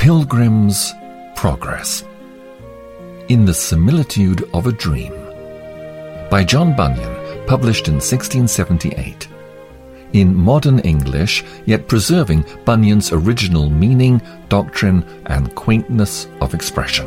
Pilgrim's Progress. In the Similitude of a Dream, by John Bunyan, published in 1678. In modern English, yet preserving Bunyan's original meaning, doctrine, and quaintness of expression.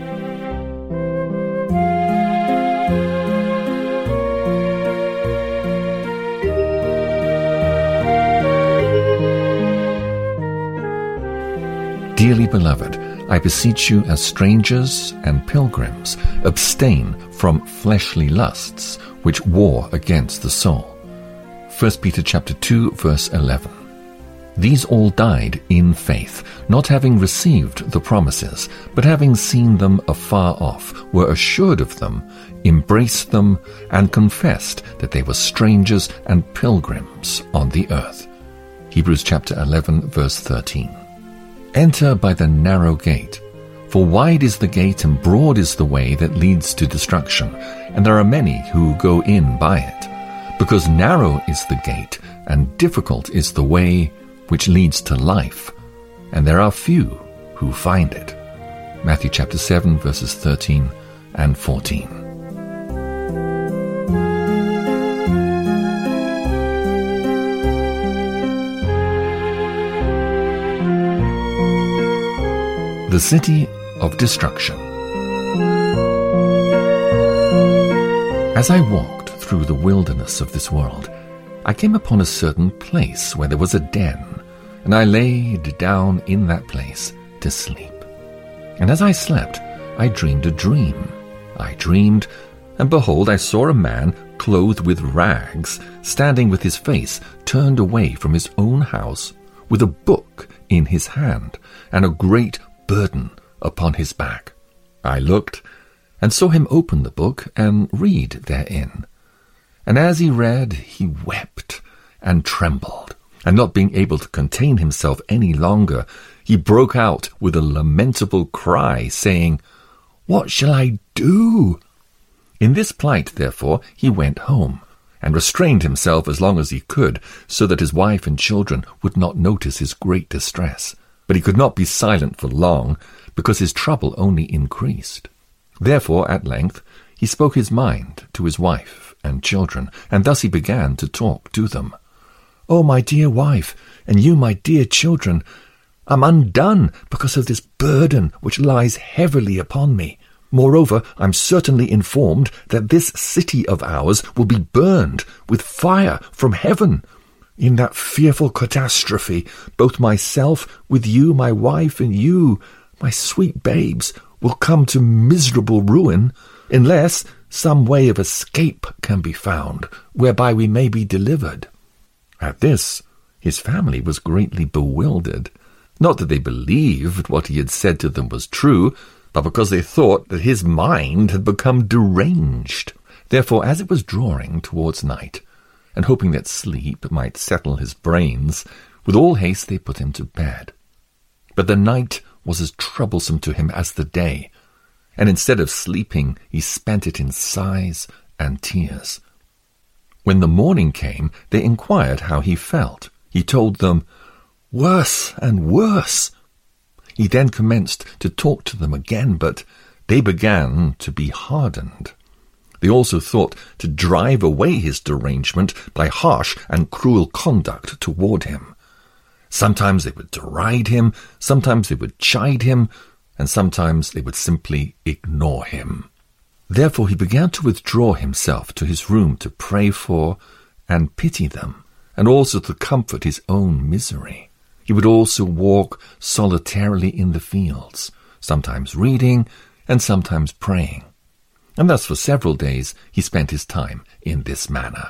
Dearly beloved, I beseech you as strangers and pilgrims, abstain from fleshly lusts which war against the soul. 1 Peter chapter 2, verse 11. These all died in faith, not having received the promises, but having seen them afar off, were assured of them, embraced them, and confessed that they were strangers and pilgrims on the earth. Hebrews chapter 11, verse 13. Enter by the narrow gate, for wide is the gate and broad is the way that leads to destruction, and there are many who go in by it. Because narrow is the gate, and difficult is the way which leads to life, and there are few who find it. Matthew chapter 7, verses 13 and 14. The City of Destruction. As I walked through the wilderness of this world, I came upon a certain place where there was a den, and I laid down in that place to sleep. And as I slept, I dreamed a dream. I dreamed, and behold, I saw a man clothed with rags, standing with his face turned away from his own house, with a book in his hand, and a great burden upon his back. I looked, and saw him open the book and read therein. And as he read, he wept and trembled, and not being able to contain himself any longer, he broke out with a lamentable cry, saying, "What shall I do?" In this plight, therefore, he went home, and restrained himself as long as he could, so that his wife and children would not notice his great distress. But he could not be silent for long, because his trouble only increased. Therefore, at length, he spoke his mind to his wife and children, and thus he began to talk to them. "Oh, my dear wife, and you, my dear children, I'm undone because of this burden which lies heavily upon me. Moreover, I'm certainly informed that this city of ours will be burned with fire from heaven. In that fearful catastrophe, both myself, with you, my wife, and you, my sweet babes, will come to miserable ruin, unless some way of escape can be found, whereby we may be delivered." At this, his family was greatly bewildered, not that they believed what he had said to them was true, but because they thought that his mind had become deranged. Therefore, as it was drawing towards night, and hoping that sleep might settle his brains, with all haste they put him to bed. But the night was as troublesome to him as the day, and instead of sleeping, he spent it in sighs and tears. When the morning came, they inquired how he felt. He told them, "Worse and worse." He then commenced to talk to them again, but they began to be hardened. They also thought to drive away his derangement by harsh and cruel conduct toward him. Sometimes they would deride him, sometimes they would chide him, and sometimes they would simply ignore him. Therefore he began to withdraw himself to his room to pray for and pity them, and also to comfort his own misery. He would also walk solitarily in the fields, sometimes reading and sometimes praying. And thus for several days he spent his time in this manner.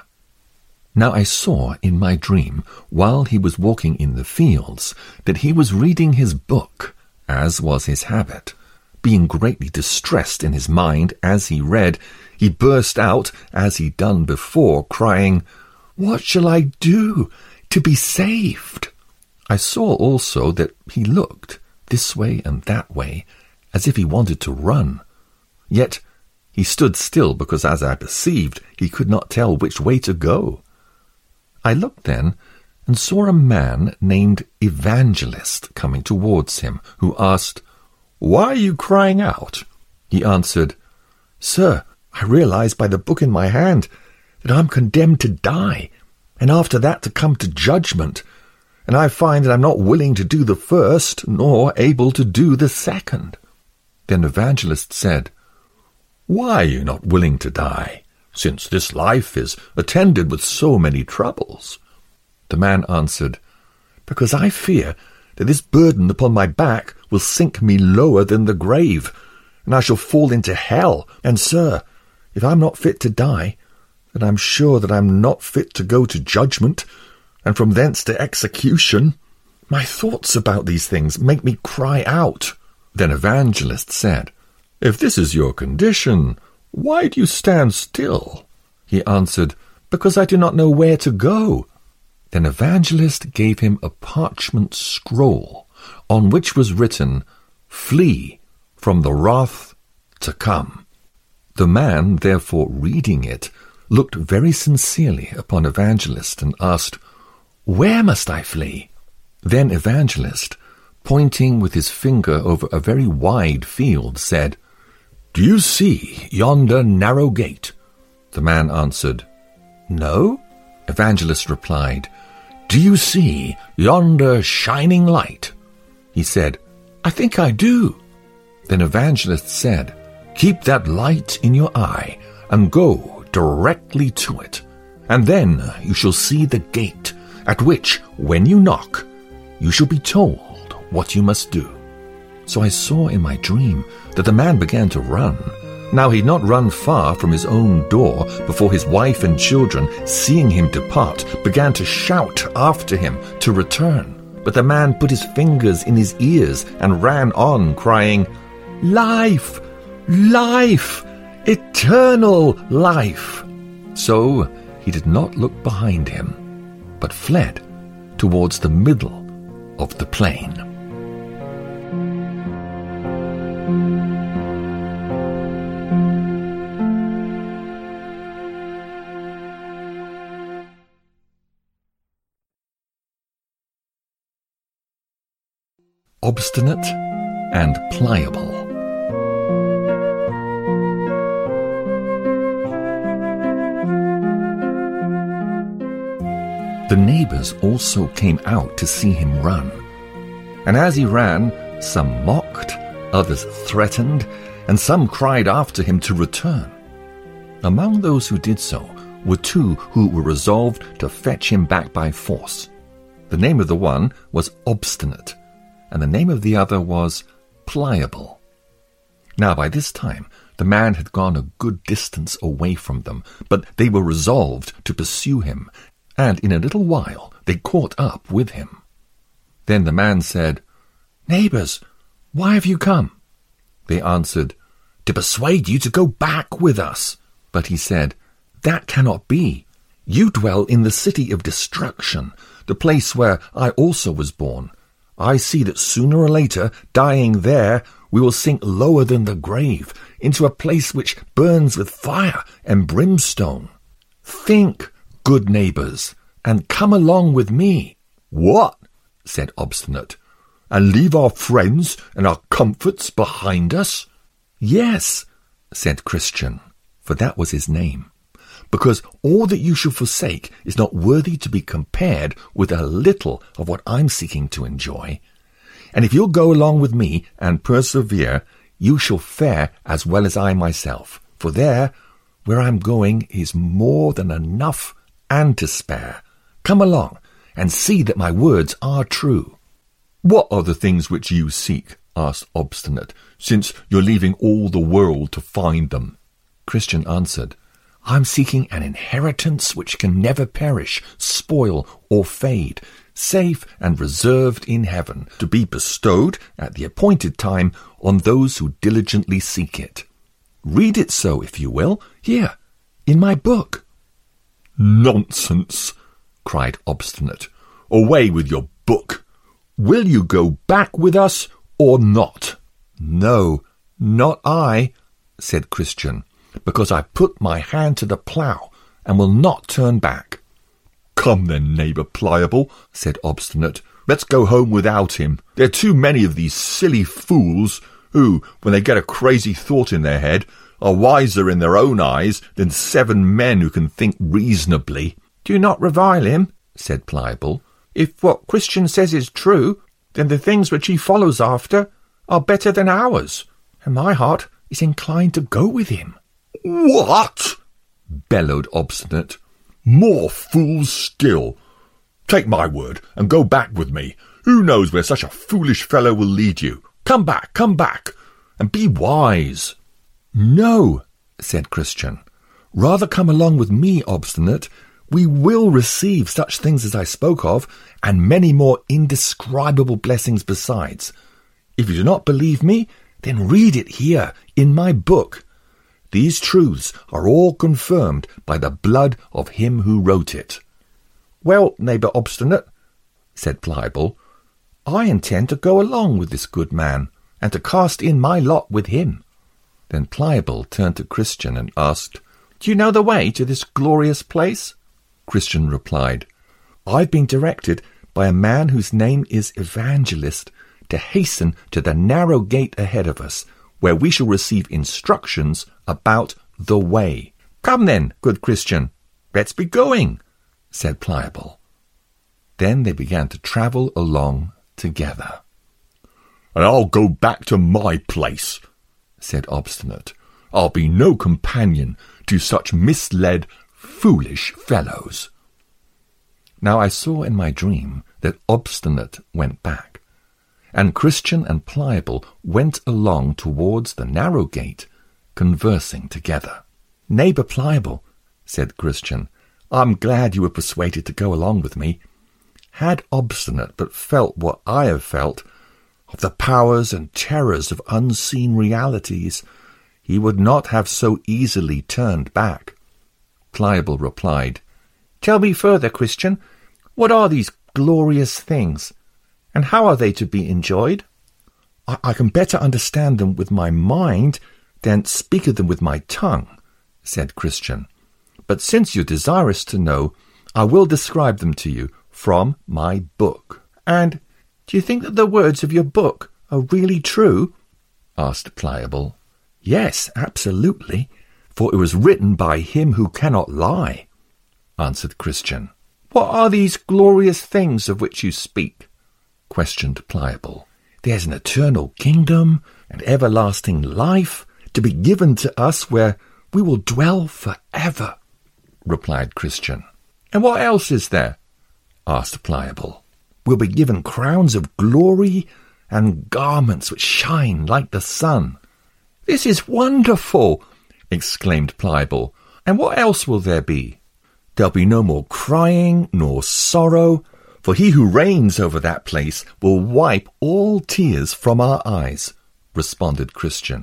Now I saw in my dream, while he was walking in the fields, that he was reading his book, as was his habit. Being greatly distressed in his mind as he read, he burst out, as he'd done before, crying, "What shall I do to be saved?" I saw also that he looked this way and that way, as if he wanted to run. Yet he stood still, because, as I perceived, he could not tell which way to go. I looked then, and saw a man named Evangelist coming towards him, who asked, "Why are you crying out?" He answered, "Sir, I realize by the book in my hand that I'm condemned to die, and after that to come to judgment, and I find that I'm not willing to do the first, nor able to do the second." Then Evangelist said, "Why are you not willing to die, since this life is attended with so many troubles?" The man answered, "Because I fear that this burden upon my back will sink me lower than the grave, and I shall fall into hell. And, sir, if I'm not fit to die, then I'm sure that I'm not fit to go to judgment, and from thence to execution. My thoughts about these things make me cry out." Then Evangelist said, "If this is your condition, why do you stand still?" He answered, "Because I do not know where to go." Then Evangelist gave him a parchment scroll, on which was written, "Flee from the wrath to come." The man, therefore, reading it, looked very sincerely upon Evangelist and asked, "Where must I flee?" Then Evangelist, pointing with his finger over a very wide field, said, "Do you see yonder narrow gate?" The man answered, "No." Evangelist replied, "Do you see yonder shining light?" He said, "I think I do." Then Evangelist said, "Keep that light in your eye, and go directly to it, and then you shall see the gate, at which, when you knock, you shall be told what you must do." So I saw in my dream that the man began to run. Now he'd not run far from his own door before his wife and children, seeing him depart, began to shout after him to return. But the man put his fingers in his ears and ran on, crying, "Life! Life! Eternal life!" So he did not look behind him, but fled towards the middle of the plain. Obstinate and pliable. The neighbors also came out to see him run. And as he ran, some mocked, others threatened, and some cried after him to return. Among those who did so were two who were resolved to fetch him back by force. The name of the one was Obstinate, and the name of the other was Pliable. Now by this time the man had gone a good distance away from them, but they were resolved to pursue him, and in a little while they caught up with him. Then the man said, "Neighbors, why have you come?" They answered, "To persuade you to go back with us." But he said, "That cannot be. You dwell in the city of destruction, the place where I also was born. I see that sooner or later, dying there, we will sink lower than the grave, into a place which burns with fire and brimstone. Think, good neighbors, and come along with me." "What?" said Obstinate. "And leave our friends and our comforts behind us?" "Yes," said Christian, for that was his name, "because all that you shall forsake is not worthy to be compared with a little of what I'm seeking to enjoy. And if you'll go along with me and persevere, you shall fare as well as I myself, for there, where I'm going, is more than enough and to spare. Come along, and see that my words are true." "What are the things which you seek?" asked Obstinate, "since you're leaving all the world to find them?" Christian answered, "I'm seeking an inheritance which can never perish, spoil, or fade, safe and reserved in heaven, to be bestowed at the appointed time on those who diligently seek it. Read it so, if you will, here, in my book." "Nonsense!" cried Obstinate. "Away with your book! Will you go back with us or not?" "No, not I," said Christian, "because I put my hand to the plough and will not turn back." "Come then, neighbour Pliable," said Obstinate. "Let's go home without him. There are too many of these silly fools who, when they get a crazy thought in their head, are wiser in their own eyes than 7 men who can think reasonably." "Do not revile him," said Pliable. "If what Christian says is true, then the things which he follows after are better than ours, and my heart is inclined to go with him." "What?" bellowed Obstinate. "More fools still. Take my word and go back with me. Who knows where such a foolish fellow will lead you? Come back, and be wise." "No," said Christian. "Rather come along with me, Obstinate. We will receive such things as I spoke of, and many more indescribable blessings besides. If you do not believe me, then read it here in my book. These truths are all confirmed by the blood of him who wrote it." "Well, neighbour Obstinate," said Pliable, "I intend to go along with this good man, and to cast in my lot with him." Then Pliable turned to Christian and asked, "Do you know the way to this glorious place?" Christian replied, "I've been directed by a man whose name is Evangelist to hasten to the narrow gate ahead of us, where we shall receive instructions about the way." "Come then, good Christian, let's be going," said Pliable. Then they began to travel along together. "And I'll go back to my place," said Obstinate. "I'll be no companion to such misled, foolish fellows." Now I saw in my dream that Obstinate went back, and Christian and Pliable went along towards the narrow gate, conversing together. "Neighbour Pliable," said Christian, "I'm glad you were persuaded to go along with me. Had Obstinate but felt what I have felt, of the powers and terrors of unseen realities, he would not have so easily turned back." Pliable replied, "Tell me further, Christian, what are these glorious things, and how are they to be enjoyed?" I can better understand them with my mind than speak of them with my tongue," said Christian. "But since you're desirous to know, I will describe them to you from my book." "And do you think that the words of your book are really true?" asked Pliable. "Yes, absolutely, for it was written by him who cannot lie," answered Christian. "What are these glorious things of which you speak?" questioned Pliable. "There's an eternal kingdom and everlasting life to be given to us where we will dwell forever," replied Christian. "And what else is there?" asked Pliable. "We'll be given crowns of glory and garments which shine like the sun." "This is wonderful!" exclaimed Pliable. "And what else will there be?" "There'll be no more crying nor sorrow, for he who reigns over that place will wipe all tears from our eyes," responded Christian.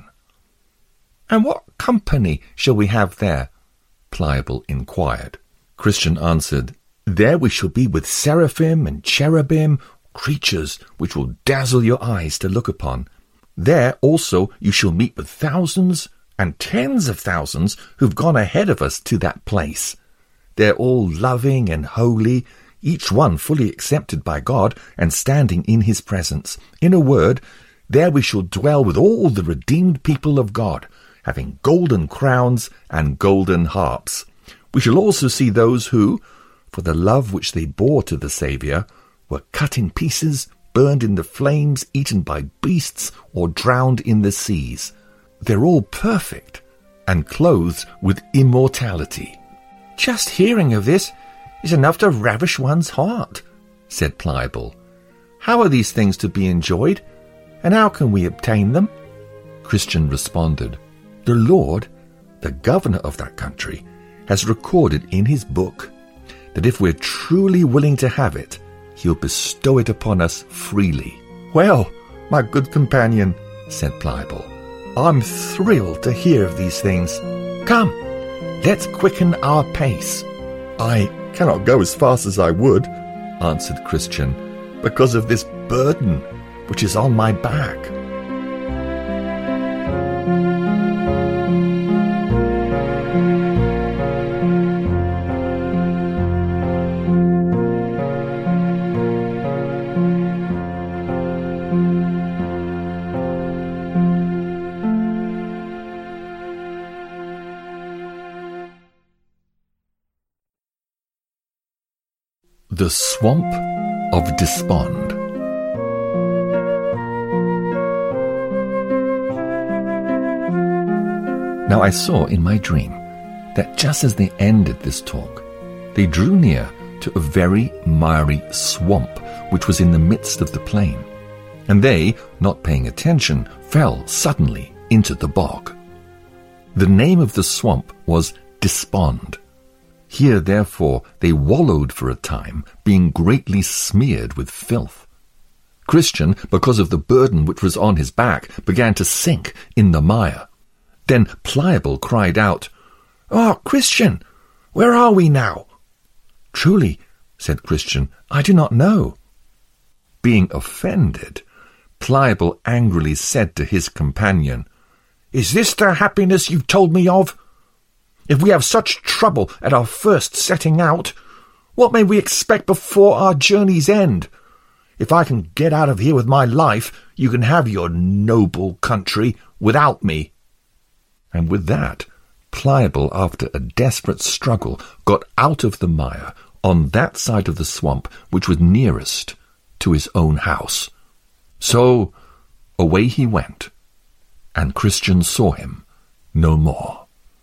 "And what company shall we have there?" Pliable inquired. Christian answered, "There we shall be with seraphim and cherubim, creatures which will dazzle your eyes to look upon. There also you shall meet with thousands and tens of thousands who've gone ahead of us to that place. They're all loving and holy, each one fully accepted by God and standing in his presence. In a word, there we shall dwell with all the redeemed people of God, having golden crowns and golden harps. We shall also see those who, for the love which they bore to the Saviour, were cut in pieces, burned in the flames, eaten by beasts, or drowned in the seas. They're all perfect and clothed with immortality." "Just hearing of this is enough to ravish one's heart," said Pliable. "How are these things to be enjoyed, and how can we obtain them?" Christian responded, "The Lord, the governor of that country, has recorded in his book that if we're truly willing to have it, he'll bestow it upon us freely." "Well, my good companion," said Pliable, "I'm thrilled to hear of these things. Come, let's quicken our pace." "I cannot go as fast as I would," answered Christian, "because of this burden which is on my back." The Swamp of Despond. Now I saw in my dream that just as they ended this talk, they drew near to a very miry swamp which was in the midst of the plain, and they, not paying attention, fell suddenly into the bog. The name of the swamp was Despond. Here, therefore, they wallowed for a time, being greatly smeared with filth. Christian, because of the burden which was on his back, began to sink in the mire. Then Pliable cried out, "Ah, Christian, where are we now?" "Truly," said Christian, "I do not know." Being offended, Pliable angrily said to his companion, "Is this the happiness you've told me of? If we have such trouble at our first setting out, what may we expect before our journey's end? If I can get out of here with my life, you can have your noble country without me." And with that, Pliable, after a desperate struggle, got out of the mire on that side of the swamp which was nearest to his own house. So away he went, and Christian saw him no more.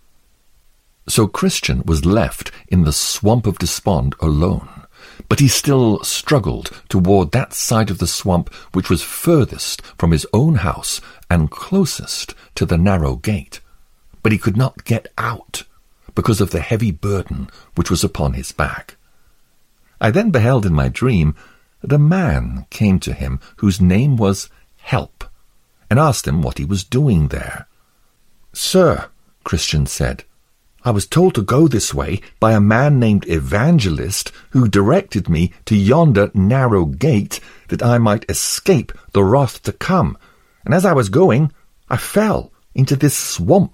So Christian was left in the swamp of despond alone, but he still struggled toward that side of the swamp which was furthest from his own house and closest to the narrow gate. But he could not get out because of the heavy burden which was upon his back. I then beheld in my dream that a man came to him whose name was Help, and asked him what he was doing there. "Sir," Christian said, "I was told to go this way by a man named Evangelist, who directed me to yonder narrow gate that I might escape the wrath to come, and as I was going, I fell into this swamp."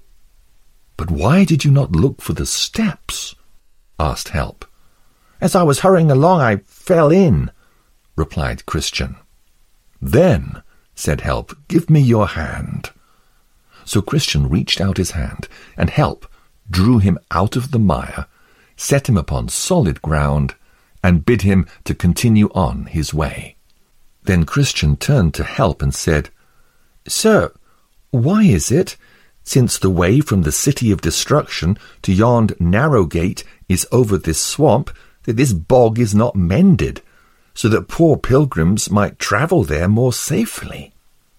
"But why did you not look for the steps?" asked Help. "As I was hurrying along, I fell in," replied Christian. "Then," said Help, "give me your hand." So Christian reached out his hand, and Help drew him out of the mire, set him upon solid ground, and bid him to continue on his way. Then Christian turned to Help and said, "Sir, why is it, since the way from the city of destruction to yond narrow gate is over this swamp, that this bog is not mended, so that poor pilgrims might travel there more safely?"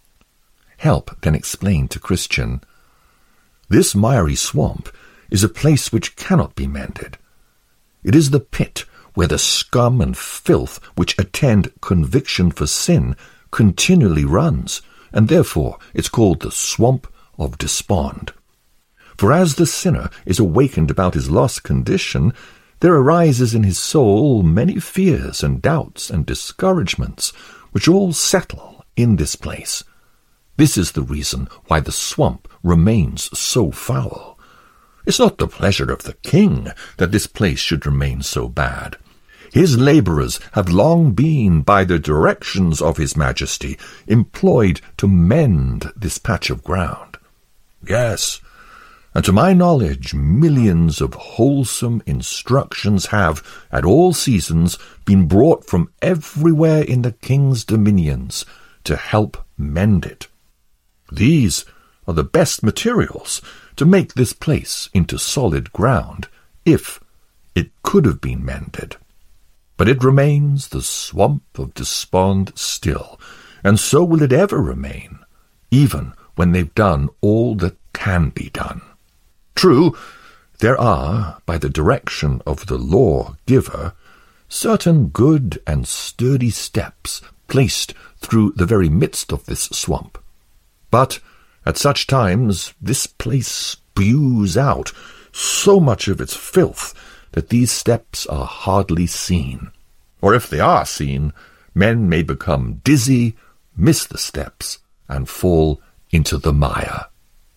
Help then explained to Christian, "This miry swamp is a place which cannot be mended. It is the pit where the scum and filth which attend conviction for sin continually runs, and therefore it's called the Swamp of Despond. For as the sinner is awakened about his lost condition, there arises in his soul many fears and doubts and discouragements, which all settle in this place. This is the reason why the swamp remains so foul. It's not the pleasure of the king that this place should remain so bad. His labourers have long been, by the directions of his majesty, employed to mend this patch of ground. Yes, and to my knowledge millions of wholesome instructions have, at all seasons, been brought from everywhere in the king's dominions to help mend it. These are the best materials to make this place into solid ground, if it could have been mended. But it remains the Swamp of Despond still, and so will it ever remain, even when they've done all that can be done. True, there are, by the direction of the lawgiver, certain good and sturdy steps placed through the very midst of this swamp. But at such times this place spews out so much of its filth that these steps are hardly seen. Or if they are seen, men may become dizzy, miss the steps, and fall into the mire.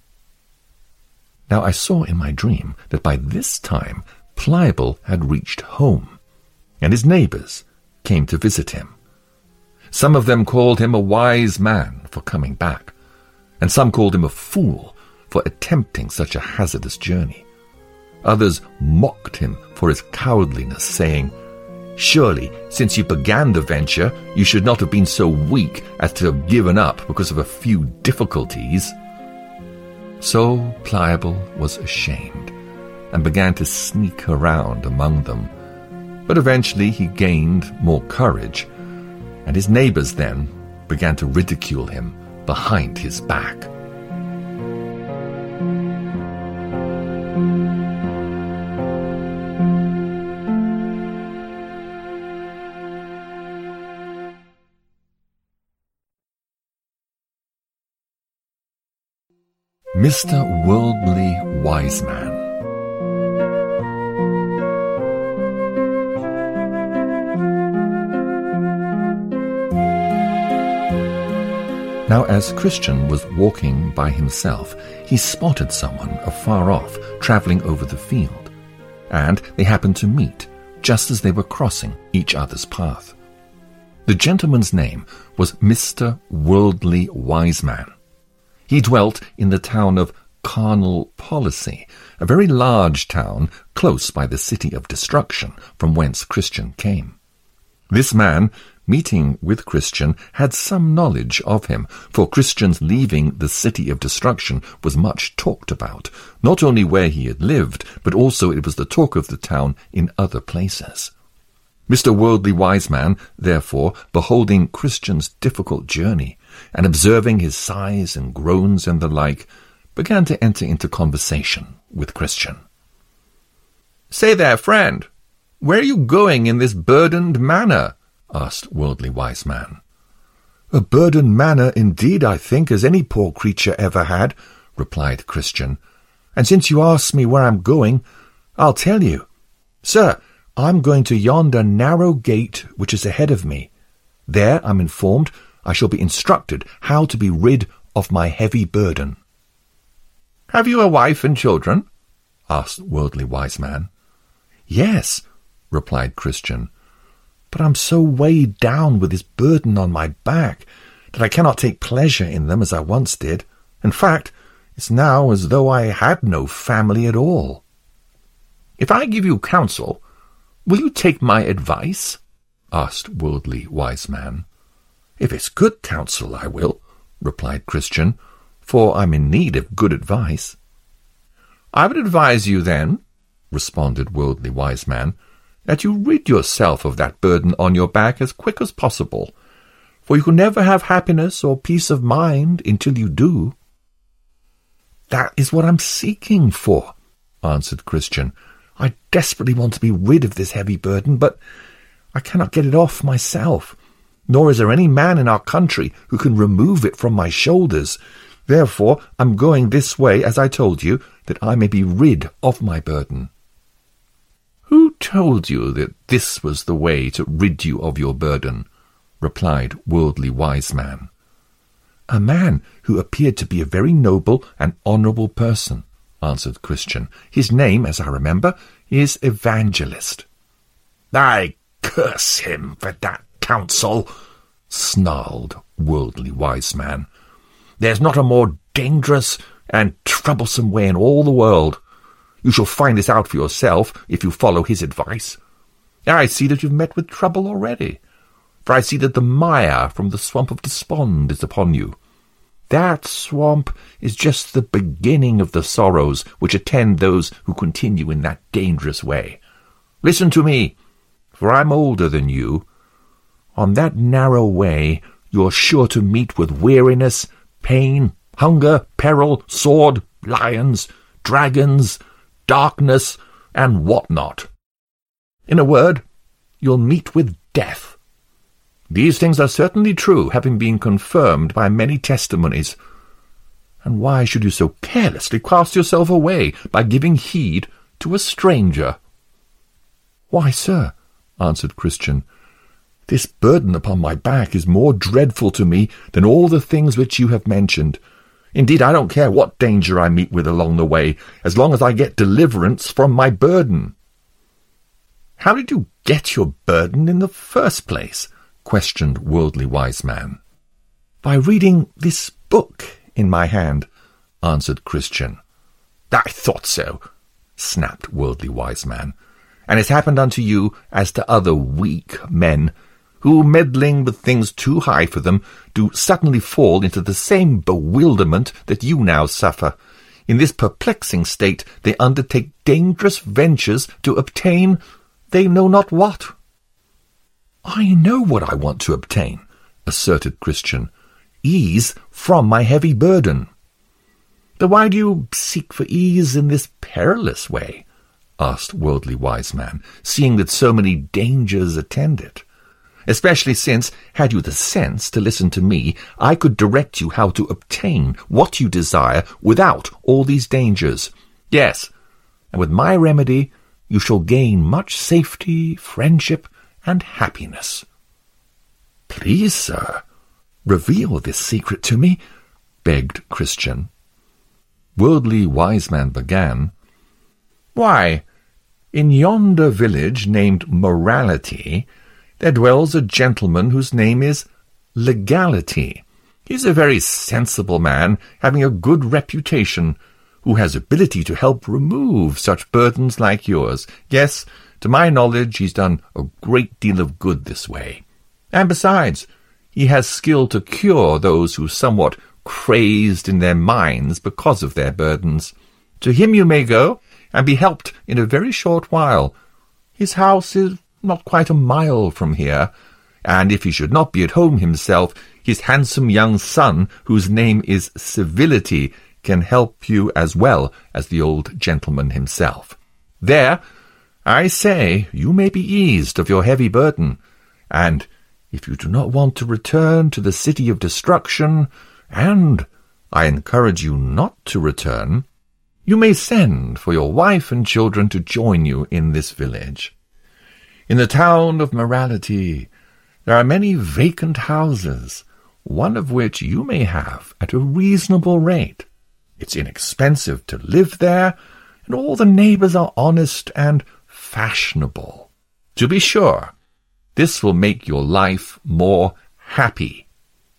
Now I saw in my dream that by this time Pliable had reached home, and his neighbours came to visit him. Some of them called him a wise man for coming back, and some called him a fool for attempting such a hazardous journey. Others mocked him for his cowardliness, saying, Surely, since you began the venture, you should not have been so weak as to have given up because of a few difficulties." So Pliable was ashamed and began to sneak around among them. But eventually he gained more courage, and his neighbors then began to ridicule him behind his back. Mr. Worldly Wise Man. Now, as Christian was walking by himself, he spotted someone afar off, travelling over the field, and they happened to meet just as they were crossing each other's path. The gentleman's name was Mr. Worldly Wise Man. He dwelt in the town of Carnal Policy, a very large town close by the city of Destruction, from whence Christian came. This man, meeting with Christian, had some knowledge of him, for Christian's leaving the city of Destruction was much talked about, not only where he had lived, but also it was the talk of the town in other places. Mr. Worldly Wise Man, therefore, beholding Christian's difficult journey, and observing his sighs and groans and the like, began to enter into conversation with Christian. "Say there, friend, where are you going in this burdened manner?" asked Worldly Wise Man. "A burdened manner indeed, I think, as any poor creature ever had," replied Christian. "And since you ask me where I'm going, I'll tell you. Sir, I'm going to yonder narrow gate which is ahead of me. There, I'm informed, I shall be instructed how to be rid of my heavy burden." "Have you a wife and children?" asked Worldly Wise Man. "Yes," replied Christian, "but I'm so weighed down with this burden on my back that I cannot take pleasure in them as I once did. In fact, it's now as though I had no family at all." "If I give you counsel, will you take my advice?" asked Worldly Wise Man. "If it's good counsel, I will," replied Christian, "for I'm in need of good advice." "I would advise you, then," responded Worldly Wise Man, "that you rid yourself of that burden on your back as quick as possible, for you can never have happiness or peace of mind until you do." "That is what I'm seeking for," answered Christian. "I desperately want to be rid of this heavy burden, but I cannot get it off myself, nor is there any man in our country who can remove it from my shoulders. Therefore, I'm going this way, as I told you, that I may be rid of my burden." "Who told you that this was the way to rid you of your burden?" replied Worldly Wise Man. "A man who appeared to be a very noble and honourable person," answered Christian. "His name, as I remember, is Evangelist." "I curse him for that counsel," snarled Worldly Wise Man. "There's not a more dangerous and troublesome way in all the world. You shall find this out for yourself if you follow his advice. I see that you've met with trouble already, for I see that the mire from the swamp of despond is upon you. That swamp is just the beginning of the sorrows which attend those who continue in that dangerous way. Listen to me, for I'm older than you. On that narrow way you're sure to meet with weariness, pain, hunger, peril, sword, lions, dragons, darkness, and what not. In a word, you'll meet with death. These things are certainly true, having been confirmed by many testimonies. And why should you so carelessly cast yourself away by giving heed to a stranger?" "Why, sir," answered Christian, "this burden upon my back is more dreadful to me than all the things which you have mentioned. Indeed, I don't care what danger I meet with along the way, as long as I get deliverance from my burden." "How did you get your burden in the first place?" questioned Worldly Wise Man. "By reading this book in my hand," answered Christian. "I thought so," snapped Worldly Wise Man. and has happened unto you as to other weak men, who, meddling with things too high for them, do suddenly fall into the same bewilderment that you now suffer. In this perplexing state they undertake dangerous ventures to obtain they know not what. I know what I want to obtain, asserted Christian. Ease from my heavy burden. But why do you seek for ease in this perilous way? Asked Worldly Wiseman, seeing that so many dangers attend it. Especially since, had you the sense to listen to me, I could direct you how to obtain what you desire without all these dangers. Yes, and with my remedy you shall gain much safety, friendship, and happiness. Please, sir, reveal this secret to me, begged Christian. Worldly Wiseman began, Why, in yonder village named Morality, there dwells a gentleman whose name is Legality. He is a very sensible man, having a good reputation, who has ability to help remove such burdens like yours. Yes, to my knowledge, he's done a great deal of good this way. And besides, he has skill to cure those who are somewhat crazed in their minds because of their burdens. To him you may go, and be helped in a very short while. His house is not quite a mile from here, and if he should not be at home himself, his handsome young son, whose name is Civility, can help you as well as the old gentleman himself. There, I say, you may be eased of your heavy burden, and if you do not want to return to the city of destruction, and I encourage you not to return, you may send for your wife and children to join you in this village. In the town of Morality there are many vacant houses, one of which you may have at a reasonable rate. It's inexpensive to live there, and all the neighbours are honest and fashionable. To be sure, this will make your life more happy.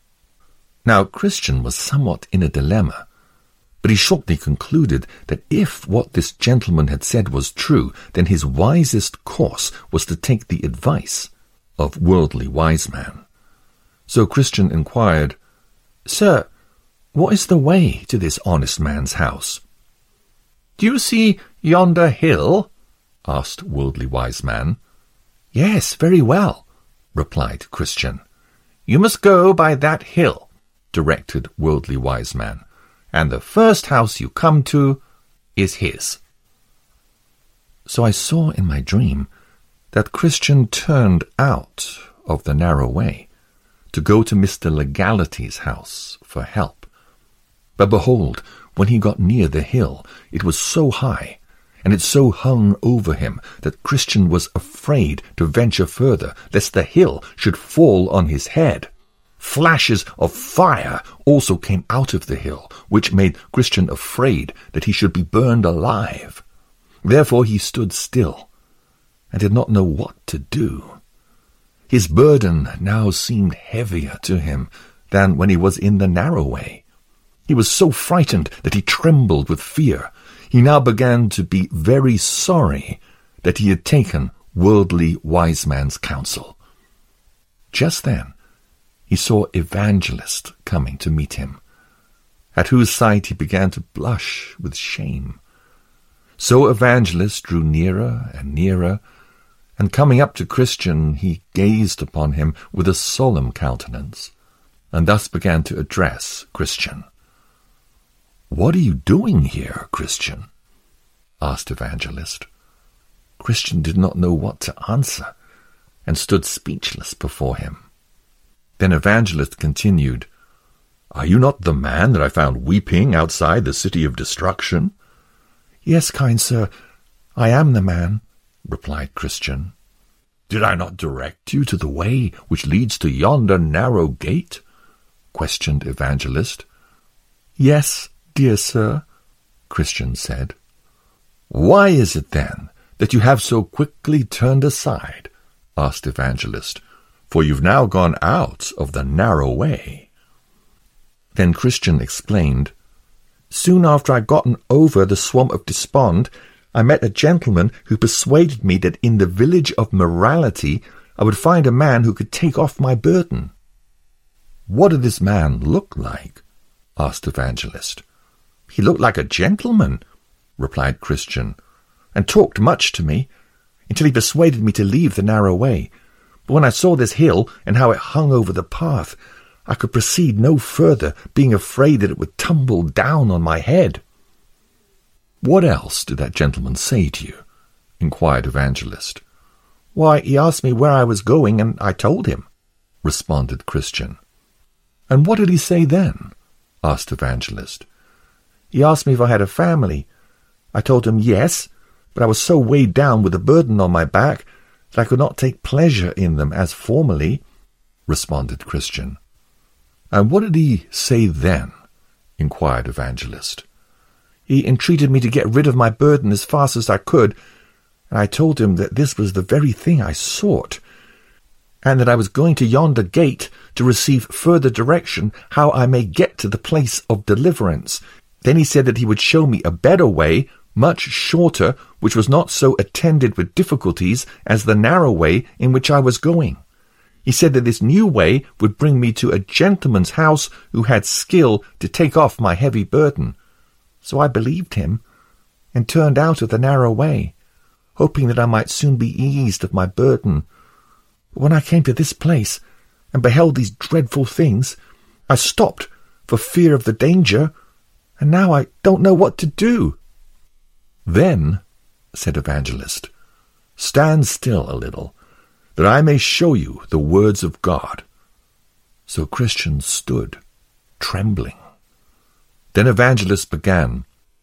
Now Christian was somewhat in a dilemma, but he shortly concluded that if what this gentleman had said was true, then his wisest course was to take the advice of Worldly Wiseman. So Christian inquired, Sir, what is the way to this honest man's house? Do you see yonder hill? Asked Worldly Wiseman. Yes, very well, replied Christian. You must go by that hill, directed Worldly Wiseman, and the first house you come to is his. So I saw in my dream that Christian turned out of the narrow way to go to Mr. Legality's house for help. But behold, when he got near the hill, it was so high, and it so hung over him, that Christian was afraid to venture further, lest the hill should fall on his head. Flashes of fire also came out of the hill, which made Christian afraid that he should be burned alive. Therefore he stood still, and did not know what to do. His burden now seemed heavier to him than when he was in the narrow way. He was so frightened that he trembled with fear. He now began to be very sorry that he had taken Worldly Wiseman's counsel. Just then he saw Evangelist coming to meet him, at whose sight he began to blush with shame. So Evangelist drew nearer and nearer, and coming up to Christian, he gazed upon him with a solemn countenance, and thus began to address Christian. "What are you doing here, Christian?" asked Evangelist. Christian did not know what to answer, and stood speechless before him. Then Evangelist continued, "Are you not the man that I found weeping outside the city of destruction?" "Yes, kind sir, I am the man," replied Christian. "Did I not direct you to the way which leads to yonder narrow gate?" questioned Evangelist. "Yes, dear sir," Christian said. "Why is it, then, that you have so quickly turned aside?" asked Evangelist, "for you've now gone out of the narrow way." Then Christian explained, "Soon after I'd gotten over the swamp of despond, I met a gentleman who persuaded me that in the village of morality I would find a man who could take off my burden." "What did this man look like?" asked Evangelist. "He looked like a gentleman," replied Christian, "and talked much to me, until he persuaded me to leave the narrow way. But when I saw this hill and how it hung over the path, I could proceed no further, being afraid that it would tumble down on my head." "What else did that gentleman say to you?" inquired Evangelist. "Why, he asked me where I was going, and I told him," responded Christian. "And what did he say then?" asked Evangelist. "He asked me if I had a family. I told him yes, but I was so weighed down with the burden on my back that I could not take pleasure in them as formerly," responded Christian. "And what did he say then?" inquired Evangelist. "He entreated me to get rid of my burden as fast as I could, and I told him that this was the very thing I sought, and that I was going to yonder gate to receive further direction how I may get to the place of deliverance. Then he said that he would show me a better way, much shorter, which was not so attended with difficulties as the narrow way in which I was going. He said that this new way would bring me to a gentleman's house who had skill to take off my heavy burden. So I believed him, and turned out of the narrow way, hoping that I might soon be eased of my burden. But when I came to this place, and beheld these dreadful things, I stopped for fear of the danger, and now I don't know what to do." "Then," said Evangelist, "stand still a little, that I may show you the words of God." So Christian stood, trembling. Then Evangelist began,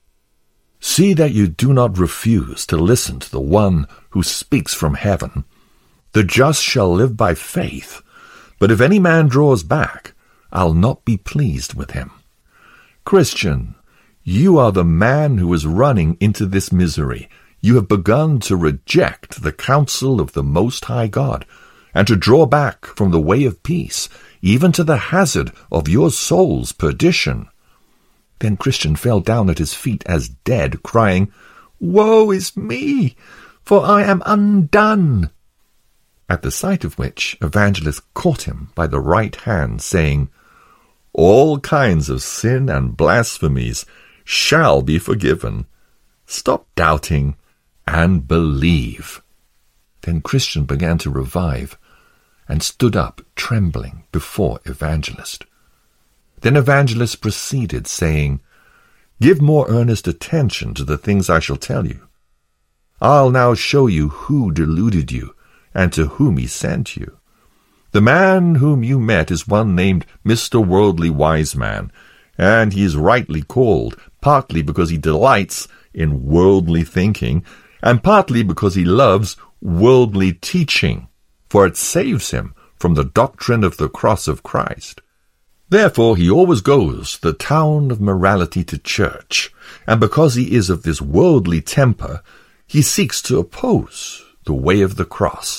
"See that you do not refuse to listen to the one who speaks from heaven. The just shall live by faith, but if any man draws back, I'll not be pleased with him. Christian, you are the man who is running into this misery. You have begun to reject the counsel of the Most High God, and to draw back from the way of peace, even to the hazard of your soul's perdition." Then Christian fell down at his feet as dead, crying, "Woe is me, for I am undone!" At the sight of which Evangelist caught him by the right hand, saying, "All kinds of sin and blasphemies shall be forgiven. Stop doubting and believe." Then Christian began to revive, and stood up trembling before Evangelist. Then Evangelist proceeded, saying, "Give more earnest attention to the things I shall tell you. I'll now show you who deluded you, and to whom he sent you. The man whom you met is one named Mr. Worldly Wise Man, and he is rightly called, partly because he delights in worldly thinking, and partly because he loves worldly teaching, for it saves him from the doctrine of the cross of Christ. Therefore he always goes to the town of morality to church, and because he is of this worldly temper, he seeks to oppose the way of the cross.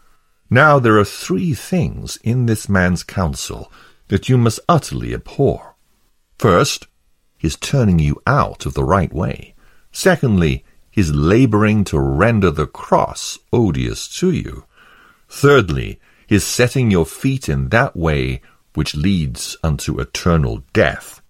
Now there are 3 things in this man's counsel that you must utterly abhor. First, his turning you out of the right way. Secondly, his laboring to render the cross odious to you. Thirdly, his setting your feet in that way which leads unto eternal death.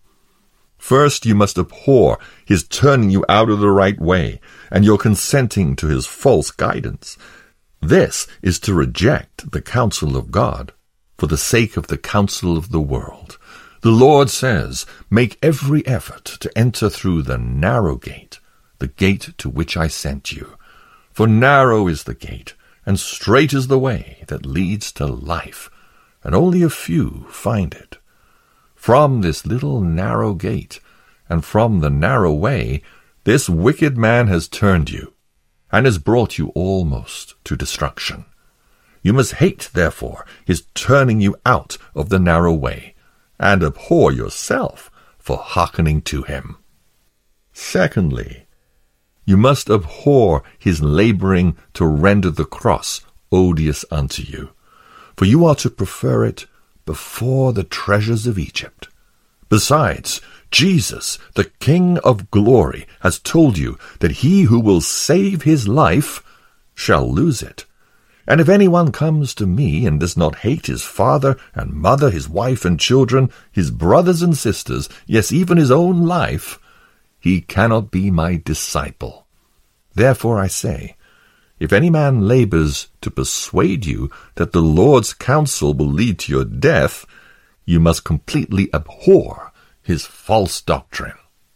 First you must abhor his turning you out of the right way, and your consenting to his false guidance. This is to reject the counsel of God, for the sake of the counsel of the world. The Lord says, "Make every effort to enter through the narrow gate, the gate to which I sent you. For narrow is the gate, and strait is the way that leads to life, and only a few find it. From this little narrow gate, and from the narrow way, this wicked man has turned you, and has brought you almost to destruction. You must hate, therefore, his turning you out of the narrow way, and abhor yourself for hearkening to him. Secondly, you must abhor his laboring to render the cross odious unto you, for you are to prefer it before the treasures of Egypt. Besides, Jesus, the King of glory, has told you that he who will save his life shall lose it. And if anyone comes to me and does not hate his father and mother, his wife and children, his brothers and sisters, yes, even his own life, he cannot be my disciple. Therefore I say, if any man labors to persuade you that the Lord's counsel will lead to your death, you must completely abhor his false doctrine.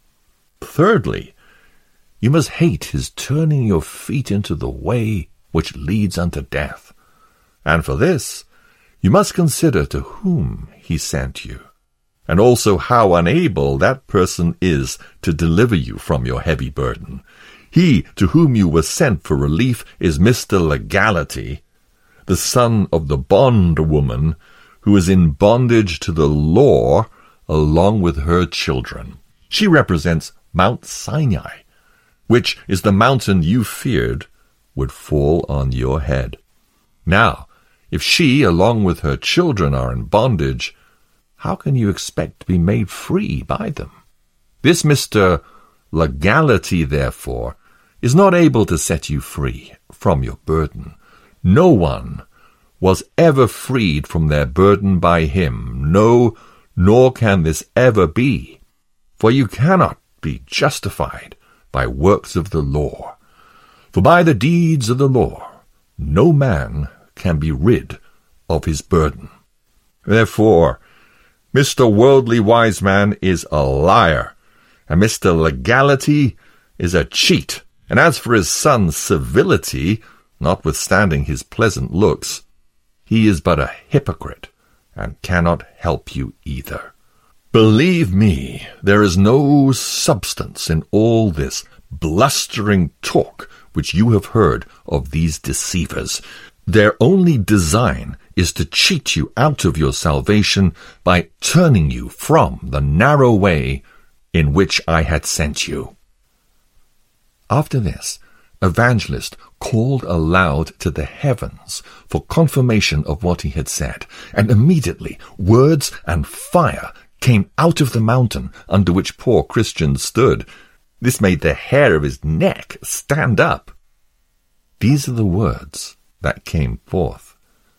Thirdly, you must hate his turning your feet into the way which leads unto death. And for this, you must consider to whom he sent you, and also how unable that person is to deliver you from your heavy burden. He to whom you were sent for relief is Mr. Legality, the son of the bondwoman, who is in bondage to the law along with her children. She represents Mount Sinai, which is the mountain you feared would fall on your head. Now, if she, along with her children, are in bondage, how can you expect to be made free by them? This Mr. Legality, therefore, is not able to set you free from your burden. No one was ever freed from their burden by him. No, nor can this ever be. For you cannot be justified by works of the law. For by the deeds of the law no man can be rid of his burden. Therefore, Mr. Worldly Wise Man is a liar, and Mr. Legality is a cheat. And as for his son Civility, notwithstanding his pleasant looks, he is but a hypocrite, and cannot help you either. Believe me, there is no substance in all this blustering talk which you have heard of these deceivers. Their only design is to cheat you out of your salvation by turning you from the narrow way in which I had sent you. After this, Evangelist called aloud to the heavens for confirmation of what he had said, and immediately words and fire came out of the mountain under which poor Christian stood. This made the hair of his neck stand up. These are the words that came forth.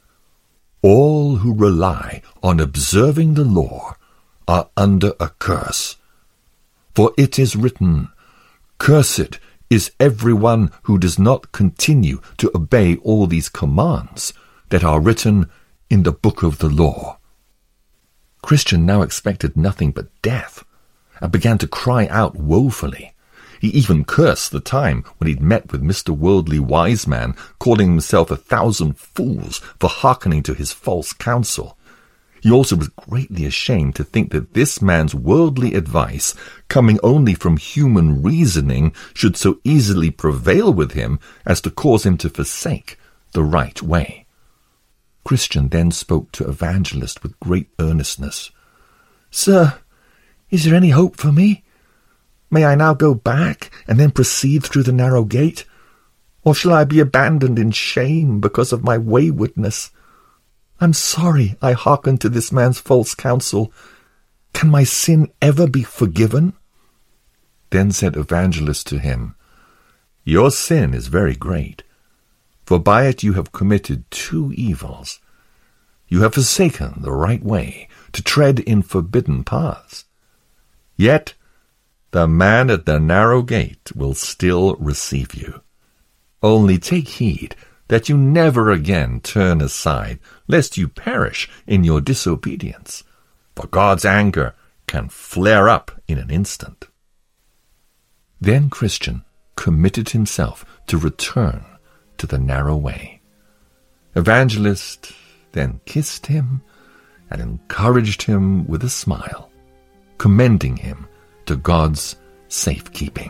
All who rely on observing the law are under a curse. For it is written, Cursed is everyone who does not continue to obey all these commands that are written in the book of the law. Christian now expected nothing but death, and began to cry out woefully. He even cursed the time when he'd met with Mr. Worldly Wise Man, calling himself 1,000 fools for hearkening to his false counsel. He also was greatly ashamed to think that this man's worldly advice, coming only from human reasoning, should so easily prevail with him as to cause him to forsake the right way. Christian then spoke to Evangelist with great earnestness. Sir, is there any hope for me? May I now go back and then proceed through the narrow gate? Or shall I be abandoned in shame because of my waywardness? I'm sorry I hearkened to this man's false counsel. Can my sin ever be forgiven? Then said Evangelist to him, Your sin is very great, for by it you have committed 2 evils. You have forsaken the right way to tread in forbidden paths. Yet the man at the narrow gate will still receive you. Only take heed that you never again turn aside, lest you perish in your disobedience, for God's anger can flare up in an instant. Then Christian committed himself to return to the narrow way. Evangelist then kissed him and encouraged him with a smile, commending him to God's safekeeping.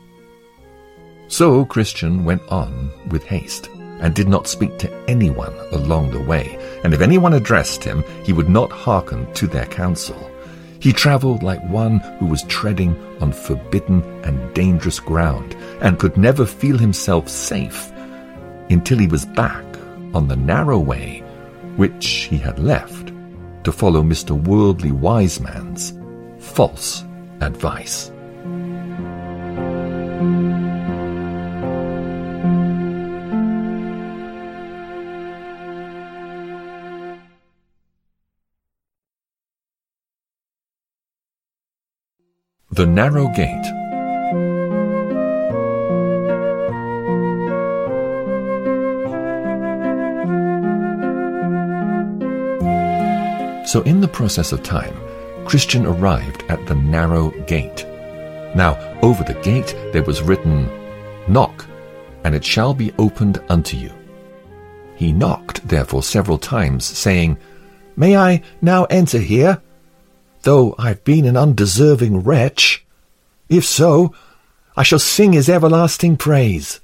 So Christian went on with haste, and did not speak to anyone along the way, and if anyone addressed him, he would not hearken to their counsel. He travelled like one who was treading on forbidden and dangerous ground, and could never feel himself safe until he was back on the narrow way which he had left to follow Mr. Worldly Wise Man's false advice. The Narrow Gate. So in the process of time, Christian arrived at the Narrow Gate. Now over the gate there was written, "Knock, and it shall be opened unto you." He knocked therefore several times, saying, "May I now enter here? Though I've been an undeserving wretch. If so, I shall sing his everlasting praise."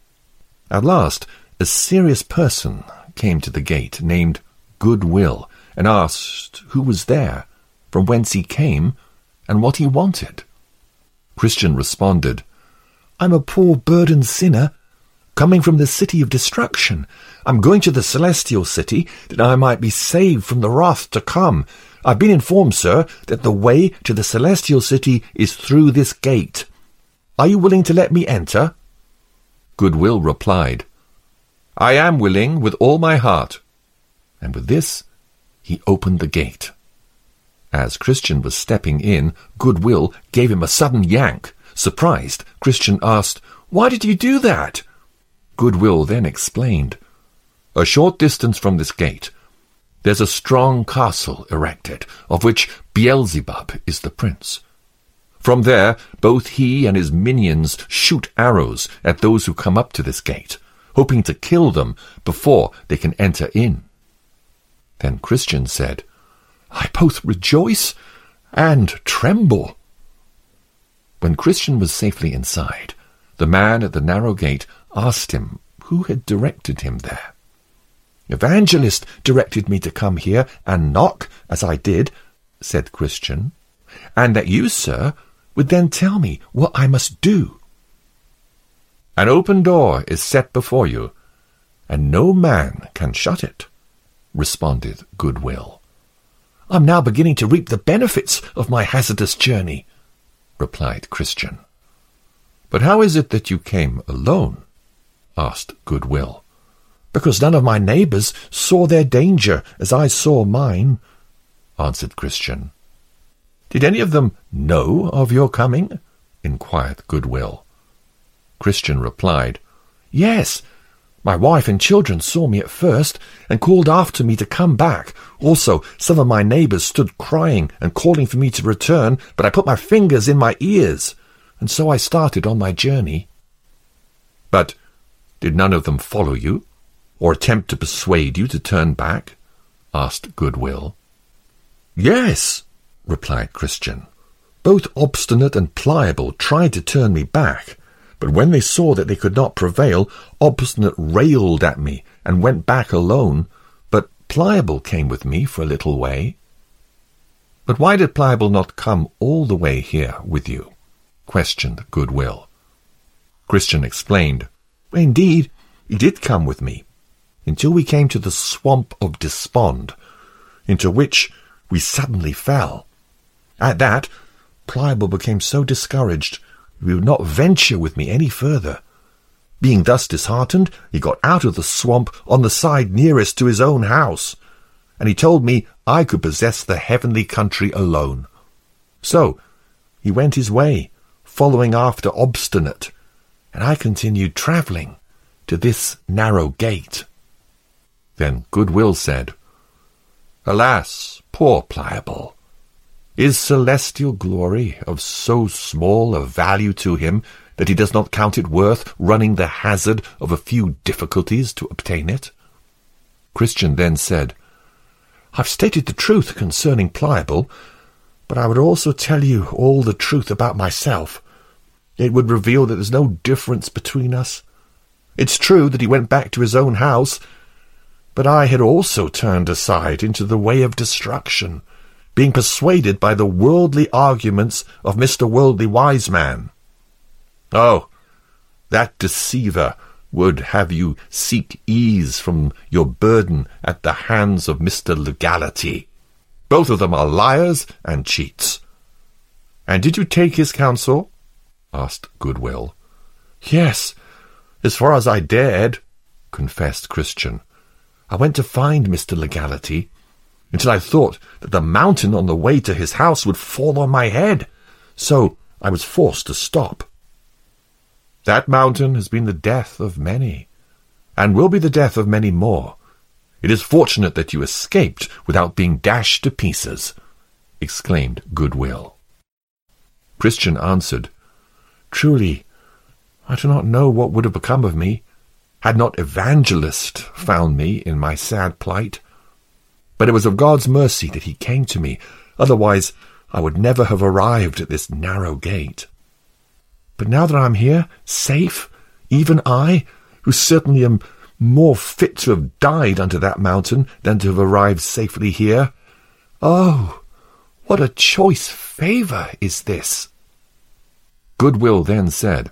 At last, a serious person came to the gate, named Goodwill, and asked who was there, from whence he came, and what he wanted. Christian responded, "I'm a poor burdened sinner, coming from the city of destruction. I'm going to the celestial city, that I might be saved from the wrath to come. I've been informed, sir, that the way to the celestial city is through this gate. Are you willing to let me enter?" Goodwill replied, "I am willing with all my heart." And with this, he opened the gate. As Christian was stepping in, Goodwill gave him a sudden yank. Surprised, Christian asked, "Why did you do that?" Goodwill then explained, "A short distance from this gate, there's a strong castle erected, of which Beelzebub is the prince. From there, both he and his minions shoot arrows at those who come up to this gate, hoping to kill them before they can enter in." Then Christian said, "I both rejoice and tremble." When Christian was safely inside, the man at the narrow gate asked him who had directed him there. "Evangelist directed me to come here and knock, as I did," said Christian, "and that you, sir, would then tell me what I must do." "An open door is set before you, and no man can shut it," responded Goodwill. "I'm now beginning to reap the benefits of my hazardous journey," replied Christian. "But how is it that you came alone?" asked Goodwill. "Because none of my neighbours saw their danger as I saw mine," answered Christian. "Did any of them know of your coming?" inquired Goodwill. Christian replied, "Yes, my wife and children saw me at first and called after me to come back. Also, some of my neighbours stood crying and calling for me to return, but I put my fingers in my ears, and so I started on my journey." "But did none of them follow you, or attempt to persuade you to turn back?" asked Goodwill. "Yes," replied Christian. "Both Obstinate and Pliable tried to turn me back, but when they saw that they could not prevail, Obstinate railed at me and went back alone, but Pliable came with me for a little way." "But why did Pliable not come all the way here with you?" questioned Goodwill. Christian explained, "Indeed, he did come with me, until we came to the Swamp of Despond, into which we suddenly fell. At that, Pliable became so discouraged he would not venture with me any further. Being thus disheartened, he got out of the swamp on the side nearest to his own house, and he told me I could possess the heavenly country alone. So he went his way, following after Obstinate, and I continued travelling to this narrow gate." Then Goodwill said, "Alas, poor Pliable! Is celestial glory of so small a value to him that he does not count it worth running the hazard of a few difficulties to obtain it?" Christian then said, "I've stated the truth concerning Pliable, but I would also tell you all the truth about myself. It would reveal that there's no difference between us. It's true that he went back to his own house, but I had also turned aside into the way of destruction, being persuaded by the worldly arguments of Mr. Worldly Wise Man. Oh, that deceiver would have you seek ease from your burden at the hands of Mr. Legality. Both of them are liars and cheats. And did you take his counsel? Asked Goodwill. Yes, as far as I dared, confessed Christian. I went to find Mr. Legality, until I thought that the mountain on the way to his house would fall on my head, so I was forced to stop. That mountain has been the death of many, and will be the death of many more. It is fortunate that you escaped without being dashed to pieces, exclaimed Goodwill. Christian answered, Truly, I do not know what would have become of me, had not Evangelist found me in my sad plight. But it was of God's mercy that he came to me, otherwise I would never have arrived at this narrow gate. But now that I am here, safe, even I, who certainly am more fit to have died under that mountain than to have arrived safely here, oh, what a choice favour is this! Goodwill then said,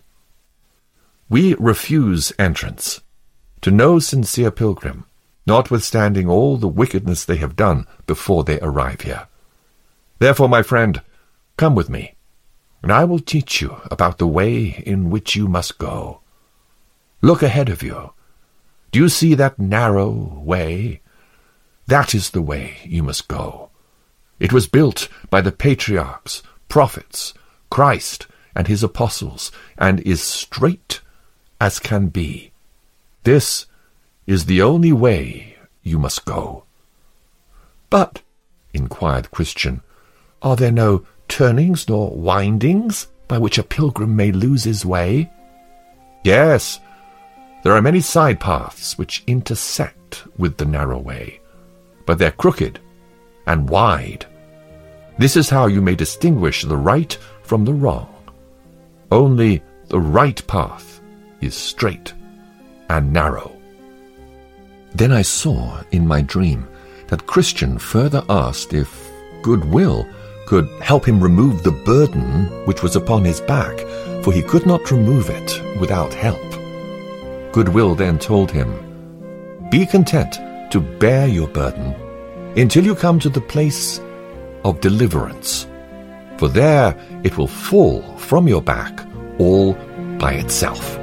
We refuse entrance to no sincere pilgrim, notwithstanding all the wickedness they have done before they arrive here. Therefore, my friend, come with me, and I will teach you about the way in which you must go. Look ahead of you. Do you see that narrow way? That is the way you must go. It was built by the patriarchs, prophets, Christ, and his apostles, and is straight as can be. This is the only way you must go. But, inquired Christian, are there no turnings nor windings by which a pilgrim may lose his way? Yes, there are many side paths which intersect with the narrow way, but they're crooked and wide. This is how you may distinguish the right from the wrong. Only the right path is straight and narrow. Then I saw in my dream that Christian further asked if Goodwill could help him remove the burden which was upon his back, for he could not remove it without help. Goodwill then told him, Be content to bear your burden until you come to the place of deliverance, for there it will fall from your back all by itself.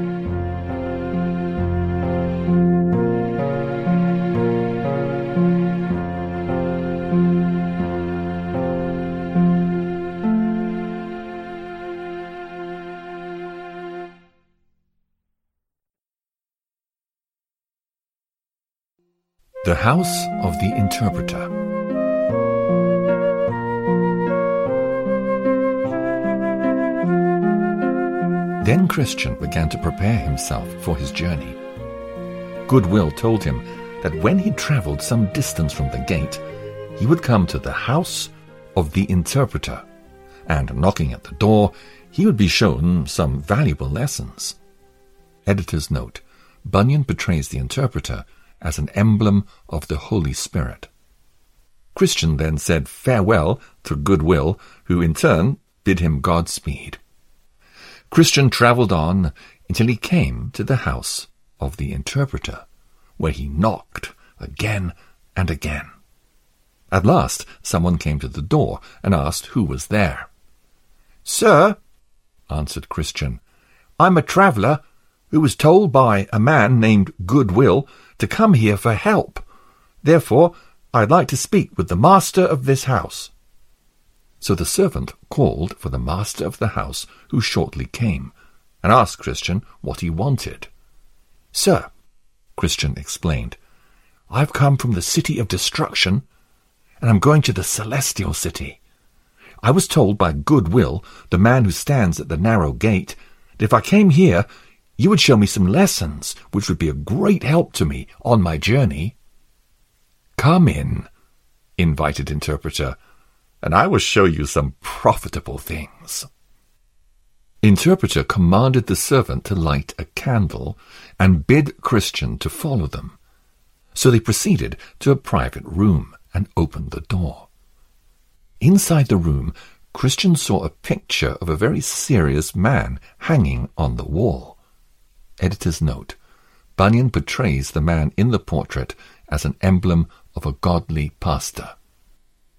The House of the Interpreter. Then Christian began to prepare himself for his journey. Goodwill told him that when he travelled some distance from the gate, he would come to the House of the Interpreter, and knocking at the door, he would be shown some valuable lessons. Editor's note: Bunyan portrays the interpreter as an emblem of the Holy Spirit. Christian then said farewell to Goodwill, who in turn bid him Godspeed. Christian travelled on until he came to the house of the interpreter, where he knocked again and again. At last someone came to the door and asked who was there. "Sir," answered Christian, "I'm a traveller who was told by a man named Goodwill to come here for help. Therefore, I'd like to speak with the master of this house." So the servant called for the master of the house, who shortly came, and asked Christian what he wanted. "Sir," Christian explained, "I've come from the city of destruction, and I'm going to the celestial city. I was told by Goodwill, the man who stands at the narrow gate, that if I came here, you would show me some lessons which would be a great help to me on my journey." "Come in," invited Interpreter, "and I will show you some profitable things." Interpreter commanded the servant to light a candle and bid Christian to follow them. So they proceeded to a private room and opened the door. Inside the room, Christian saw a picture of a very serious man hanging on the wall. Editor's note: Bunyan portrays the man in the portrait as an emblem of a godly pastor.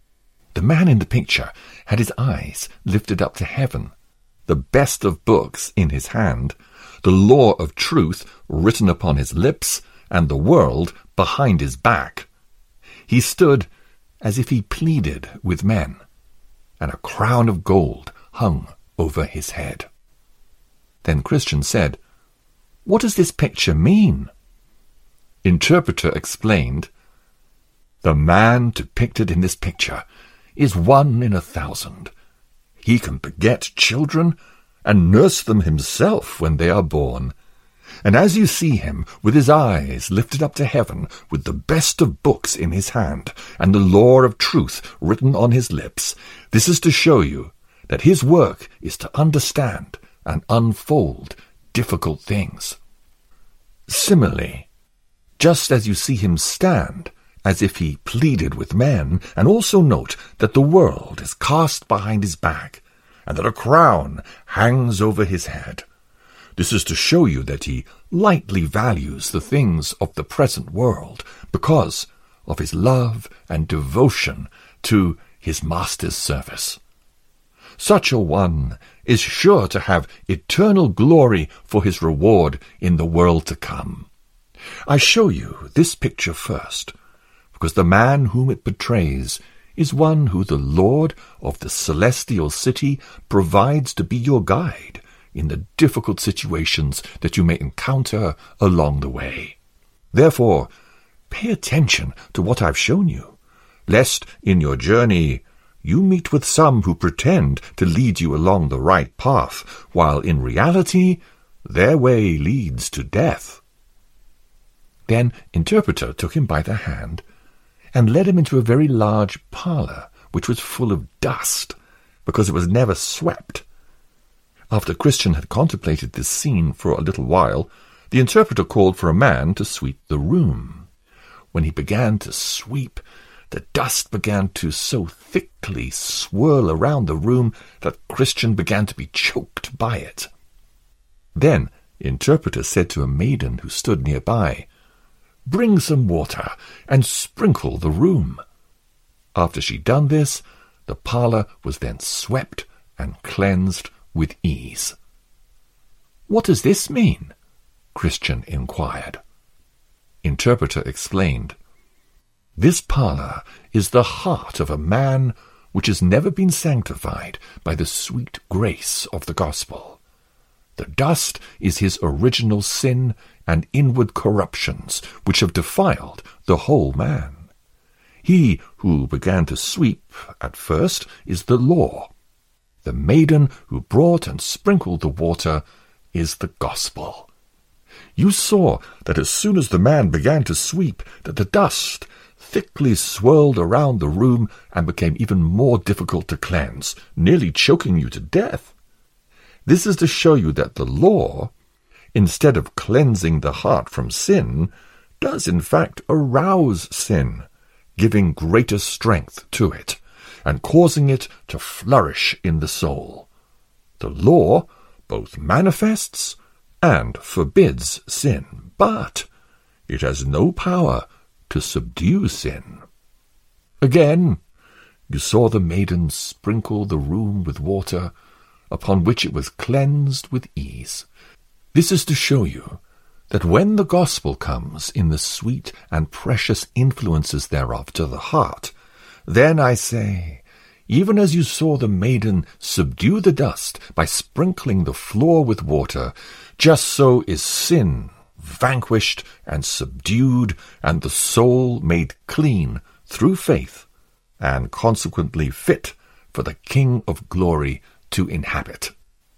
The man in the picture had his eyes lifted up to heaven, the best of books in his hand, the law of truth written upon his lips, and the world behind his back. He stood as if he pleaded with men, and a crown of gold hung over his head. Then Christian said, "What does this picture mean?" Interpreter explained, "The man depicted in this picture is 1 in 1,000. He can beget children and nurse them himself when they are born. And as you see him with his eyes lifted up to heaven, with the best of books in his hand, and the law of truth written on his lips, this is to show you that his work is to understand and unfold difficult things. Similarly, just as you see him stand, as if he pleaded with men, and also note that the world is cast behind his back, and that a crown hangs over his head. This is to show you that he lightly values the things of the present world because of his love and devotion to his master's service. Such a one is sure to have eternal glory for his reward in the world to come. I show you this picture first, because the man whom it portrays is one who the Lord of the celestial city provides to be your guide in the difficult situations that you may encounter along the way. Therefore, pay attention to what I've shown you, lest in your journey you meet with some who pretend to lead you along the right path, while in reality their way leads to death." Then Interpreter took him by the hand and led him into a very large parlour, which was full of dust, because it was never swept. After Christian had contemplated this scene for a little while, the interpreter called for a man to sweep the room. When he began to sweep, the dust began to so thickly swirl around the room that Christian began to be choked by it. Then Interpreter said to a maiden who stood nearby, "Bring some water and sprinkle the room." After she'd done this, the parlour was then swept and cleansed with ease. "What does this mean?" Christian inquired. Interpreter explained, "This parlour is the heart of a man which has never been sanctified by the sweet grace of the gospel. The dust is his original sin and inward corruptions which have defiled the whole man. He who began to sweep at first is the law. The maiden who brought and sprinkled the water is the gospel. You saw that as soon as the man began to sweep, that the dust thickly swirled around the room and became even more difficult to cleanse, nearly choking you to death. This is to show you that the law, instead of cleansing the heart from sin, does in fact arouse sin, giving greater strength to it, and causing it to flourish in the soul. The law both manifests and forbids sin, but it has no power to subdue sin." Again, you saw the maiden sprinkle the room with water, upon which it was cleansed with ease. This is to show you that when the gospel comes in the sweet and precious influences thereof to the heart, then I say, even as you saw the maiden subdue the dust by sprinkling the floor with water, just so is sin vanquished and subdued, and the soul made clean through faith, and consequently fit for the King of glory to inhabit.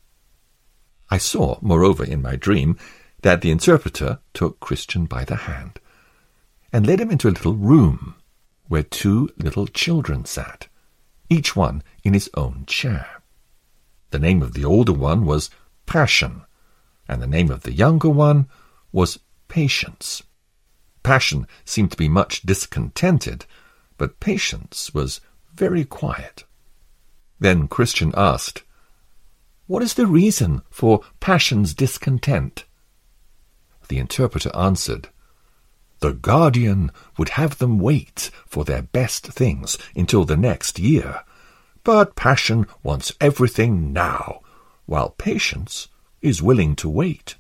I saw, moreover, in my dream, that the interpreter took Christian by the hand and led him into a little room where 2 little children sat, each one in his own chair. The name of the older one was Passion, and the name of the younger one was Patience. Passion seemed to be much discontented, but Patience was very quiet. Then Christian asked, "What is the reason for Passion's discontent?" The interpreter answered, The guardian would have them wait for their best things until the next year, but passion wants everything now, while patience is willing to wait.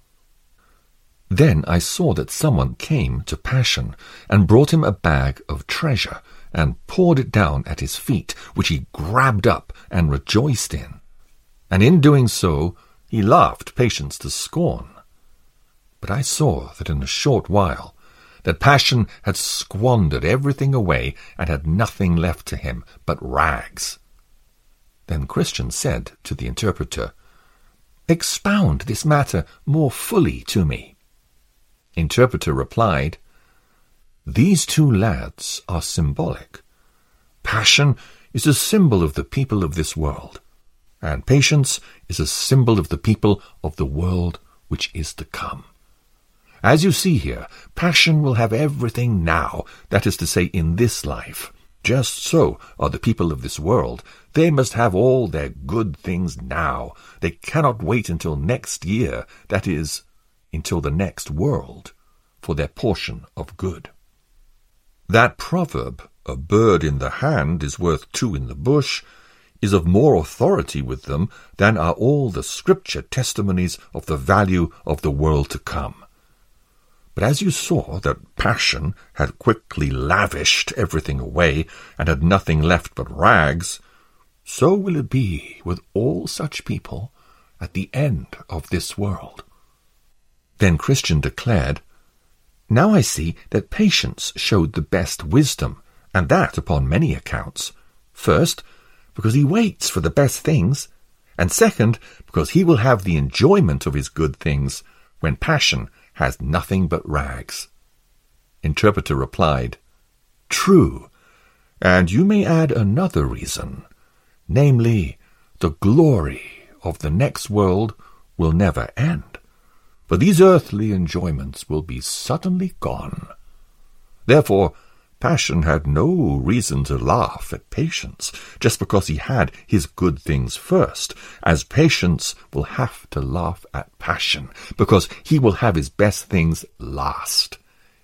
Then I saw that someone came to Passion and brought him a bag of treasure and poured it down at his feet, which he grabbed up and rejoiced in. And in doing so, he laughed Patience to scorn. But I saw that in a short while, that Passion had squandered everything away and had nothing left to him but rags. Then Christian said to the interpreter, "Expound this matter more fully to me." Interpreter replied, "These two lads are symbolic. Passion is a symbol of the people of this world, and patience is a symbol of the people of the world which is to come. As you see here, passion will have everything now, that is to say, in this life. Just so are the people of this world. They must have all their good things now. They cannot wait until next year, that is, until the next world, for their portion of good. That proverb, 'A bird in the hand is worth two in the bush,' is of more authority with them than are all the scripture testimonies of the value of the world to come. But as you saw that passion had quickly lavished everything away and had nothing left but rags, so will it be with all such people at the end of this world." Then Christian declared, "Now I see that Patience showed the best wisdom, and that upon many accounts. First, because he waits for the best things, and second, because he will have the enjoyment of his good things when Passion has nothing but rags." Interpreter replied, "True, and you may add another reason, namely, the glory of the next world will never end. For these earthly enjoyments will be suddenly gone. Therefore, Passion had no reason to laugh at Patience, just because he had his good things first, as Patience will have to laugh at Passion, because he will have his best things last.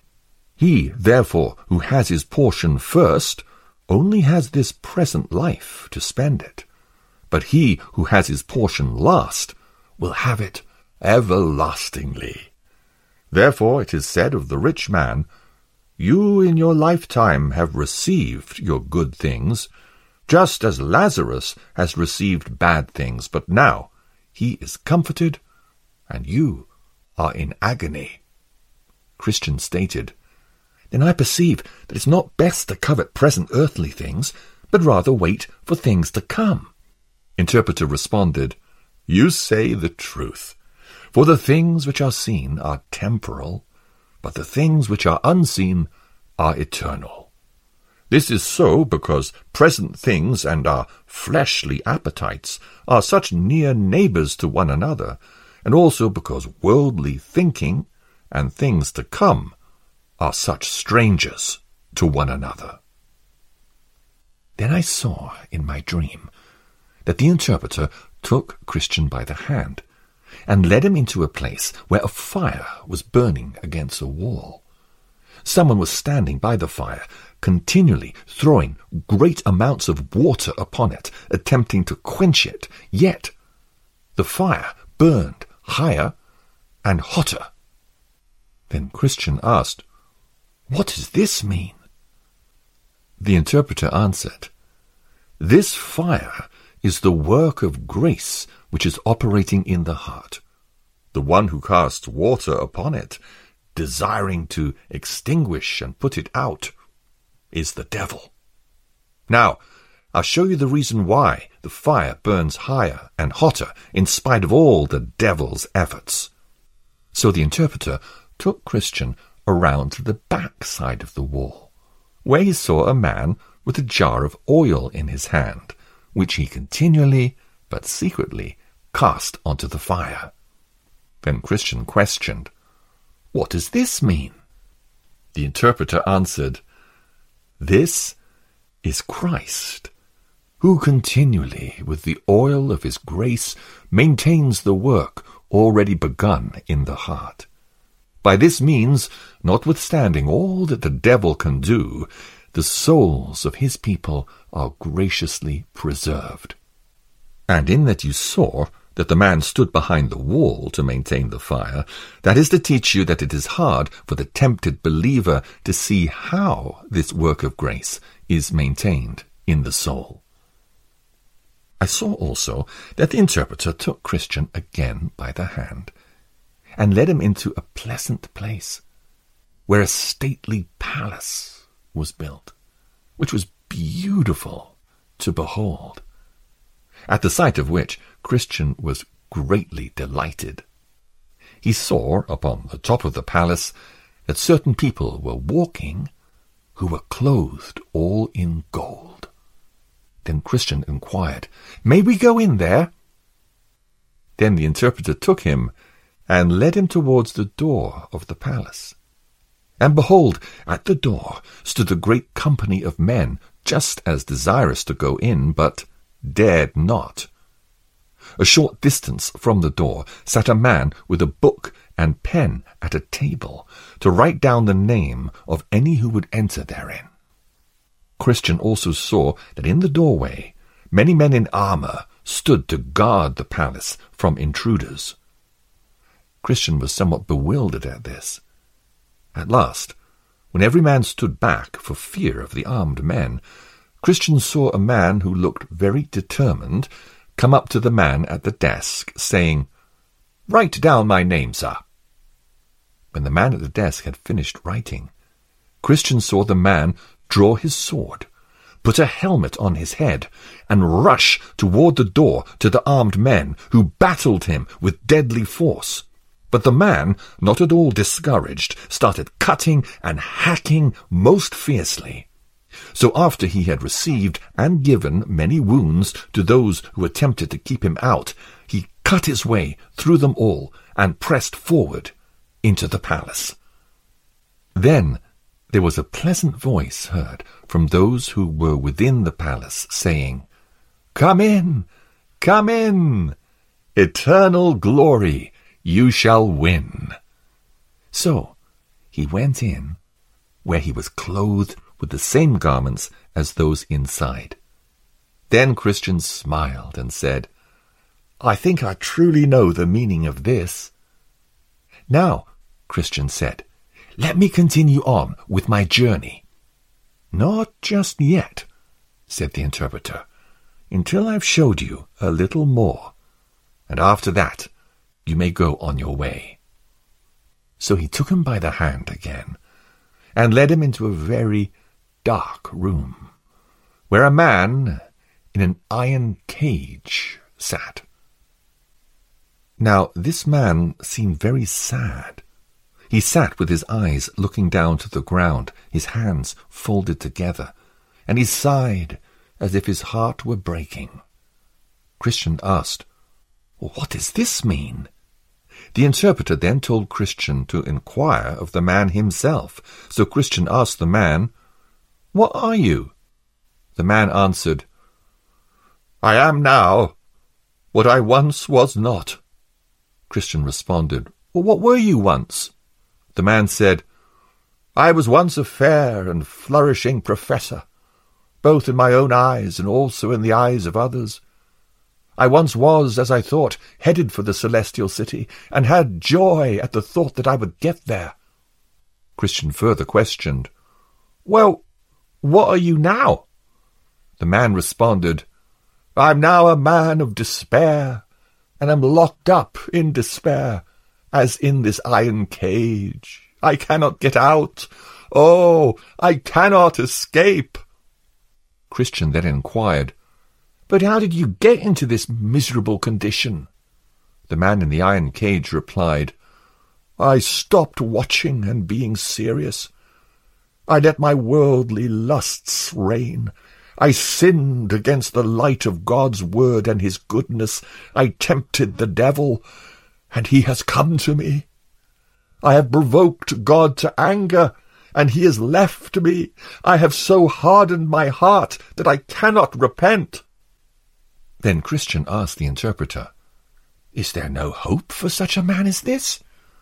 He, therefore, who has his portion first, only has this present life to spend it. But he who has his portion last will have it everlastingly. Therefore it is said of the rich man, 'You in your lifetime have received your good things, just as Lazarus has received bad things, but now he is comforted, and you are in agony.'" Christian stated, "Then I perceive that it's not best to covet present earthly things, but rather wait for things to come." Interpreter responded, "You say the truth. For the things which are seen are temporal, but the things which are unseen are eternal. This is so because present things and our fleshly appetites are such near neighbours to one another, and also because worldly thinking and things to come are such strangers to one another." Then I saw in my dream that the interpreter took Christian by the hand and led him into a place where a fire was burning against a wall. Someone was standing by the fire, continually throwing great amounts of water upon it, attempting to quench it, yet the fire burned higher and hotter. Then Christian asked, "What does this mean?" The interpreter answered, "This fire is the work of grace which is operating in the heart. The one who casts water upon it, desiring to extinguish and put it out, is the devil. Now, I'll show you the reason why the fire burns higher and hotter in spite of all the devil's efforts." So the interpreter took Christian around to the back side of the wall, where he saw a man with a jar of oil in his hand, which he continually, but secretly, cast onto the fire. Then Christian questioned, "What does this mean?" The interpreter answered, "This is Christ, who continually, with the oil of his grace, maintains the work already begun in the heart. By this means, notwithstanding all that the devil can do, the souls of his people are graciously preserved. And in that you saw that the man stood behind the wall to maintain the fire, that is to teach you that it is hard for the tempted believer to see how this work of grace is maintained in the soul. I saw also that the interpreter took Christian again by the hand, and led him into a pleasant place, where a stately palace was built, which was beautiful to behold, at the sight of which Christian was greatly delighted. He saw upon the top of the palace that certain people were walking who were clothed all in gold. Then Christian inquired, "May we go in there?" Then the interpreter took him and led him towards the door of the palace. And behold, at the door stood a great company of men, just as desirous to go in, but dared not. A short distance from the door sat a man with a book and pen at a table, to write down the name of any who would enter therein. Christian also saw that in the doorway many men in armour stood to guard the palace from intruders. Christian was somewhat bewildered at this. At last, when every man stood back for fear of the armed men, Christian saw a man who looked very determined come up to the man at the desk, saying, "Write down my name, sir." When the man at the desk had finished writing, Christian saw the man draw his sword, put a helmet on his head, and rush toward the door to the armed men, who battled him with deadly force. But the man, not at all discouraged, started cutting and hacking most fiercely. So after he had received and given many wounds to those who attempted to keep him out, he cut his way through them all and pressed forward into the palace. Then there was a pleasant voice heard from those who were within the palace, saying, "Come in, come in! Eternal glory you shall win." So he went in, where he was clothed with the same garments as those inside. Then Christian smiled and said, "I think I truly know the meaning of this." "Now," Christian said, "let me continue on with my journey." "Not just yet," said the interpreter, "until I've showed you a little more, and after that you may go on your way." So he took him by the hand again, and led him into a very dark room, where a man in an iron cage sat. Now this man seemed very sad. He sat with his eyes looking down to the ground, his hands folded together, and he sighed as if his heart were breaking. Christian asked, "What does this mean?" The interpreter then told Christian to inquire of the man himself. So Christian asked the man, "What are you?" The man answered, "I am now what I once was not." Christian responded, "Well, what were you once?" The man said, "I was once a fair and flourishing professor, both in my own eyes and also in the eyes of others. I once was, as I thought, headed for the celestial city, and had joy at the thought that I would get there." Christian further questioned, "Well, what are you now?" The man responded, "I'm now a man of despair, and am locked up in despair, as in this iron cage. I cannot get out. Oh, I cannot escape." Christian then inquired, "But how did you get into this miserable condition?" The man in the iron cage replied, "I stopped watching and being serious. I let my worldly lusts reign. I sinned against the light of God's word and his goodness. I tempted the devil, and he has come to me. I have provoked God to anger, and he has left me. I have so hardened my heart that I cannot repent." Then Christian asked the interpreter, "Is there no hope for such a man as this?"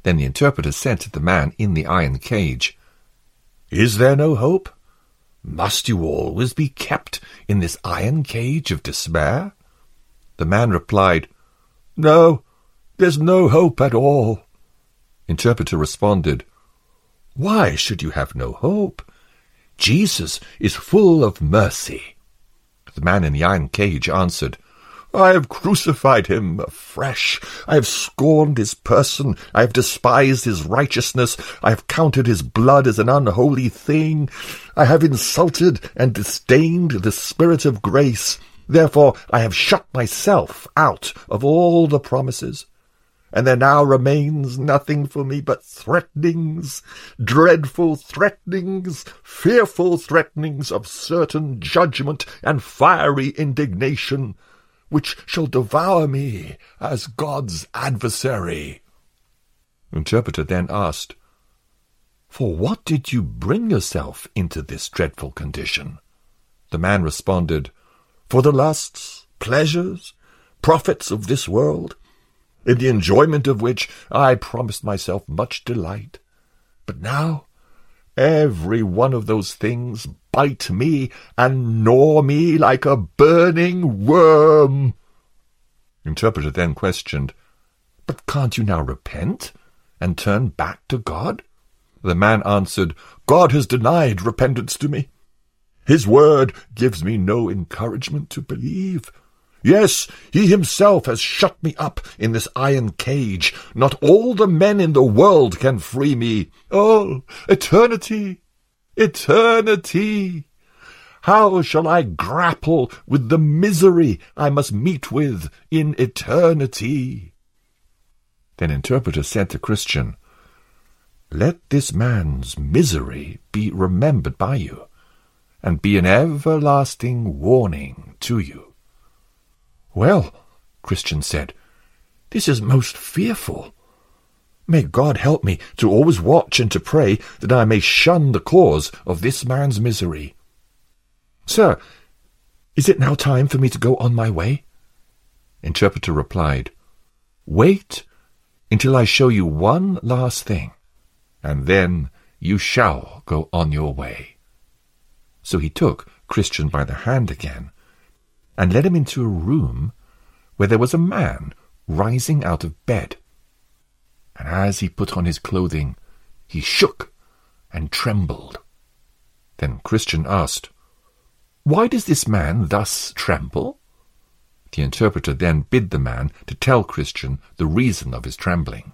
Then the interpreter said to the man in the iron cage, "Is there no hope? Must you always be kept in this iron cage of despair?" The man replied, "No, there's no hope at all." Interpreter responded, "Why should you have no hope? Jesus is full of mercy." The man in the iron cage answered, "I have crucified him afresh. I have scorned his person. I have despised his righteousness. I have counted his blood as an unholy thing. I have insulted and disdained the Spirit of grace. Therefore I have shut myself out of all the promises. And there now remains nothing for me but threatenings, dreadful threatenings, fearful threatenings of certain judgment and fiery indignation, which shall devour me as God's adversary." Interpreter then asked, "For what did you bring yourself into this dreadful condition?" The man responded, "For the lusts, pleasures, profits of this world, in the enjoyment of which I promised myself much delight. But now every one of those things bite me and gnaw me like a burning worm." Interpreter then questioned, "But can't you now repent and turn back to God?" The man answered, "God has denied repentance to me. His word gives me no encouragement to believe. Yes, he himself has shut me up in this iron cage. Not all the men in the world can free me. Oh, eternity! Eternity! How shall I grapple with the misery I must meet with in eternity?" Then Interpreter said to Christian, "Let this man's misery be remembered by you, and be an everlasting warning to you." "Well," Christian said, "this is most fearful. May God help me to always watch and to pray that I may shun the cause of this man's misery. Sir, is it now time for me to go on my way?" Interpreter replied, "Wait until I show you one last thing, and then you shall go on your way." So he took Christian by the hand again, and led him into a room where there was a man rising out of bed. And as he put on his clothing, he shook and trembled. Then Christian asked, "Why does this man thus tremble?" The interpreter then bid the man to tell Christian the reason of his trembling.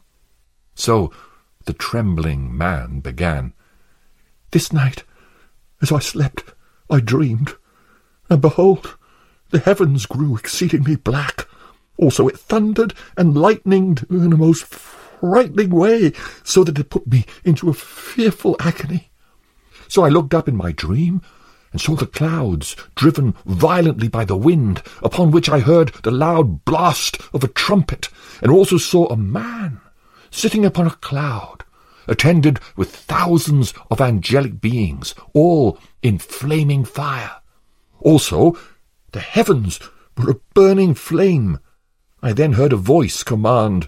So the trembling man began, "This night, as I slept, I dreamed, and behold, the heavens grew exceedingly black. Also it thundered and lightened in a most frightening way, so that it put me into a fearful agony. So I looked up in my dream, and saw the clouds driven violently by the wind, upon which I heard the loud blast of a trumpet, and also saw a man sitting upon a cloud, attended with thousands of angelic beings, all in flaming fire. Also the heavens were a burning flame. I then heard a voice command,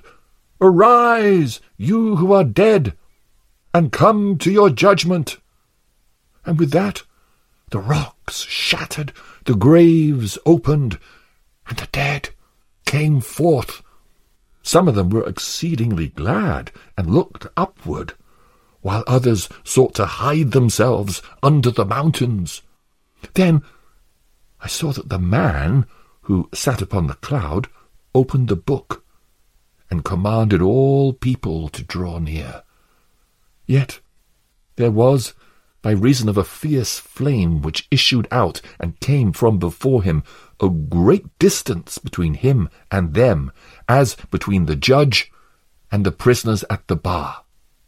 'Arise, you who are dead, and come to your judgment.' And with that the rocks shattered, the graves opened, and the dead came forth. Some of them were exceedingly glad and looked upward, while others sought to hide themselves under the mountains. Then I saw that the man who sat upon the cloud opened the book, and commanded all people to draw near. Yet there was, by reason of a fierce flame which issued out and came from before him, a great distance between him and them, as between the judge and the prisoners at the bar.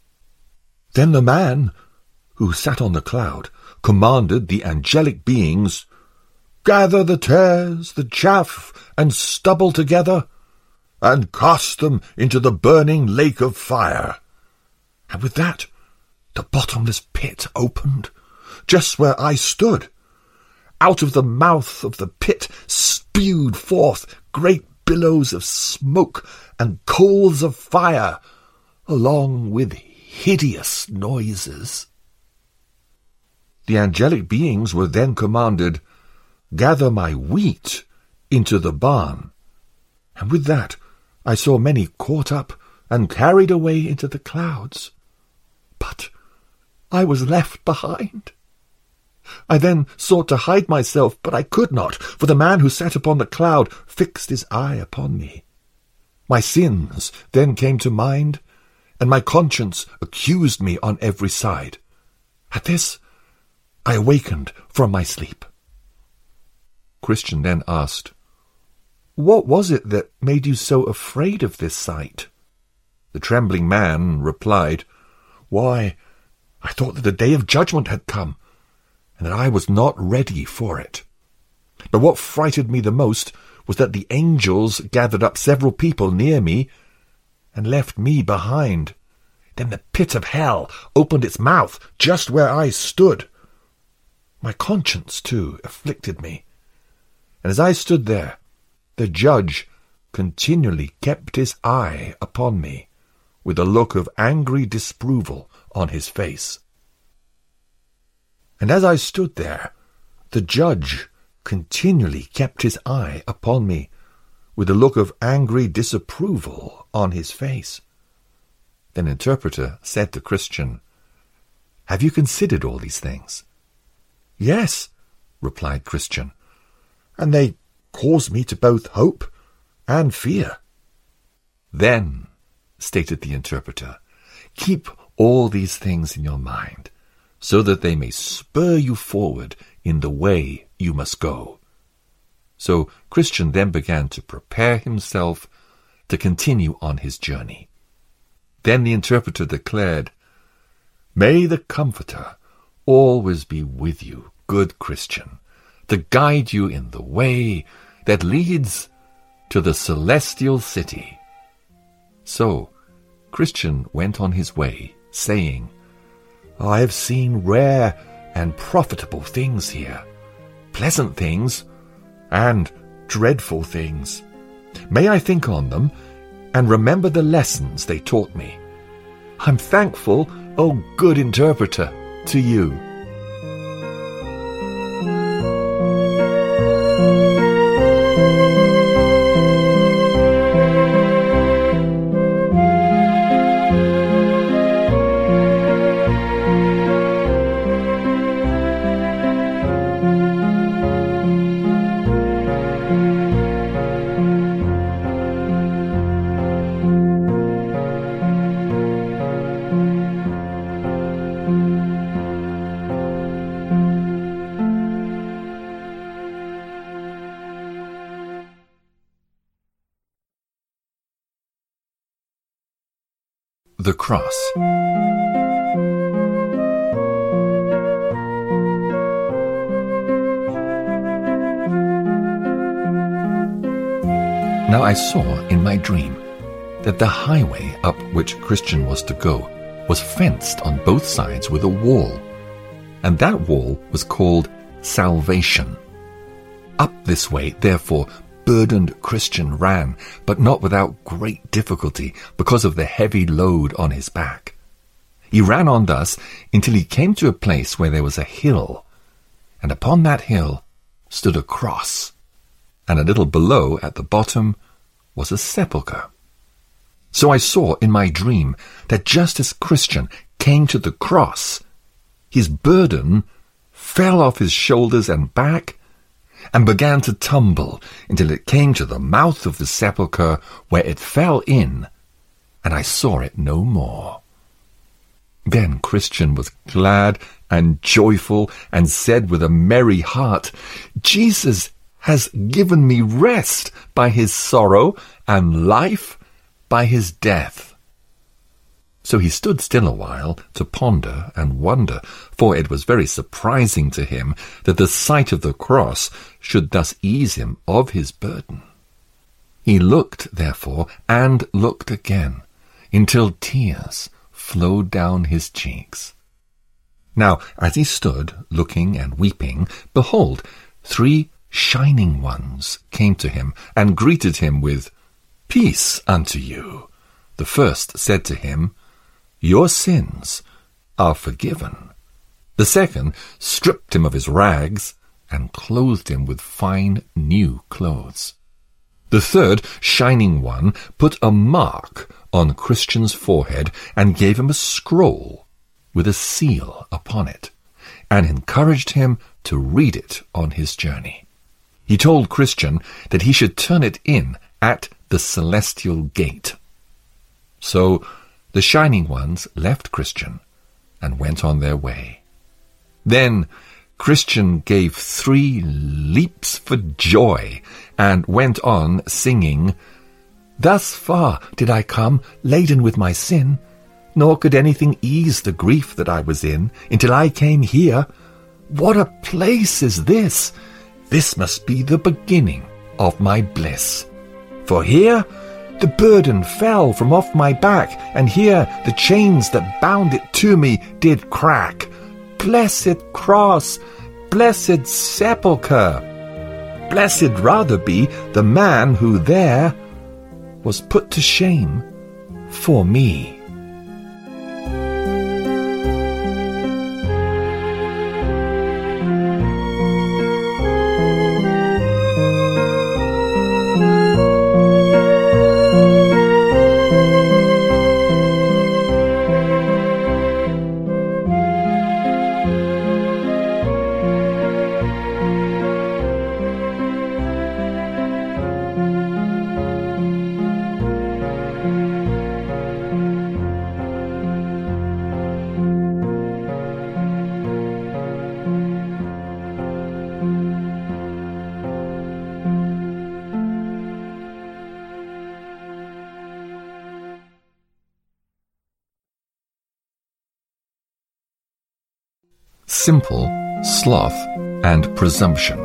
Then the man who sat on the cloud commanded the angelic beings, 'Gather the tares, the chaff, and stubble together, and cast them into the burning lake of fire.' And with that the bottomless pit opened, just where I stood. Out of the mouth of the pit spewed forth great billows of smoke and coals of fire, along with hideous noises. The angelic beings were then commanded, "Gather my wheat into the barn." And with that I saw many caught up and carried away into the clouds. But I was left behind. I then sought to hide myself, but I could not, for the man who sat upon the cloud fixed his eye upon me. My sins then came to mind, and my conscience accused me on every side. At this, I awakened from my sleep. Christian then asked, "What was it that made you so afraid of this sight?" The trembling man replied, "Why, I thought that the day of judgment had come, and that I was not ready for it. But what frightened me the most was that the angels gathered up several people near me and left me behind. Then the pit of hell opened its mouth just where I stood. My conscience, too, afflicted me, and as I stood there, the judge continually kept his eye upon me, with a look of angry disapproval on his face. And as I stood there, the judge continually kept his eye upon me, with a look of angry disapproval on his face. Then Interpreter said to Christian, "Have you considered all these things?" "Yes," replied Christian, "and they cause me to both hope and fear." "Then," stated the Interpreter, "keep all these things in your mind, so that they may spur you forward in the way you must go." So Christian then began to prepare himself to continue on his journey. Then the Interpreter declared, "May the Comforter always be with you, good Christian, to guide you in the way that leads to the celestial city." So Christian went on his way, saying, "I have seen rare and profitable things here, pleasant things and dreadful things. May I think on them and remember the lessons they taught me. I'm thankful, O good Interpreter, to you." The Cross. Now I saw in my dream that the highway up which Christian was to go was fenced on both sides with a wall, and that wall was called Salvation. Up this way, therefore, burdened Christian ran, but not without great difficulty, because of the heavy load on his back. He ran on thus until he came to a place where there was a hill, and upon that hill stood a cross, and a little below at the bottom was a sepulchre. So I saw in my dream that just as Christian came to the cross, his burden fell off his shoulders and back, and began to tumble until it came to the mouth of the sepulchre, where it fell in, and I saw it no more. Then Christian was glad and joyful, and said with a merry heart, "Jesus has given me rest by his sorrow, and life by his death." So he stood still a while to ponder and wonder, for it was very surprising to him that the sight of the cross should thus ease him of his burden. He looked, therefore, and looked again, until tears flowed down his cheeks. Now, as he stood, looking and weeping, behold, 3 shining ones came to him, and greeted him with, "Peace unto you." The first said to him, "Your sins are forgiven." The second stripped him of his rags and clothed him with fine new clothes. The third, shining one, put a mark on Christian's forehead and gave him a scroll with a seal upon it, and encouraged him to read it on his journey. He told Christian that he should turn it in at the celestial gate. So the shining ones left Christian and went on their way. Then Christian gave 3 leaps for joy and went on singing, "Thus far did I come laden with my sin, nor could anything ease the grief that I was in, until I came here. What a place is this! This must be the beginning of my bliss. For here the burden fell from off my back, and here the chains that bound it to me did crack. Blessed cross, blessed sepulchre! Blessed rather be the man who there was put to shame for me." Simple, Sloth, and Presumption.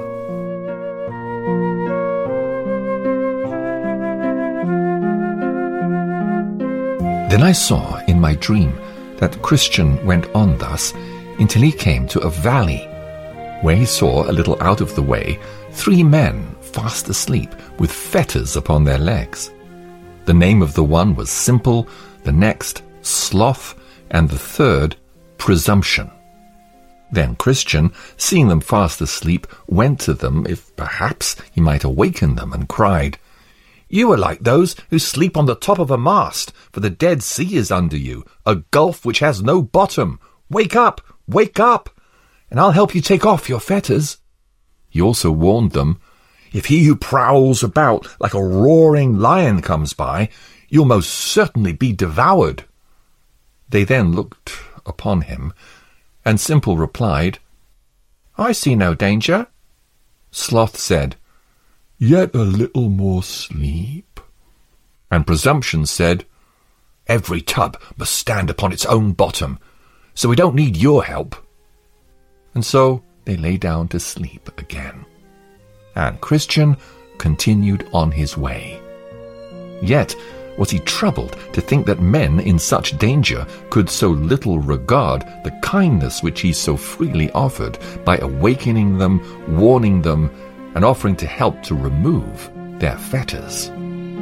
Then I saw in my dream that Christian went on thus until he came to a valley, where he saw a little out of the way 3 men fast asleep with fetters upon their legs. The name of the one was Simple, the next Sloth, and the third Presumption. Then Christian, seeing them fast asleep, went to them, if perhaps he might awaken them, and cried, "You are like those who sleep on the top of a mast, for the Dead Sea is under you, a gulf which has no bottom. Wake up, and I'll help you take off your fetters." He also warned them, "If he who prowls about like a roaring lion comes by, you'll most certainly be devoured." They then looked upon him, and Simple replied, "I see no danger." Sloth said, "Yet a little more sleep." And Presumption said, "Every tub must stand upon its own bottom, so we don't need your help." And so they lay down to sleep again. And Christian continued on his way. Yet was he troubled to think that men in such danger could so little regard the kindness which he so freely offered by awakening them, warning them, and offering to help to remove their fetters.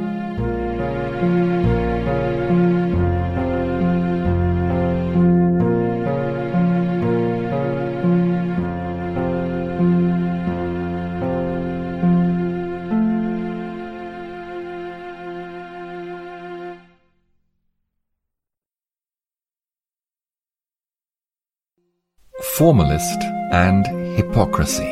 Formalist and Hypocrisy.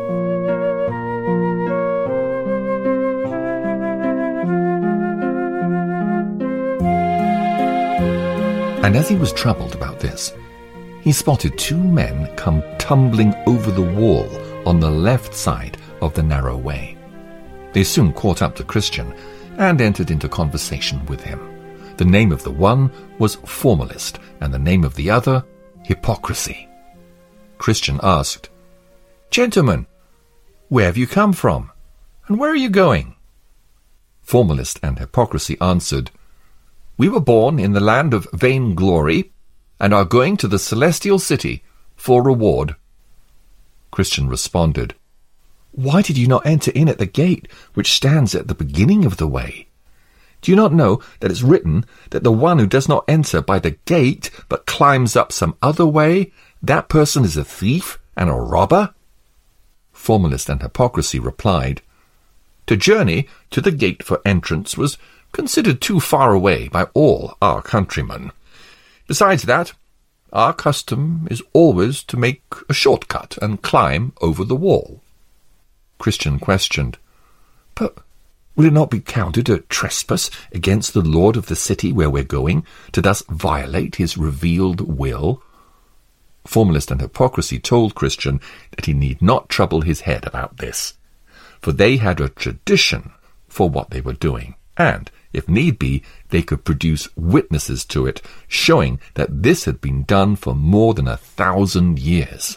And as he was troubled about this, he spotted 2 men come tumbling over the wall on the left side of the narrow way. They soon caught up to Christian and entered into conversation with him. The name of the one was Formalist, and the name of the other, Hypocrisy. Christian asked, "Gentlemen, where have you come from, and where are you going?" Formalist and Hypocrisy answered, "We were born in the land of vainglory, and are going to the celestial city for reward." Christian responded, "Why did you not enter in at the gate which stands at the beginning of the way? Do you not know that it's written that the one who does not enter by the gate but climbs up some other way, that person is a thief and a robber? Formalist and Hypocrisy replied, To journey to the gate for entrance was considered too far away by all our countrymen. Besides that, our custom is always to make a shortcut and climb over the wall. Christian questioned, But will it not be counted a trespass against the lord of the city where we're going, to thus violate his revealed will? Formalist and Hypocrisy told Christian that he need not trouble his head about this, for they had a tradition for what they were doing, and, if need be, they could produce witnesses to it, showing that this had been done for more than 1,000 years.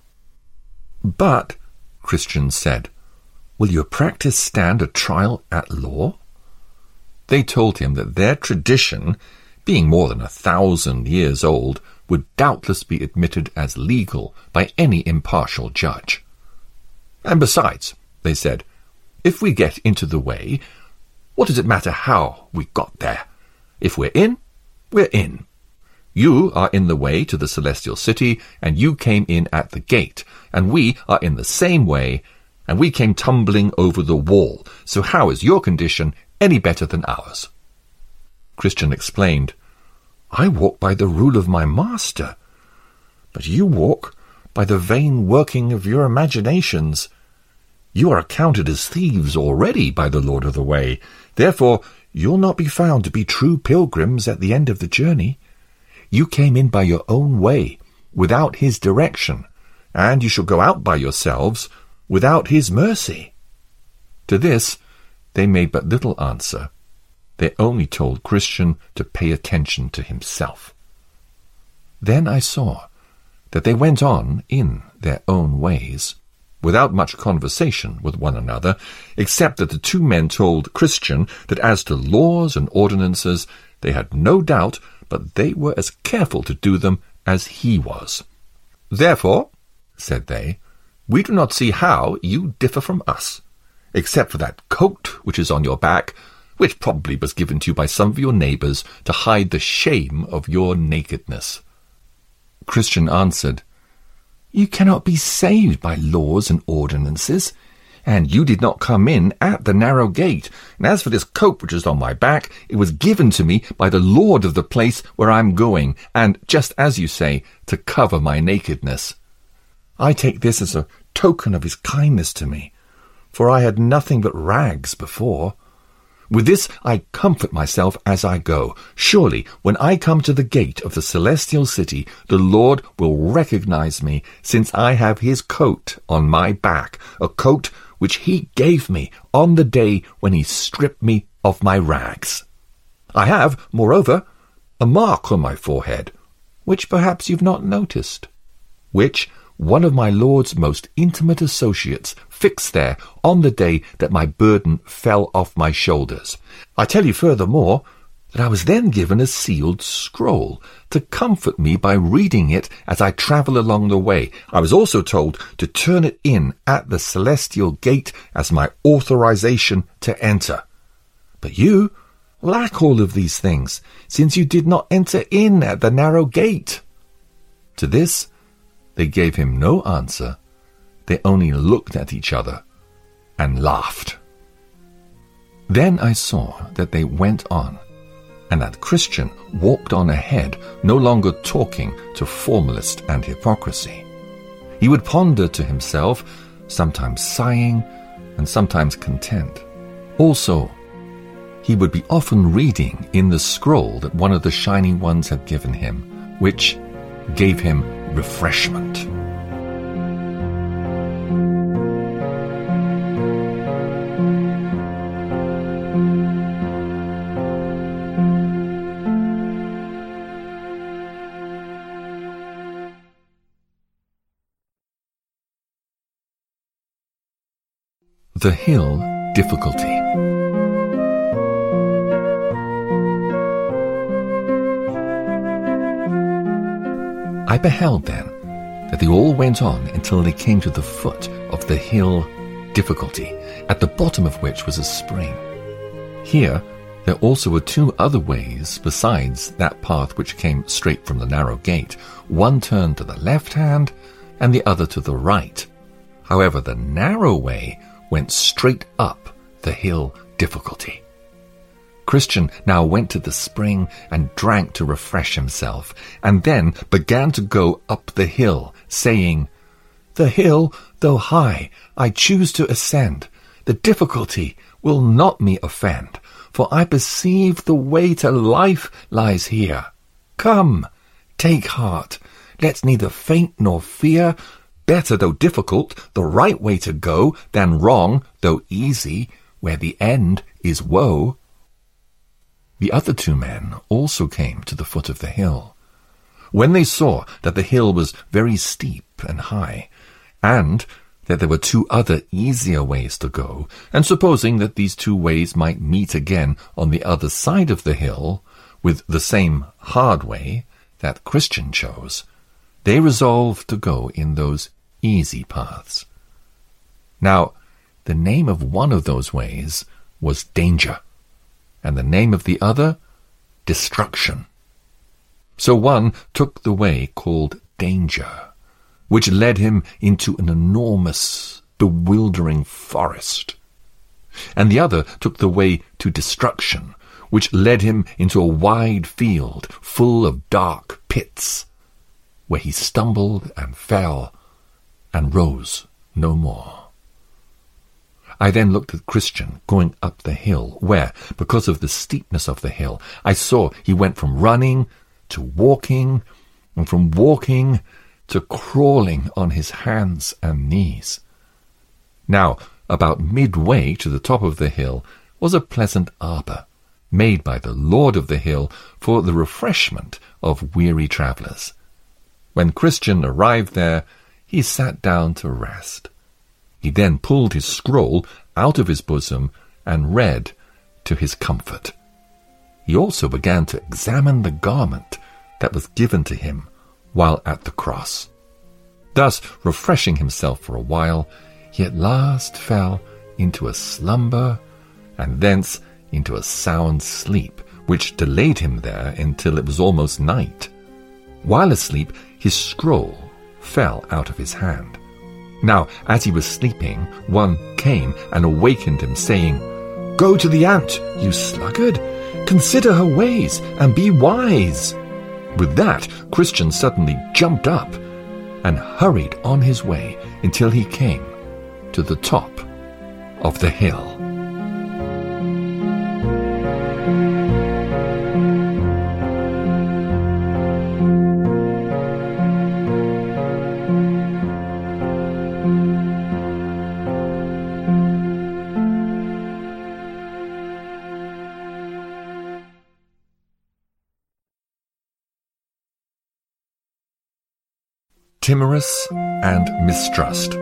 But, Christian said, will your practice stand a trial at law? They told him that their tradition, being more than 1,000 years old, would doubtless be admitted as legal by any impartial judge. And besides, they said, if we get into the way, what does it matter how we got there? If we're in, we're in. You are in the way to the celestial city, and you came in at the gate, and we are in the same way, and we came tumbling over the wall, so how is your condition any better than ours? Christian explained, I walk by the rule of my master, but you walk by the vain working of your imaginations. You are accounted as thieves already by the Lord of the Way. Therefore, you'll not be found to be true pilgrims at the end of the journey. You came in by your own way, without his direction, and you shall go out by yourselves, without his mercy. To this, they made but little answer. They only told Christian to pay attention to himself. Then I saw that they went on in their own ways, without much conversation with one another, except that the two men told Christian that as to laws and ordinances, they had no doubt, but they were as careful to do them as he was. Therefore, said they, we do not see how you differ from us, except for that coat which is on your back, which probably was given to you by some of your neighbours to hide the shame of your nakedness. Christian answered, You cannot be saved by laws and ordinances, and you did not come in at the narrow gate. And as for this coat which is on my back, it was given to me by the Lord of the place where I am going, and, just as you say, to cover my nakedness. I take this as a token of his kindness to me, for I had nothing but rags before. With this I comfort myself as I go. Surely, when I come to the gate of the celestial city, the Lord will recognize me, since I have his coat on my back, a coat which he gave me on the day when he stripped me of my rags. I have, moreover, a mark on my forehead, which perhaps you've not noticed, which one of my Lord's most intimate associates fixed there on the day that my burden fell off my shoulders. I tell you furthermore that I was then given a sealed scroll to comfort me by reading it as I travel along the way. I was also told to turn it in at the celestial gate as my authorization to enter. But you lack all of these things, since you did not enter in at the narrow gate. To this they gave him no answer. They only looked at each other and laughed. Then I saw that they went on, and that Christian walked on ahead, no longer talking to Formalist and Hypocrisy. He would ponder to himself, sometimes sighing and sometimes content. Also, he would be often reading in the scroll that one of the Shining Ones had given him, which gave him refreshment. The Hill Difficulty. I beheld then that they all went on until they came to the foot of the hill Difficulty, at the bottom of which was a spring. Here There also were 2 other ways besides that path which came straight from the narrow gate. One turned to the left hand and the other to the right. However, the narrow way went straight up the hill difficulty. Christian now went to the spring and drank to refresh himself, and then began to go up the hill, saying, "The hill, though high, I choose to ascend. The difficulty will not me offend, for I perceive the way to life lies here. Come, take heart, let's neither faint nor fear. Better, though difficult, the right way to go, than wrong, though easy, where the end is woe." The other 2 men also came to the foot of the hill. When they saw that the hill was very steep and high, and that there were 2 other easier ways to go, and supposing that these 2 ways might meet again on the other side of the hill, with the same hard way that Christian chose, they resolved to go in those easy paths. Now, the name of one of those ways was Danger, and the name of the other, Destruction. So one took the way called Danger, which led him into an enormous, bewildering forest. And the other took the way to Destruction, which led him into a wide field full of dark pits, where he stumbled and fell and rose no more. I then looked at Christian going up the hill, where, because of the steepness of the hill, I saw he went from running to walking, and from walking to crawling on his hands and knees. Now, about midway to the top of the hill was a pleasant arbour, made by the Lord of the hill for the refreshment of weary travellers. When Christian arrived there, he sat down to rest. He then pulled his scroll out of his bosom and read to his comfort. He also began to examine the garment that was given to him while at the cross. Thus, refreshing himself for a while, he at last fell into a slumber, and thence into a sound sleep, which delayed him there until it was almost night. While asleep, his scroll fell out of his hand. Now, as he was sleeping, one came and awakened him, saying, "Go to the ant, you sluggard! Consider her ways, and be wise!" With that, Christian suddenly jumped up and hurried on his way until he came to the top of the hill. Timorous and Mistrust.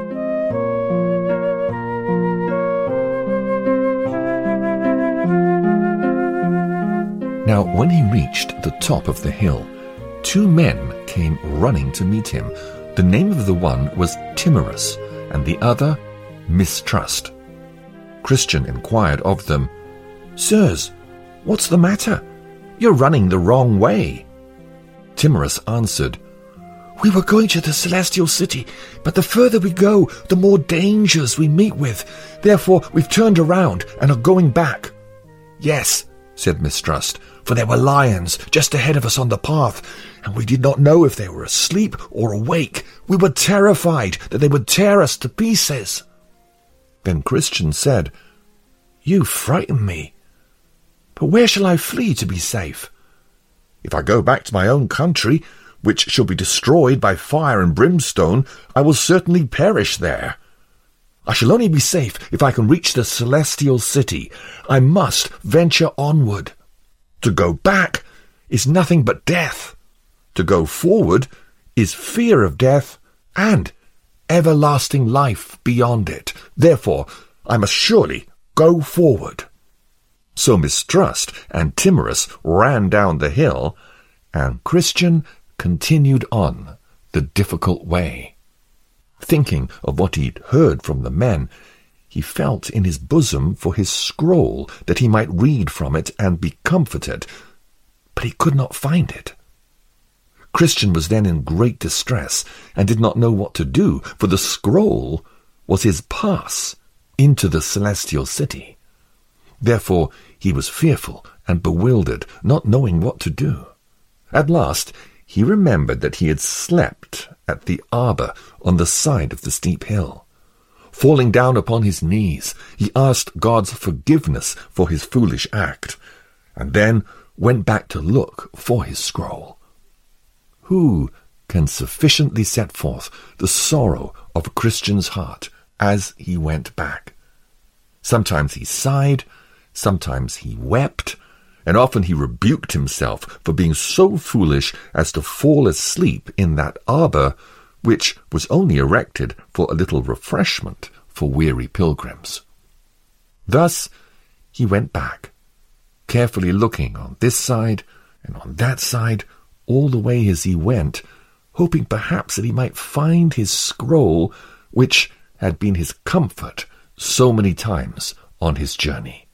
Now, when he reached the top of the hill, 2 men came running to meet him. The name of the one was Timorous, and the other Mistrust. Christian inquired of them, "Sirs, what's the matter? You're running the wrong way." Timorous answered, "We were going to the Celestial City, but the further we go, the more dangers we meet with. Therefore, we've turned around and are going back." "Yes," said Mistrust, "for there were lions just ahead of us on the path, and we did not know if they were asleep or awake. We were terrified that they would tear us to pieces." Then Christian said, "You frighten me. But where shall I flee to be safe? If I go back to my own country, which shall be destroyed by fire and brimstone, I will certainly perish there. I shall only be safe if I can reach the Celestial City. I must venture onward. To go back is nothing but death. To go forward is fear of death and everlasting life beyond it. Therefore, I must surely go forward." So Mistrust and Timorous ran down the hill, and Christian continued on the difficult way. Thinking of what he'd heard from the men, he felt in his bosom for his scroll, that he might read from it and be comforted, but he could not find it. Christian was then in great distress, and did not know what to do, for the scroll was his pass into the celestial city. Therefore he was fearful and bewildered, not knowing what to do. At last he remembered that he had slept at the arbour on the side of the steep hill. Falling down upon his knees, he asked God's forgiveness for his foolish act, and then went back to look for his scroll. Who can sufficiently set forth the sorrow of a Christian's heart as he went back? Sometimes he sighed, sometimes he wept, and often he rebuked himself for being so foolish as to fall asleep in that arbour, which was only erected for a little refreshment for weary pilgrims. Thus he went back, carefully looking on this side and on that side all the way as he went, hoping perhaps that he might find his scroll, which had been his comfort so many times on his journey.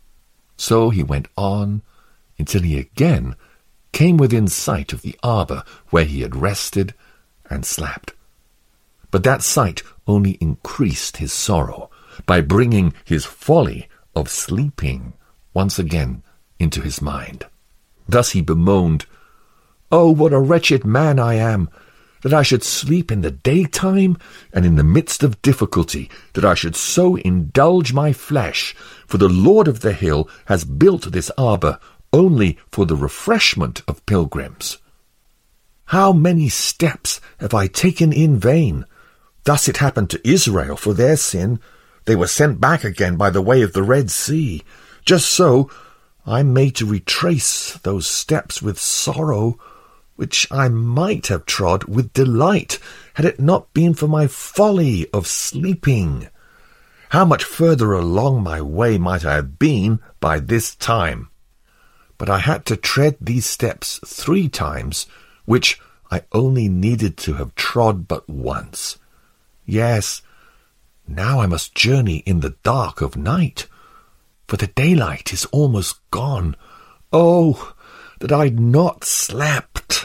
So he went on until he again came within sight of the arbour where he had rested and slept. But that sight only increased his sorrow by bringing his folly of sleeping once again into his mind. Thus he bemoaned, "Oh, what a wretched man I am, that I should sleep in the daytime, and in the midst of difficulty, that I should so indulge my flesh, for the Lord of the hill has built this arbour only for the refreshment of pilgrims. How many steps have I taken in vain? Thus it happened to Israel for their sin. They were sent back again by the way of the Red Sea. Just so I am made to retrace those steps with sorrow, which I might have trod with delight, had it not been for my folly of sleeping. How much further along my way might I have been by this time? But I had to tread these steps 3 times, which I only needed to have trod but once. Yes, now I must journey in the dark of night, for the daylight is almost gone. Oh, that I'd not slept!"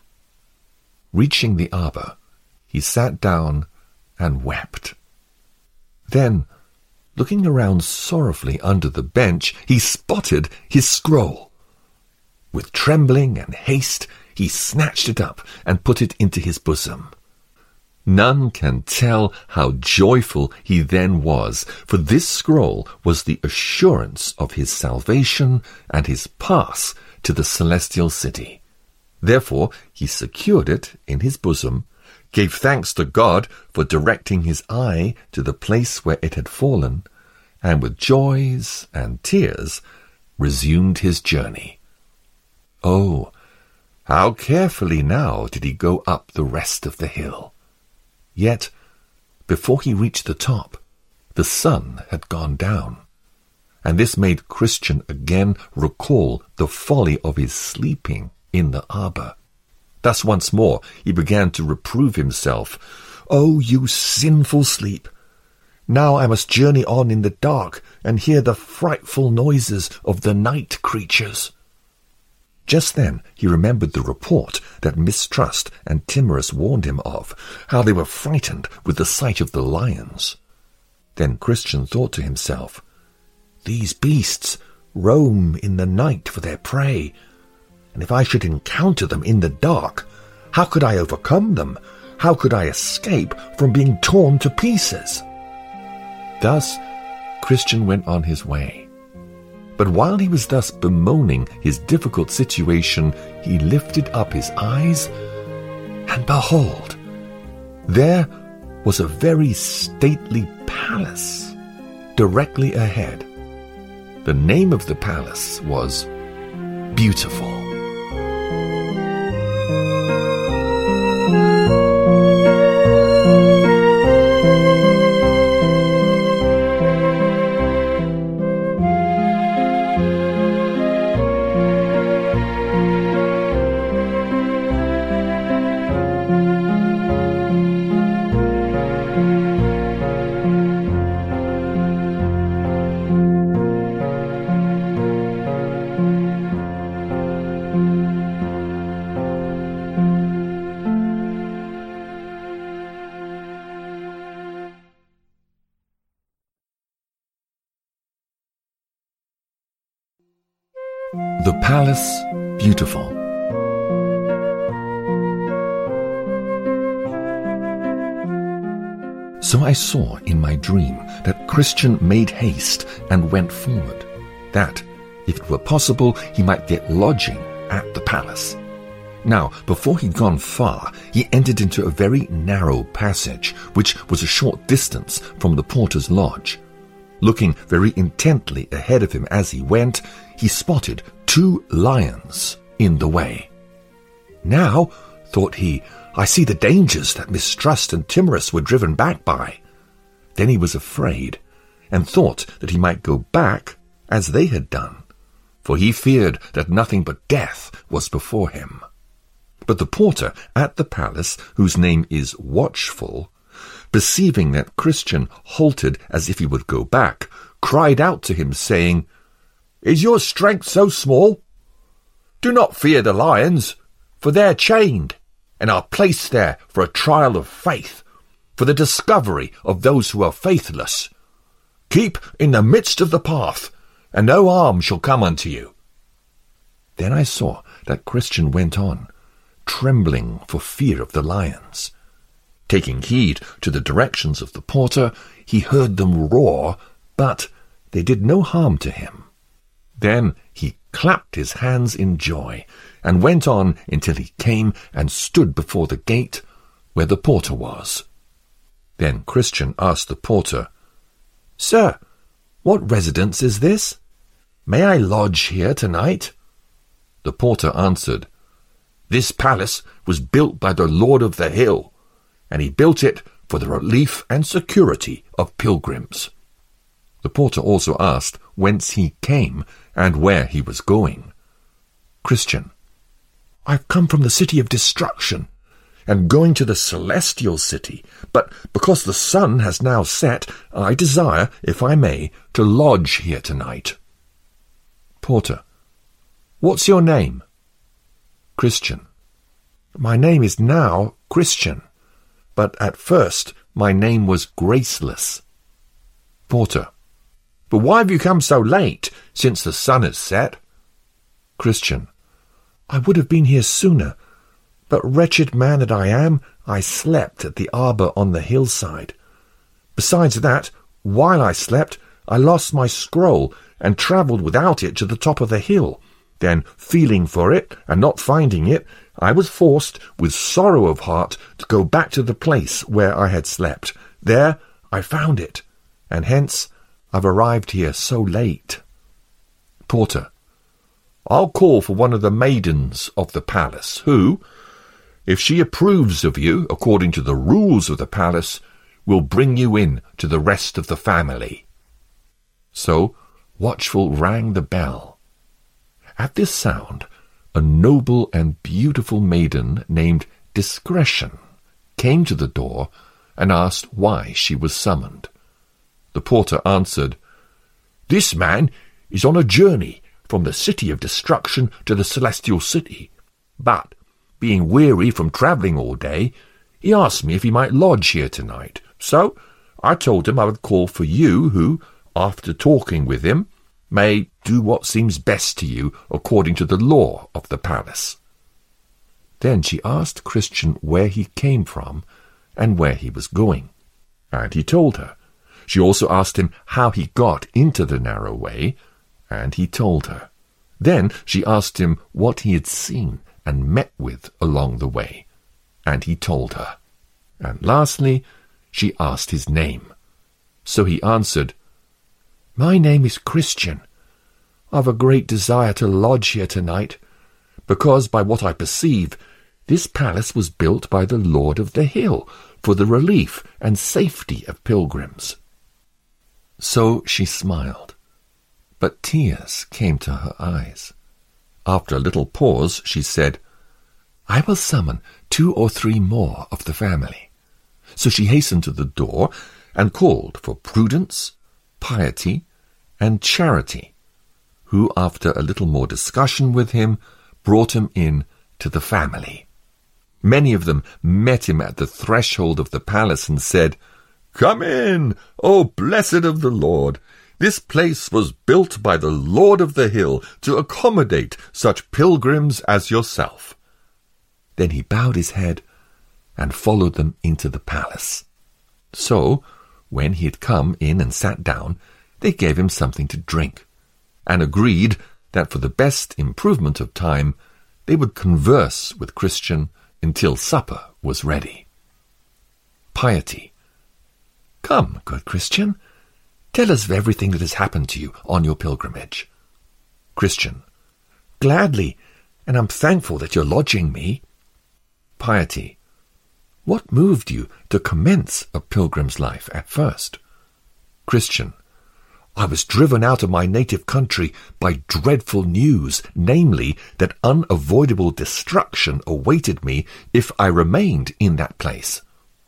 Reaching the arbour, he sat down and wept. Then, looking around sorrowfully under the bench, he spotted his scroll. With trembling and haste, he snatched it up and put it into his bosom. None can tell how joyful he then was, for this scroll was the assurance of his salvation and his pass to the celestial city. Therefore he secured it in his bosom, gave thanks to God for directing his eye to the place where it had fallen, and with joys and tears resumed his journey. Oh, how carefully now did he go up the rest of the hill! Yet, before he reached the top, the sun had gone down, and this made Christian again recall the folly of his sleeping in the arbour. Thus once more he began to reprove himself. "Oh, you sinful sleep! Now I must journey on in the dark and hear the frightful noises of the night creatures." Just then he remembered the report that Mistrust and Timorous warned him of, how they were frightened with the sight of the lions. Then Christian thought to himself, "These beasts roam in the night for their prey, and if I should encounter them in the dark, how could I overcome them? How could I escape from being torn to pieces?" Thus Christian went on his way. But while he was thus bemoaning his difficult situation, he lifted up his eyes, and behold, there was a very stately palace directly ahead. The name of the palace was Beautiful. palace beautiful. So I saw in my dream that Christian made haste and went forward, that, if it were possible, he might get lodging at the palace. Now, before he'd gone far, he entered into a very narrow passage, which was a short distance from the porter's lodge. Looking very intently ahead of him as he went, he spotted 2 lions in the way. Now, thought he, I see the dangers that Mistrust and Timorous were driven back by. Then he was afraid, and thought that he might go back as they had done, for he feared that nothing but death was before him. But the porter at the palace, whose name is Watchful, perceiving that Christian halted as if he would go back, cried out to him, saying, Is your strength so small? Do not fear the lions, for they are chained, and are placed there for a trial of faith, for the discovery of those who are faithless. Keep in the midst of the path, and no harm shall come unto you. Then I saw that Christian went on, trembling for fear of the lions. Taking heed to the directions of the porter, he heard them roar, but they did no harm to him. Then he clapped his hands in joy, and went on until he came and stood before the gate where the porter was. Then Christian asked the porter, Sir, what residence is this? May I lodge here tonight? The porter answered, This palace was built by the Lord of the Hill, and he built it for the relief and security of pilgrims. The porter also asked whence he came and where he was going. Christian, I've come from the city of destruction, and going to the celestial city, but because the sun has now set, I desire, if I may, to lodge here tonight. Porter, what's your name? Christian, my name is now Christian, but at first my name was Graceless. Porter, but why have you come so late, since the sun has set? Christian, I would have been here sooner, but wretched man that I am, I slept at the arbour on the hillside. Besides that, while I slept, I lost my scroll, and travelled without it to the top of the hill. Then, feeling for it, and not finding it, I was forced, with sorrow of heart, to go back to the place where I had slept. There I found it, and hence I've arrived here so late. Porter, I'll call for one of the maidens of the palace, who, if she approves of you according to the rules of the palace, will bring you in to the rest of the family. So Watchful rang the bell. At this sound, a noble and beautiful maiden named Discretion came to the door and asked why she was summoned. The porter answered, This man is on a journey from the city of destruction to the celestial city, but, being weary from travelling all day, he asked me if he might lodge here tonight. So I told him I would call for you, who, after talking with him, may do what seems best to you according to the law of the palace. Then she asked Christian where he came from and where he was going, and he told her. She also asked him how he got into the narrow way, and he told her. Then she asked him what he had seen and met with along the way, and he told her. And lastly, she asked his name. So he answered, My name is Christian. I've a great desire to lodge here tonight, because by what I perceive, this palace was built by the Lord of the Hill for the relief and safety of pilgrims. So she smiled, but tears came to her eyes. After a little pause, she said, I will summon 2 or 3 more of the family. So she hastened to the door and called for Prudence, Piety, and Charity, who, after a little more discussion with him, brought him in to the family. Many of them met him at the threshold of the palace and said, Come in, O blessed of the Lord. This place was built by the Lord of the Hill to accommodate such pilgrims as yourself." Then he bowed his head and followed them into the palace. So, when he had come in and sat down, they gave him something to drink, and agreed that for the best improvement of time they would converse with Christian until supper was ready. Piety. "Come, good Christian, tell us of everything that has happened to you on your pilgrimage." Christian. "Gladly, and I'm thankful that you're lodging me." Piety. "What moved you to commence a pilgrim's life at first?" Christian. "I was driven out of my native country by dreadful news, namely, that unavoidable destruction awaited me if I remained in that place."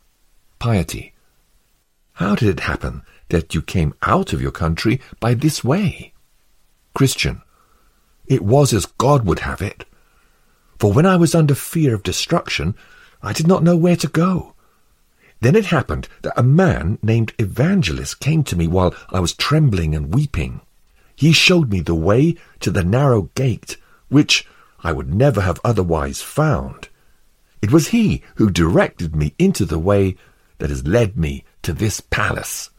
Piety. "How did it happen that you came out of your country by this way?" Christian. "It was as God would have it. For when I was under fear of destruction, I did not know where to go. Then it happened that a man named Evangelist came to me while I was trembling and weeping. He showed me the way to the narrow gate, which I would never have otherwise found. It was he who directed me into the way that has led me to this palace."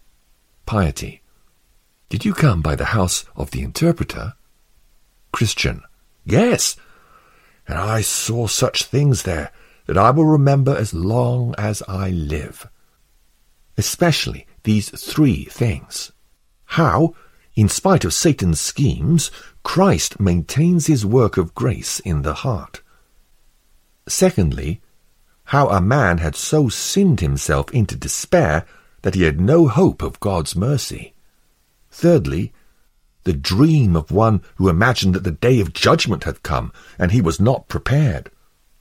Piety. "Did you come by the house of the interpreter?" Christian. "Yes, and I saw such things there that I will remember as long as I live. Especially these 3 things. How, in spite of Satan's schemes, Christ maintains his work of grace in the heart. Secondly, how a man had so sinned himself into despair that he had no hope of God's mercy. Thirdly, the dream of one who imagined that the day of judgment had come, and he was not prepared."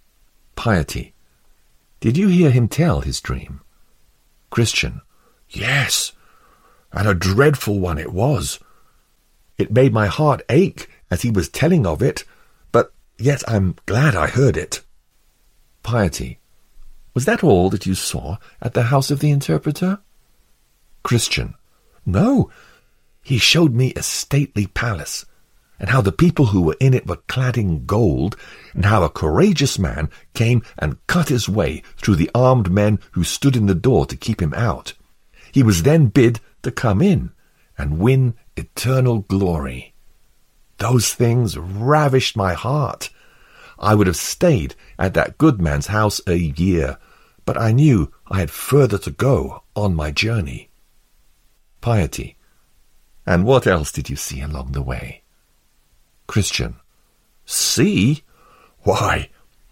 Piety. "Did you hear him tell his dream?" Christian. "Yes, and a dreadful one it was. It made my heart ache as he was telling of it, but yet I'm glad I heard it." Piety. "Was that all that you saw at the house of the interpreter?" Christian. "No, he showed me a stately palace, and how the people who were in it were clad in gold, and how a courageous man came and cut his way through the armed men who stood in the door to keep him out. He was then bid to come in and win eternal glory. Those things ravished my heart. I would have stayed at that good man's house a year, but I knew I had further to go on my journey." Piety. "And what else did you see along the way?" Christian. "See? Why,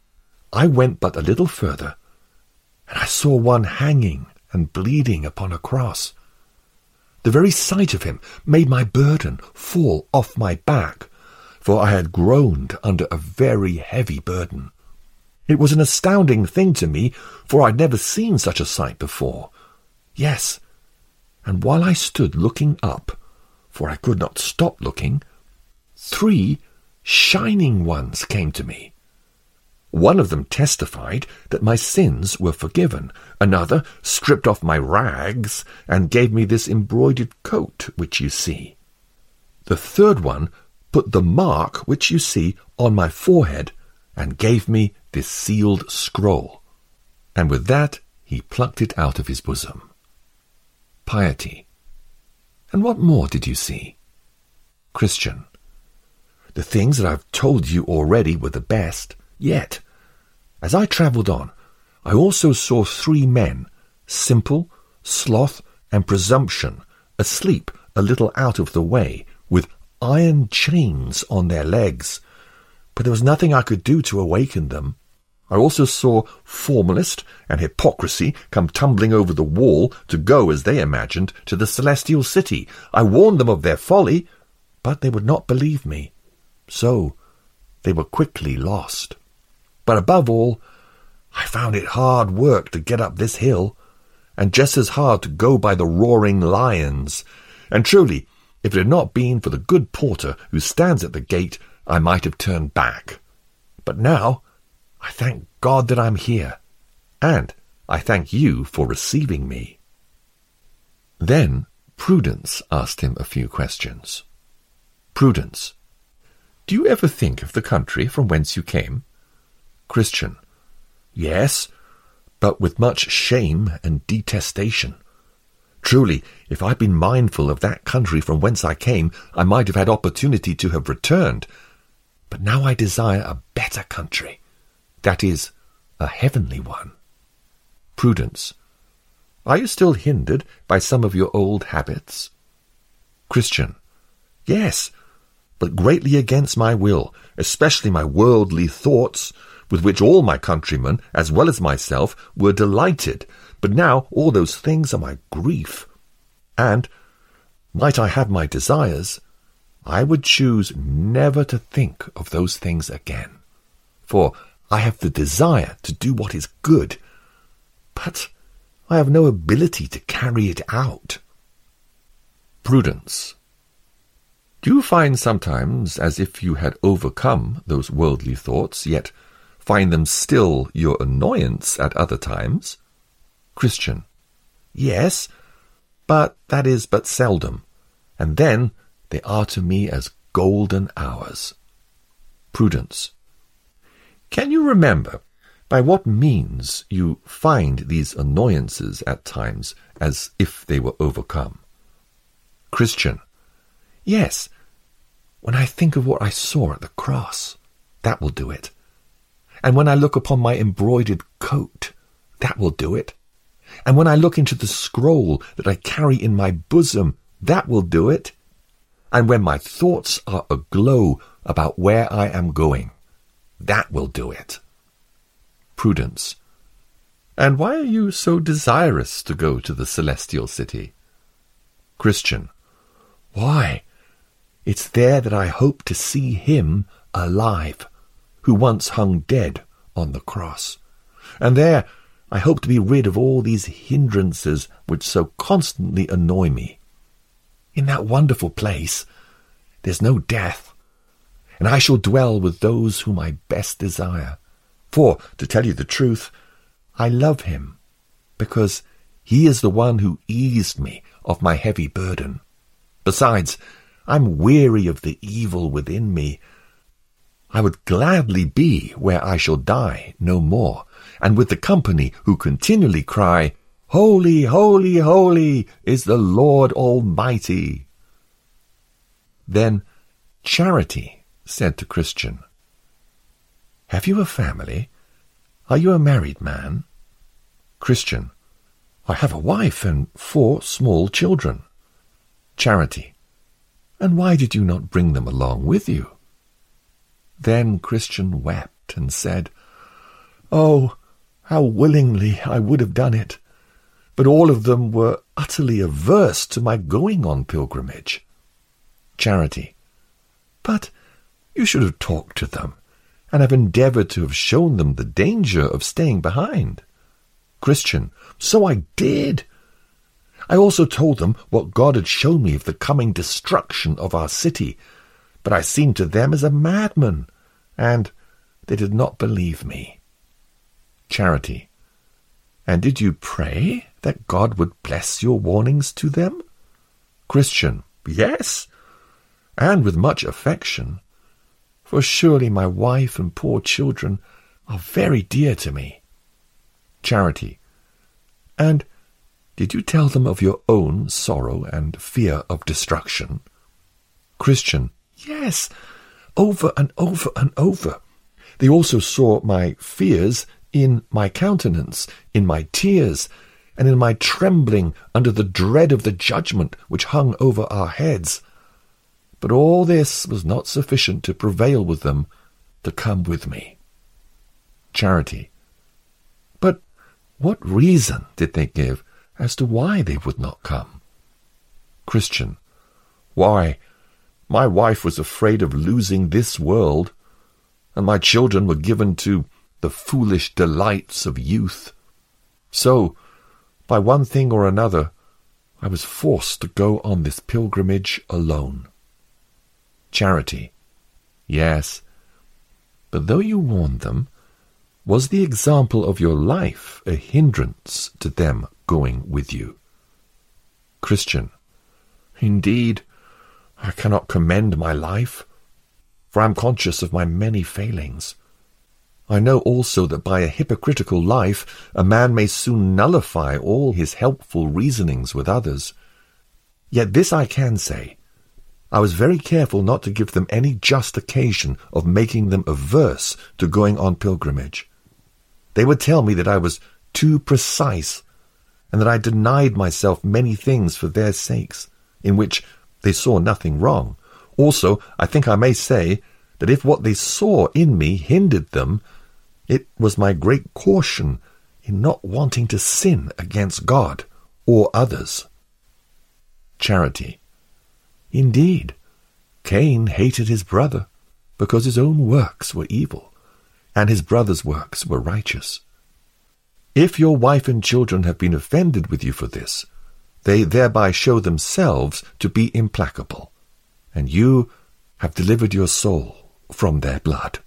I went but a little further, and I saw one hanging and bleeding upon a cross. The very sight of him made my burden fall off my back, for I had groaned under a very heavy burden. It was an astounding thing to me, for I'd never seen such a sight before. Yes, and while I stood looking up, for I could not stop looking, 3 shining ones came to me. One of them testified that my sins were forgiven. Another stripped off my rags and gave me this embroidered coat which you see. The third one put the mark which you see on my forehead and gave me this sealed scroll. And with that he plucked it out of his bosom." Piety. "And what more did you see?" Christian. "The things that I've told you already were the best, yet, as I travelled on, I also saw 3 men, Simple, Sloth, and Presumption, asleep a little out of the way, with iron chains on their legs, but there was nothing I could do to awaken them. I also saw Formalist and Hypocrisy come tumbling over the wall to go, as they imagined, to the celestial city. I warned them of their folly, but they would not believe me. So they were quickly lost. But above all, I found it hard work to get up this hill, and just as hard to go by the roaring lions. And truly, if it had not been for the good porter who stands at the gate, I might have turned back. But now I thank God that I'm here, and I thank you for receiving me." Then Prudence asked him a few questions. Prudence. Do you ever think of the country from whence you came? Christian. Yes, but with much shame and detestation. Truly, if I'd been mindful of that country from whence I came, I might have had opportunity to have returned. But now I desire a better country, that is, a heavenly one. Prudence. Are you still hindered by some of your old habits? Christian. Yes, but greatly against my will, especially my worldly thoughts, with which all my countrymen, as well as myself, were delighted. But now all those things are my grief. And, might I have my desires, I would choose never to think of those things again. For I have the desire to do what is good, but I have no ability to carry it out. Prudence. Do you find sometimes as if you had overcome those worldly thoughts, yet find them still your annoyance at other times? Christian. Yes, but that is but seldom, and then they are to me as golden hours. Prudence. Can you remember by what means you find these annoyances at times as if they were overcome? Christian. Yes, when I think of what I saw at the cross, that will do it. And when I look upon my embroidered coat, that will do it. And when I look into the scroll that I carry in my bosom, that will do it. And when my thoughts are aglow about where I am going, that will do it. Prudence. And why are you so desirous to go to the celestial city? Christian. Why, it's there that I hope to see him alive, who once hung dead on the cross. And there I hope to be rid of all these hindrances which so constantly annoy me. In that wonderful place there's no death, and I shall dwell with those whom I best desire. For, to tell you the truth, I love him, because he is the one who eased me of my heavy burden. Besides, I'm weary of the evil within me. I would gladly be where I shall die no more, and with the company who continually cry, Holy, holy, holy is the Lord Almighty. Then Charity said to Christian, Have you a family? Are you a married man? Christian. I have a wife and 4 small children. Charity. And why did you not bring them along with you? Then Christian wept and said, Oh, how willingly I would have done it, but all of them were utterly averse to my going on pilgrimage. Charity. But you should have talked to them, and have endeavoured to have shown them the danger of staying behind. Christian. So I did. I also told them what God had shown me of the coming destruction of our city, but I seemed to them as a madman, and they did not believe me. Charity. And did you pray that God would bless your warnings to them? Christian. Yes, and with much affection, for surely my wife and poor children are very dear to me. Charity. And did you tell them of your own sorrow and fear of destruction? Christian. Yes, over and over and over. They also saw my fears in my countenance, in my tears, and in my trembling under the dread of the judgment which hung over our heads. But all this was not sufficient to prevail with them to come with me. Charity. But what reason did they give as to why they would not come? Christian. Why, my wife was afraid of losing this world, and my children were given to the foolish delights of youth. So, by one thing or another, I was forced to go on this pilgrimage alone. Charity. Yes, but though you warned them, was the example of your life a hindrance to them going with you? Christian. Indeed, I cannot commend my life, for I am conscious of my many failings. I know also that by a hypocritical life a man may soon nullify all his helpful reasonings with others. Yet this I can say, I was very careful not to give them any just occasion of making them averse to going on pilgrimage. They would tell me that I was too precise, and that I denied myself many things for their sakes, in which they saw nothing wrong. Also, I think I may say that if what they saw in me hindered them, it was my great caution in not wanting to sin against God or others. Charity. Indeed, Cain hated his brother because his own works were evil, and his brother's works were righteous. If your wife and children have been offended with you for this, they thereby show themselves to be implacable, and you have delivered your soul from their blood.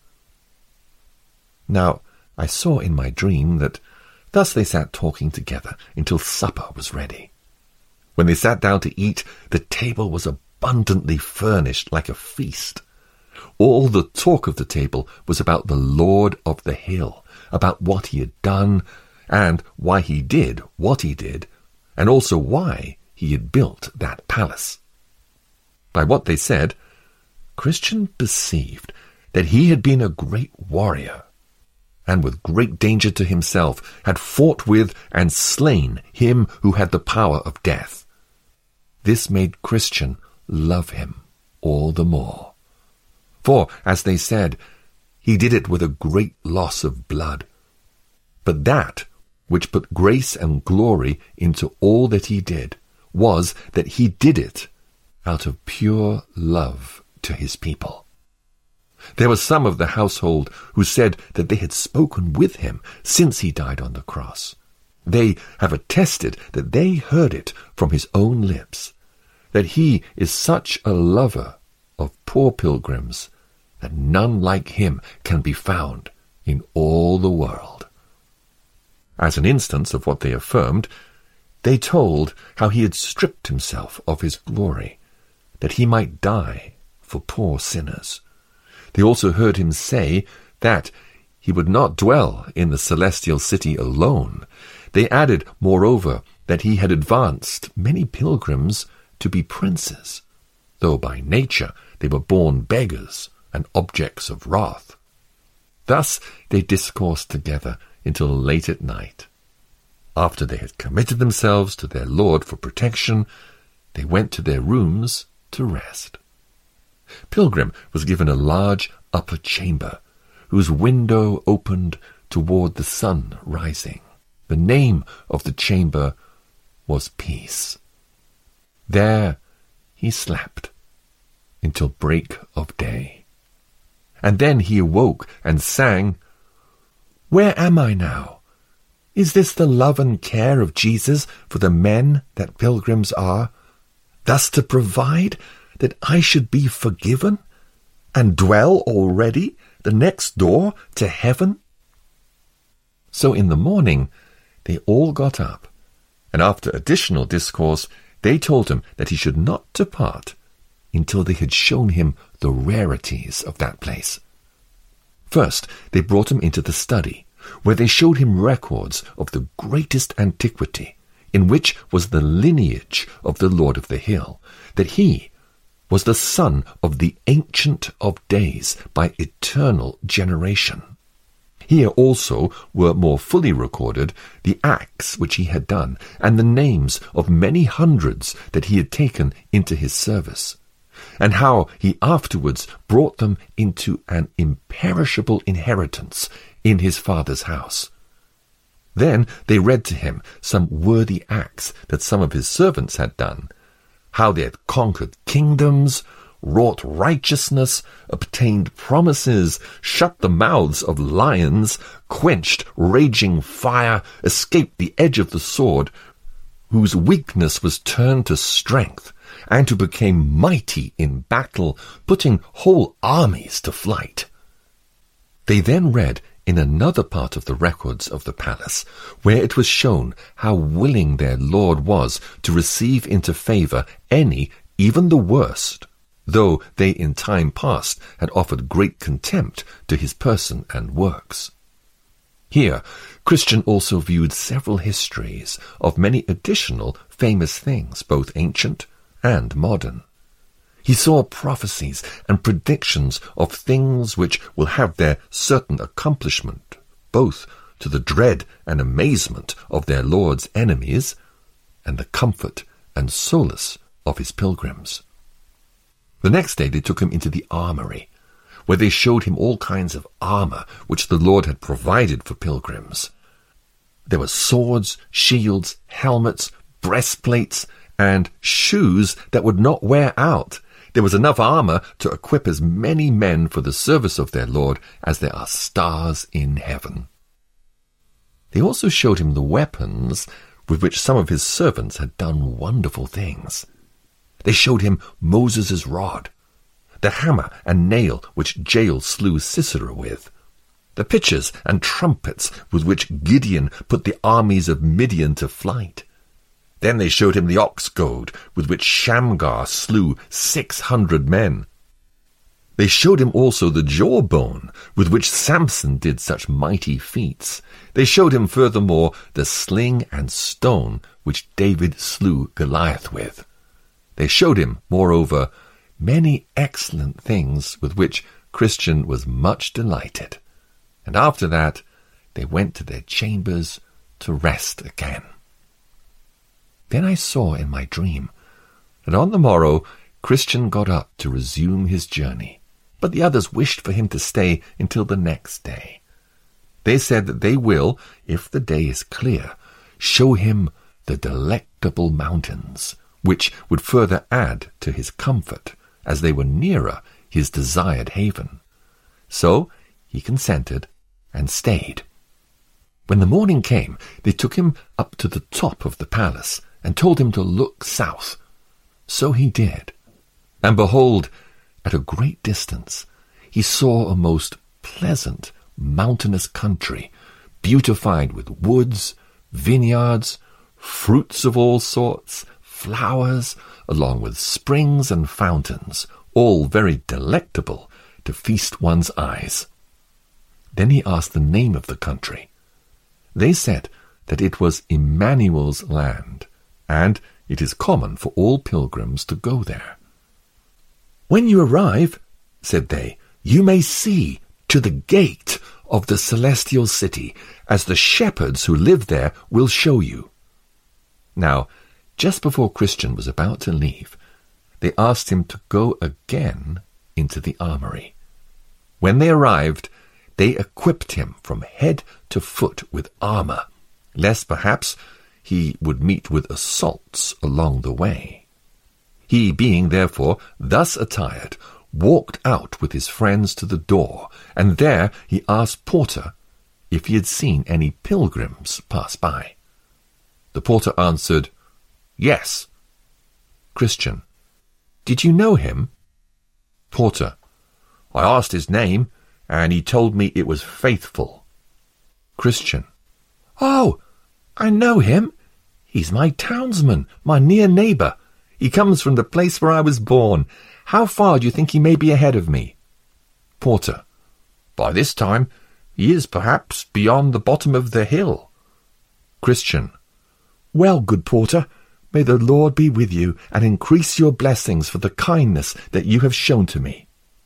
Now I saw in my dream that thus they sat talking together until supper was ready. When they sat down to eat, the table was abundantly furnished like a feast. All the talk of the table was about the Lord of the hill, about what he had done, and why he did what he did, and also why he had built that palace. By what they said, Christian perceived that he had been a great warrior, and with great danger to himself had fought with and slain him who had the power of death. This made Christian love him all the more. For, as they said, he did it with a great loss of blood. But that which put grace and glory into all that he did was that he did it out of pure love to his people. There were some of the household who said that they had spoken with him since he died on the cross. They have attested that they heard it from his own lips, that he is such a lover of poor pilgrims that none like him can be found in all the world. As an instance of what they affirmed, they told how he had stripped himself of his glory, that he might die for poor sinners. They also heard him say that he would not dwell in the celestial city alone. They added, moreover, that he had advanced many pilgrims to be princes, though by nature they were born beggars and objects of wrath. Thus they discoursed together until late at night. After they had committed themselves to their Lord for protection, they went to their rooms to rest. Pilgrim was given a large upper chamber, whose window opened toward the sun rising. The name of the chamber was Peace. There he slept until break of day. And then he awoke and sang, "Where am I now? Is this the love and care of Jesus for the men that pilgrims are, thus to provide that I should be forgiven and dwell already the next door to heaven?" So in the morning they all got up, and after additional discourse they told him that he should not depart until they had shown him the rarities of that place. First they brought him into the study, where they showed him records of the greatest antiquity, in which was the lineage of the Lord of the Hill, that he was the son of the Ancient of Days by eternal generation. Here also were more fully recorded the acts which he had done, and the names of many hundreds that he had taken into his service, and how he afterwards brought them into an imperishable inheritance in his father's house. Then they read to him some worthy acts that some of his servants had done, how they had conquered kingdoms, wrought righteousness, obtained promises, shut the mouths of lions, quenched raging fire, escaped the edge of the sword, whose weakness was turned to strength, and who became mighty in battle, putting whole armies to flight. They then read in another part of the records of the palace, where it was shown how willing their Lord was to receive into favour any even the worst, though they in time past had offered great contempt to his person and works. Here, Christian also viewed several histories of many additional famous things, both ancient and modern. He saw prophecies and predictions of things which will have their certain accomplishment, both to the dread and amazement of their Lord's enemies, and the comfort and solace of his pilgrims. The next day they took him into the armory, where they showed him all kinds of armour which the Lord had provided for pilgrims. There were swords, shields, helmets, breastplates, and shoes that would not wear out. There was enough armour to equip as many men for the service of their Lord as there are stars in heaven. They also showed him the weapons with which some of his servants had done wonderful things. They showed him Moses' rod, the hammer and nail which Jael slew Sisera with, the pitchers and trumpets with which Gideon put the armies of Midian to flight. Then they showed him the ox goad with which Shamgar slew 600 men. They showed him also the jawbone with which Samson did such mighty feats. They showed him furthermore the sling and stone which David slew Goliath with. They showed him, moreover, many excellent things with which Christian was much delighted. And after that they went to their chambers to rest again. Then I saw in my dream that on the morrow Christian got up to resume his journey, but the others wished for him to stay until the next day. They said that they will, if the day is clear, show him the Delectable Mountains, which would further add to his comfort, as they were nearer his desired haven. So he consented and stayed. When the morning came, they took him up to the top of the palace, and told him to look south. So he did. And behold, at a great distance, he saw a most pleasant mountainous country, beautified with woods, vineyards, fruits of all sorts, flowers, along with springs and fountains, all very delectable to feast one's eyes. Then he asked the name of the country. They said that it was Emmanuel's land, and it is common for all pilgrims to go there. When you arrive, said they, you may see to the gate of the celestial city, as the shepherds who live there will show you. Now, just before Christian was about to leave, they asked him to go again into the armory. When they arrived, they equipped him from head to foot with armour, lest perhaps he would meet with assaults along the way. He, being therefore thus attired, walked out with his friends to the door, and there he asked Porter if he had seen any pilgrims pass by. The porter answered, Yes. Christian, did you know him? Porter, I asked his name, and he told me it was Faithful. Christian, Oh, I know him. He's my townsman, my near neighbour. He comes from the place where I was born. How far do you think he may be ahead of me? Porter, by this time he is perhaps beyond the bottom of the hill. Christian, Well, good porter, may the Lord be with you and increase your blessings for the kindness that you have shown to me.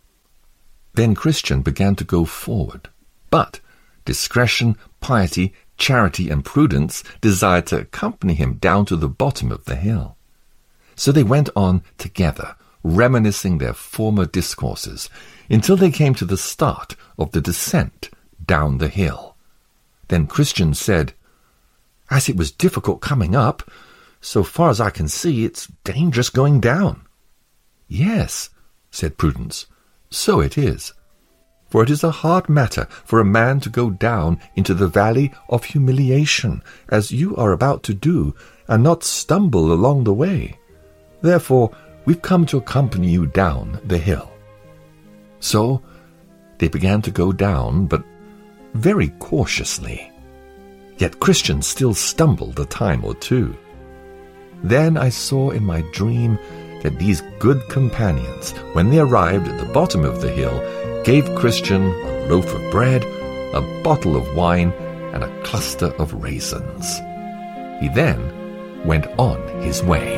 Then Christian began to go forward, but discretion, piety, charity, and prudence desired to accompany him down to the bottom of the hill. So they went on together, reminiscing their former discourses, until they came to the start of the descent down the hill. Then Christian said, As it was difficult coming up, so far as I can see, it's dangerous going down. Yes, said Prudence, so it is. For it is a hard matter for a man to go down into the valley of humiliation, as you are about to do, and not stumble along the way. Therefore, we've come to accompany you down the hill. So they began to go down, but very cautiously. Yet Christian still stumbled a time or two. Then I saw in my dream that these good companions, when they arrived at the bottom of the hill, gave Christian a loaf of bread, a bottle of wine, and a cluster of raisins. He then went on his way.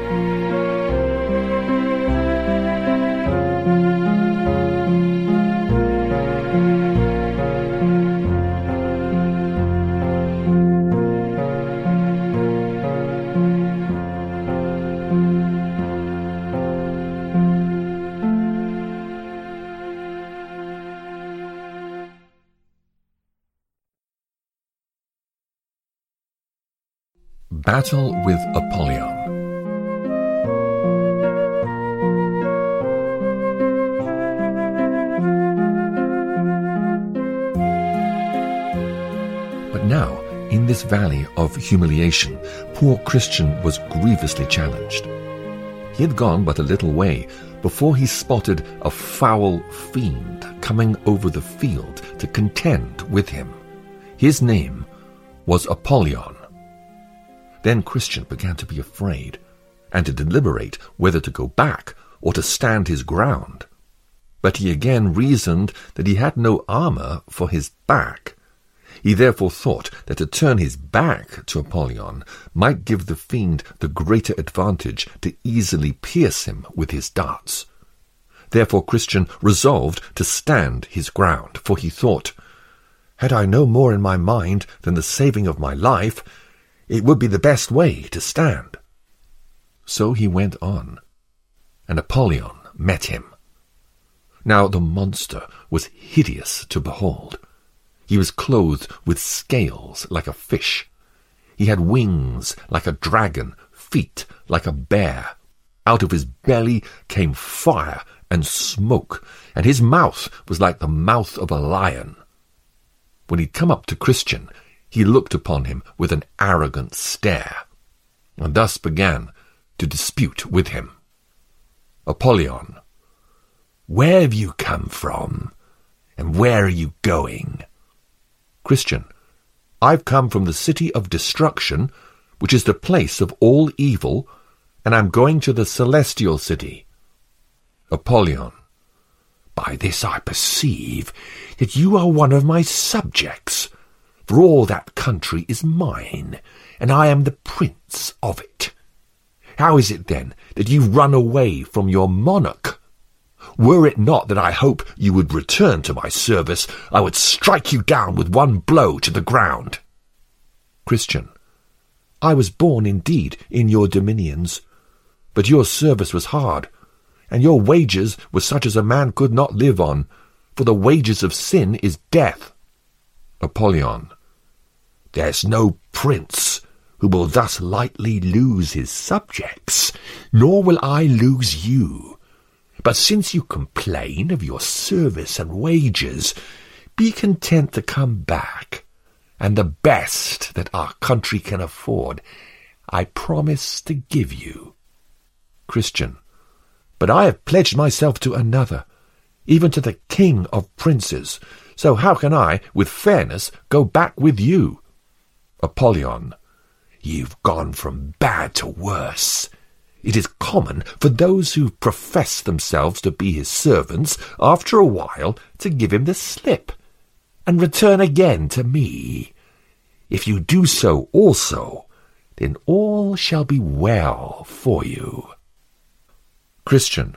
Battle with Apollyon. But now, in this valley of humiliation, poor Christian was grievously challenged. He had gone but a little way before he spotted a foul fiend coming over the field to contend with him. His name was Apollyon. Then Christian began to be afraid, and to deliberate whether to go back or to stand his ground. But he again reasoned that he had no armour for his back. He therefore thought that to turn his back to Apollyon might give the fiend the greater advantage to easily pierce him with his darts. Therefore Christian resolved to stand his ground, for he thought, "Had I no more in my mind than the saving of my life, it would be the best way to stand." So he went on, and Apollyon met him. Now the monster was hideous to behold. He was clothed with scales like a fish. He had wings like a dragon, feet like a bear. Out of his belly came fire and smoke, and his mouth was like the mouth of a lion. When he'd come up to Christian, he looked upon him with an arrogant stare, and thus began to dispute with him. "Apollyon, where have you come from, and where are you going?" "Christian, I've come from the city of destruction, which is the place of all evil, and I'm going to the celestial city." "Apollyon, by this I perceive that you are one of my subjects, for all that country is mine, and I am the prince of it. How is it, then, that you run away from your monarch? Were it not that I hope you would return to my service, I would strike you down with one blow to the ground." "Christian, I was born indeed in your dominions, but your service was hard, and your wages were such as a man could not live on, for the wages of sin is death." "Apollyon, there's no prince who will thus lightly lose his subjects, nor will I lose you. But since you complain of your service and wages, be content to come back, and the best that our country can afford I promise to give you." "Christian, but I have pledged myself to another, even to the king of princes, so how can I, with fairness, go back with you?" "Apollyon, you've gone from bad to worse. It is common for those who profess themselves to be his servants, after a while, to give him the slip, and return again to me. If you do so also, then all shall be well for you." "Christian,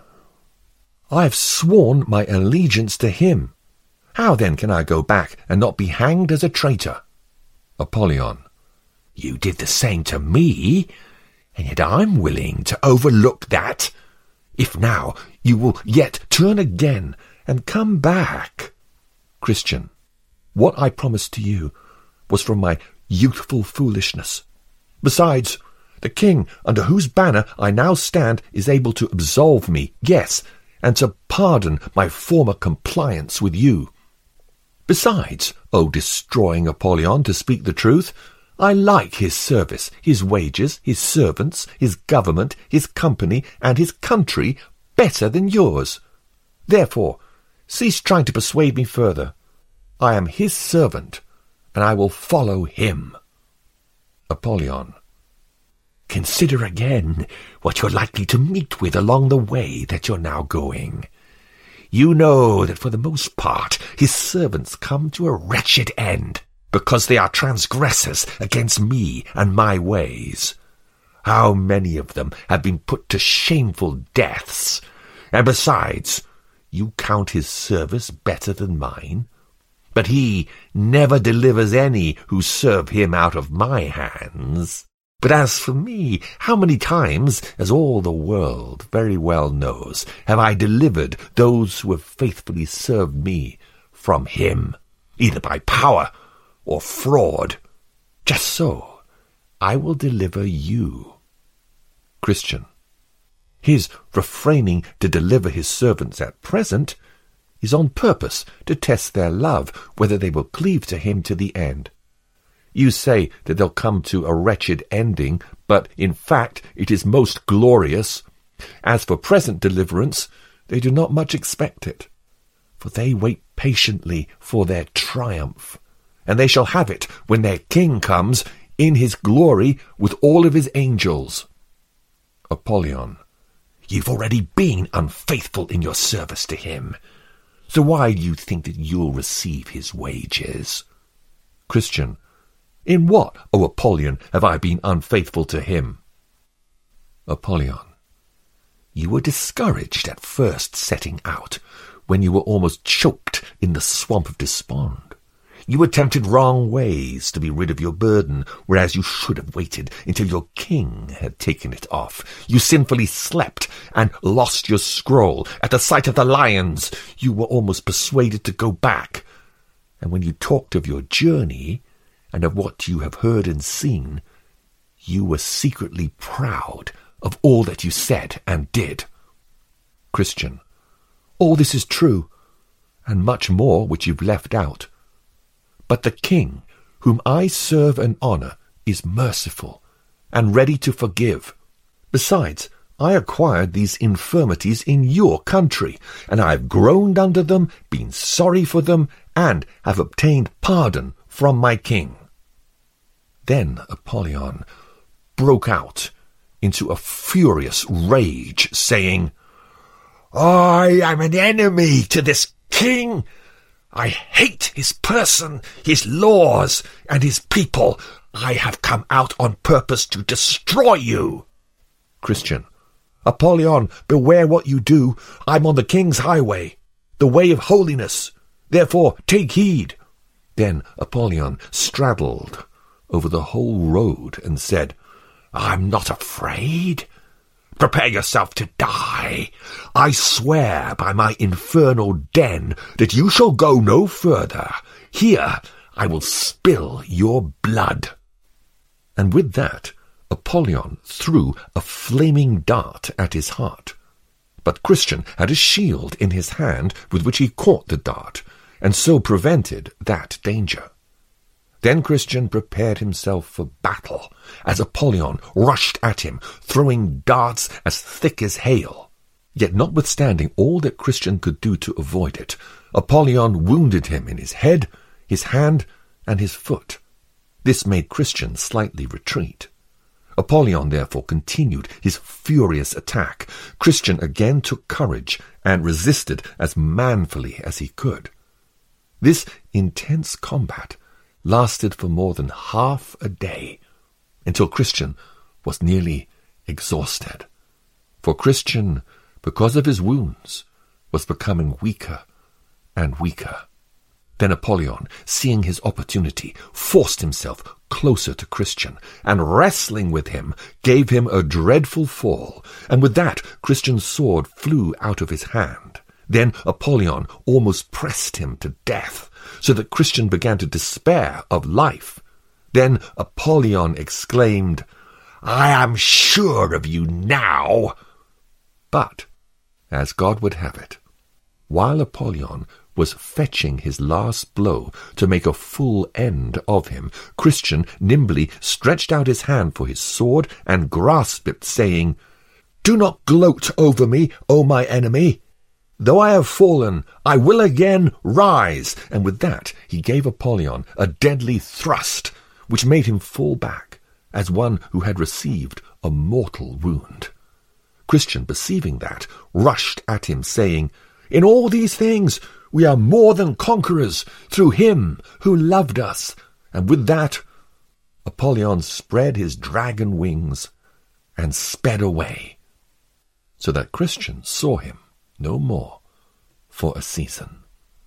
I have sworn my allegiance to him. How then can I go back and not be hanged as a traitor?" "Apollyon, you did the same to me, and yet I'm willing to overlook that, if now you will yet turn again and come back." "Christian, what I promised to you was from my youthful foolishness. Besides, the king under whose banner I now stand is able to absolve me, yes, and to pardon my former compliance with you. Besides, O destroying Apollyon, to speak the truth, I like his service, his wages, his servants, his government, his company, and his country better than yours. Therefore, cease trying to persuade me further. I am his servant, and I will follow him." "Apollyon, consider again what you're likely to meet with along the way that you're now going. You know that for the most part his servants come to a wretched end, because they are transgressors against me and my ways. How many of them have been put to shameful deaths? And besides, you count his service better than mine? But he never delivers any who serve him out of my hands. But as for me, how many times, as all the world very well knows, have I delivered those who have faithfully served me from him, either by power or fraud? Just so I will deliver you. Christian. His refraining to deliver his servants at present is on purpose to test their love, whether they will cleave to him to the end. You say that they'll come to a wretched ending, but in fact it is most glorious. As for present deliverance, they do not much expect it, for they wait patiently for their triumph, and they shall have it when their king comes in his glory with all of his angels. Apollyon. You've already been unfaithful in your service to him, so why do you think that you'll receive his wages? Christian. In what, O Apollyon, have I been unfaithful to him? Apollyon. You were discouraged at first setting out, when you were almost choked in the swamp of despond. You were tempted wrong ways to be rid of your burden, whereas you should have waited until your king had taken it off. You sinfully slept and lost your scroll. At the sight of the lions, you were almost persuaded to go back. And when you talked of your journey, and of what you have heard and seen, you were secretly proud of all that you said and did. Christian. All this is true, and much more which you've left out. But the king, whom I serve and honour, is merciful, and ready to forgive. Besides, I acquired these infirmities in your country, and I have groaned under them, been sorry for them, and have obtained pardon from my king. Then Apollyon broke out into a furious rage, saying, I am an enemy to this king. I hate his person, his laws, and his people. I have come out on purpose to destroy you. Christian. Apollyon, beware what you do. I'm on the king's highway, the way of holiness. Therefore take heed. Then Apollyon straddled over the whole road and said, I'm not afraid. Prepare yourself to die. I swear by my infernal den that you shall go no further. Here I will spill your blood. And with that, Apollyon threw a flaming dart at his heart. But Christian had a shield in his hand with which he caught the dart, and so prevented that danger. Then Christian prepared himself for battle, as Apollyon rushed at him, throwing darts as thick as hail. Yet notwithstanding all that Christian could do to avoid it, Apollyon wounded him in his head, his hand, and his foot. This made Christian slightly retreat. Apollyon therefore continued his furious attack. Christian again took courage and resisted as manfully as he could. This intense combat lasted for more than half a day, until Christian was nearly exhausted. For Christian, because of his wounds, was becoming weaker and weaker. Then Apollyon, seeing his opportunity, forced himself closer to Christian, and wrestling with him, gave him a dreadful fall, and with that Christian's sword flew out of his hand. Then Apollyon almost pressed him to death, so that Christian began to despair of life. Then Apollyon exclaimed, I am sure of you now. But, as God would have it, while Apollyon was fetching his last blow to make a full end of him, Christian nimbly stretched out his hand for his sword and grasped it, saying, Do not gloat over me, O my enemy. Though I have fallen, I will again rise. And with that he gave Apollyon a deadly thrust, which made him fall back, as one who had received a mortal wound. Christian, perceiving that, rushed at him, saying, "In all these things we are more than conquerors through him who loved us." And with that, Apollyon spread his dragon wings and sped away, so that Christian saw him no more for a season.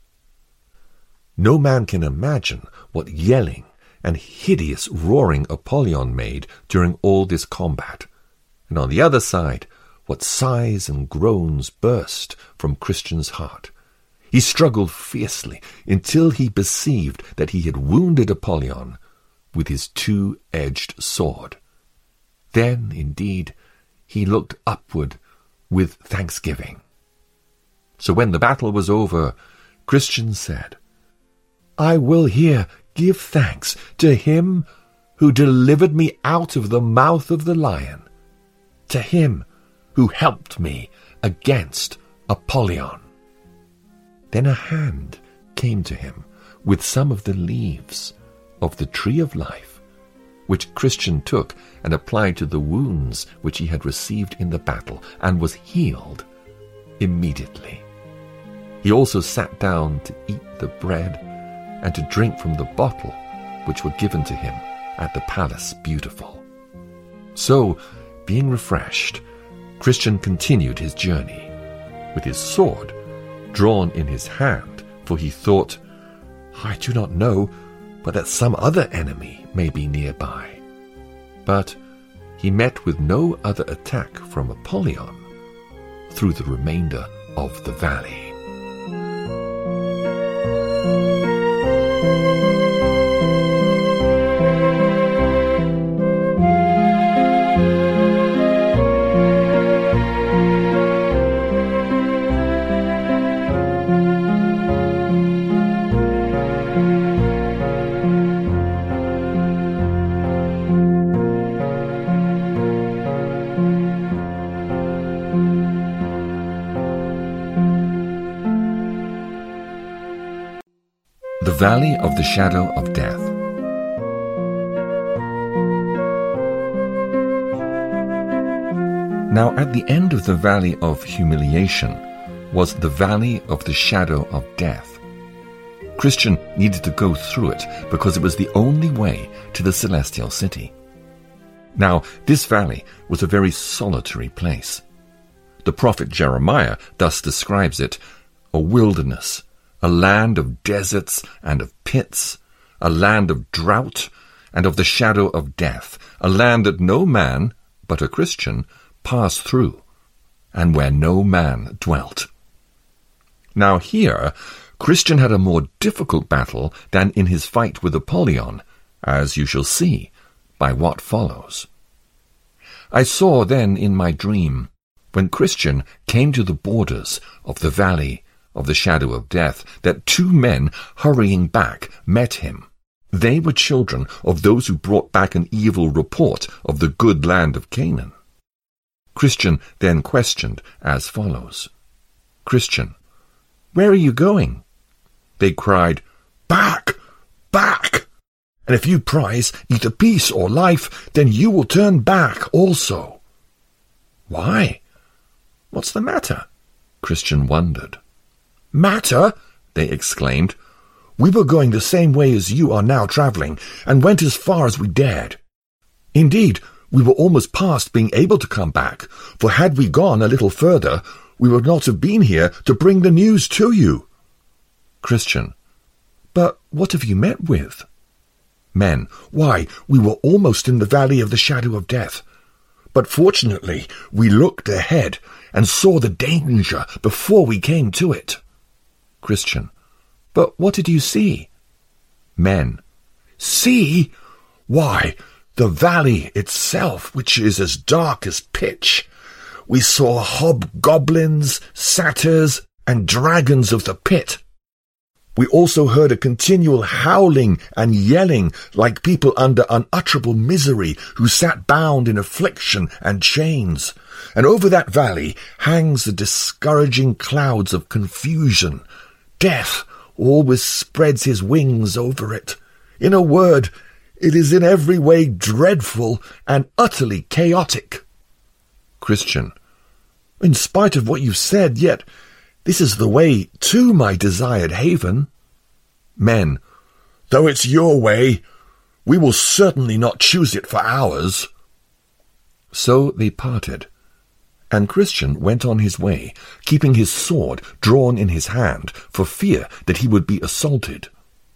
No man can imagine what yelling and hideous roaring Apollyon made during all this combat, and on the other side, what sighs and groans burst from Christian's heart. He struggled fiercely until he perceived that he had wounded Apollyon with his two-edged sword. Then, indeed, he looked upward with thanksgiving. So when the battle was over, Christian said, "I will here give thanks to him who delivered me out of the mouth of the lion, to him who helped me against Apollyon." Then a hand came to him with some of the leaves of the tree of life, which Christian took and applied to the wounds which he had received in the battle, and was healed immediately. He also sat down to eat the bread and to drink from the bottle which were given to him at the Palace Beautiful. So, being refreshed, Christian continued his journey, with his sword drawn in his hand, for he thought, "I do not know but that some other enemy may be nearby." But he met with no other attack from Apollyon through the remainder of the valley. The Valley of the Shadow of Death. Now at the end of the Valley of Humiliation was the Valley of the Shadow of Death. Christian needed to go through it because it was the only way to the Celestial City. Now this valley was a very solitary place. The prophet Jeremiah thus describes it: a wilderness, a land of deserts and of pits, a land of drought and of the shadow of death, a land that no man, but a Christian, passed through, and where no man dwelt. Now here, Christian had a more difficult battle than in his fight with Apollyon, as you shall see by what follows. I saw then in my dream, when Christian came to the borders of the valley of the shadow of death, that two men hurrying back met him. They were children of those who brought back an evil report of the good land of Canaan. Christian then questioned as follows: "Christian, where are you going?" They cried, "Back! Back! And if you prize either peace or life, then you will turn back also." "Why? What's the matter?" Christian wondered. "Matter?" they exclaimed. "We were going the same way as you are now travelling, and went as far as we dared. Indeed, we were almost past being able to come back, for had we gone a little further, we would not have been here to bring the news to you." Christian: "But what have you met with?" Men: "Why, we were almost in the valley of the shadow of death. But fortunately we looked ahead and saw the danger before we came to it." Christian: "But what did you see?" Men: "See? Why, the valley itself, which is as dark as pitch. We saw hobgoblins, satyrs, and dragons of the pit. We also heard a continual howling and yelling like people under unutterable misery who sat bound in affliction and chains. And over that valley hangs the discouraging clouds of confusion. Death always spreads his wings over it. In a word, It is in every way dreadful and utterly chaotic. Christian. In spite of what you've said, yet this is the way to my desired haven. Men. Though it's your way, we will certainly not choose it for ours. So they parted, and Christian went on his way, keeping his sword drawn in his hand, for fear that he would be assaulted.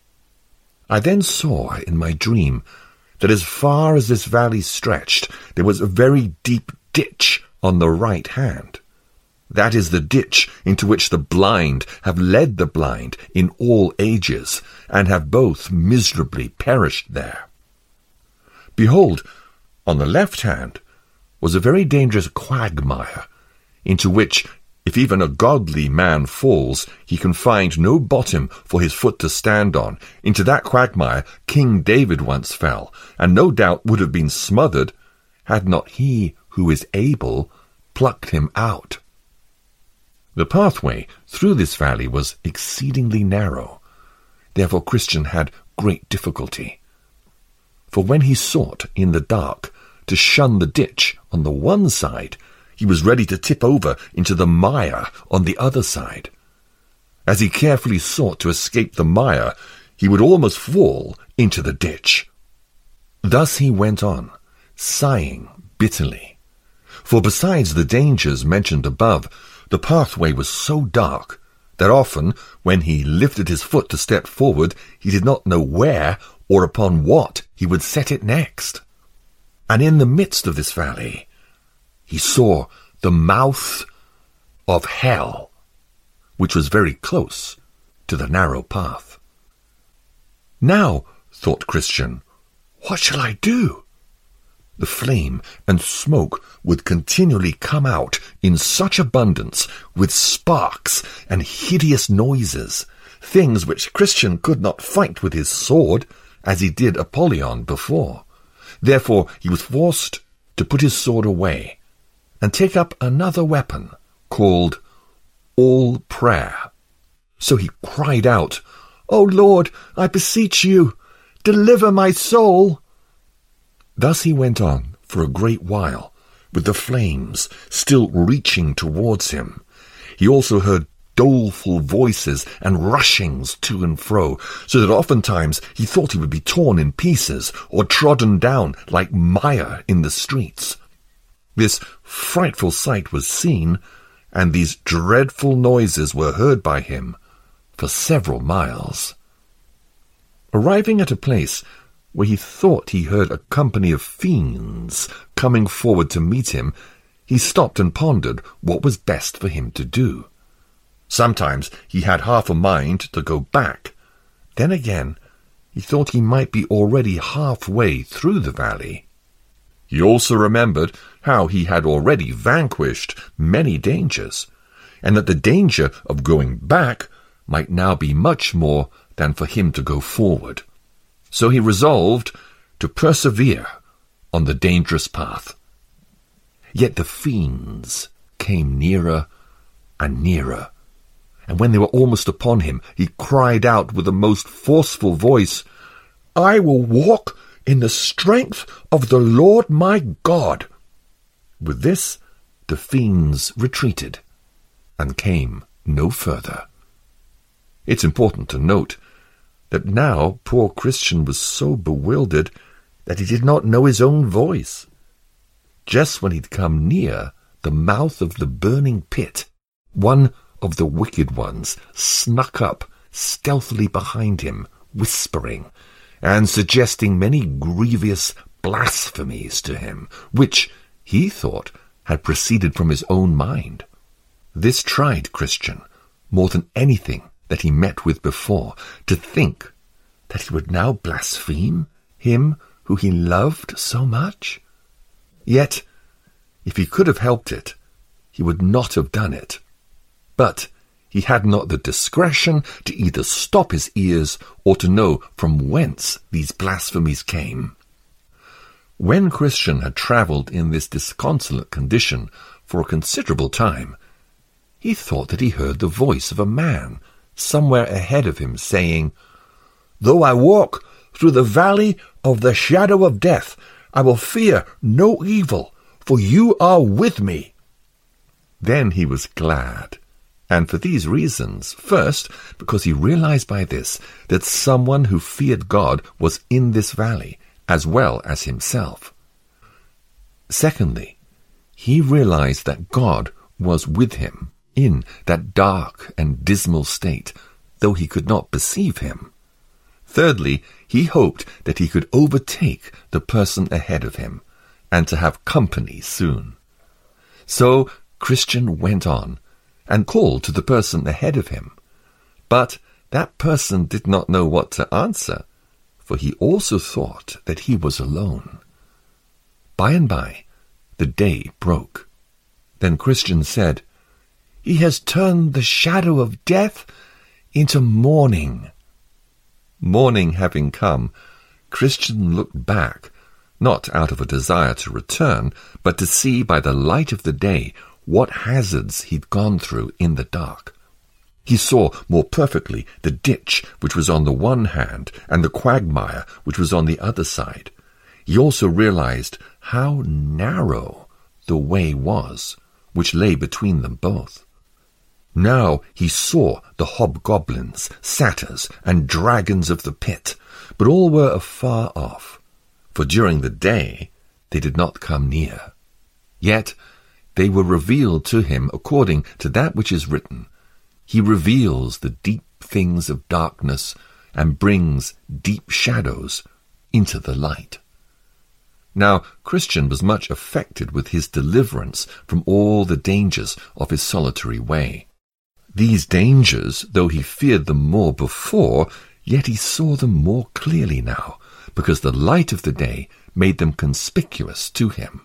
I then saw in my dream that as far as this valley stretched, there was a very deep ditch on the right hand. That is the ditch into which the blind have led the blind in all ages, and have both miserably perished there. Behold, on the left hand was a very dangerous quagmire, into which, if even a godly man falls, he can find no bottom for his foot to stand on. Into that quagmire King David once fell, and no doubt would have been smothered, had not he who is able plucked him out. The pathway through this valley was exceedingly narrow. Therefore Christian had great difficulty. For when he sought in the dark to shun the ditch on the one side, he was ready to tip over into the mire on the other side. As he carefully sought to escape the mire, he would almost fall into the ditch. Thus he went on, sighing bitterly. For besides the dangers mentioned above, the pathway was so dark that often, when he lifted his foot to step forward, he did not know where or upon what he would set it next. And in the midst of this valley, he saw the mouth of hell, which was very close to the narrow path. Now, thought Christian, what shall I do? The flame and smoke would continually come out in such abundance, with sparks and hideous noises, things which Christian could not fight with his sword, as he did Apollyon before. Therefore he was forced to put his sword away, and take up another weapon, called all prayer. So he cried out, O Lord, I beseech you, deliver my soul. Thus he went on for a great while, with the flames still reaching towards him. He also heard doleful voices and rushings to and fro, so that oftentimes he thought he would be torn in pieces or trodden down like mire in the streets. This frightful sight was seen, and these dreadful noises were heard by him for several miles. Arriving at a place where he thought he heard a company of fiends coming forward to meet him, he stopped and pondered what was best for him to do. Sometimes he had half a mind to go back. Then again, he thought he might be already halfway through the valley. He also remembered how he had already vanquished many dangers, and that the danger of going back might now be much more than for him to go forward. So he resolved to persevere on the dangerous path. Yet the fiends came nearer and nearer, and when they were almost upon him, he cried out with a most forceful voice, I will walk in the strength of the Lord my God. With this, the fiends retreated and came no further. It's important to note that now poor Christian was so bewildered that he did not know his own voice. Just when he'd come near the mouth of the burning pit, one of the wicked ones snuck up stealthily behind him, whispering, and suggesting many grievous blasphemies to him, which he thought had proceeded from his own mind. This tried Christian more than anything that he met with before, to think that he would now blaspheme him who he loved so much. Yet, if he could have helped it, he would not have done it. But he had not the discretion to either stop his ears or to know from whence these blasphemies came. When Christian had travelled in this disconsolate condition for a considerable time, he thought that he heard the voice of a man somewhere ahead of him saying, Though I walk through the valley of the shadow of death, I will fear no evil, for you are with me." Then he was glad, and for these reasons. First, because he realized by this that someone who feared God was in this valley, as well as himself. Secondly, he realized that God was with him in that dark and dismal state, though he could not perceive him. Thirdly, he hoped that he could overtake the person ahead of him, and to have company soon. So Christian went on, and called to the person ahead of him. But that person did not know what to answer, for he also thought that he was alone. By and by, the day broke. Then Christian said, "He has turned the shadow of death into morning." Morning having come, Christian looked back, not out of a desire to return, but to see by the light of the day what hazards he'd gone through in the dark. He saw more perfectly the ditch which was on the one hand and the quagmire which was on the other side. He also realized how narrow the way was which lay between them both. Now he saw the hobgoblins, satyrs, and dragons of the pit, but all were afar off, for during the day they did not come near. Yet they were revealed to him according to that which is written. He reveals the deep things of darkness and brings deep shadows into the light. Now Christian was much affected with his deliverance from all the dangers of his solitary way. These dangers, though he feared them more before, yet he saw them more clearly now, because the light of the day made them conspicuous to him.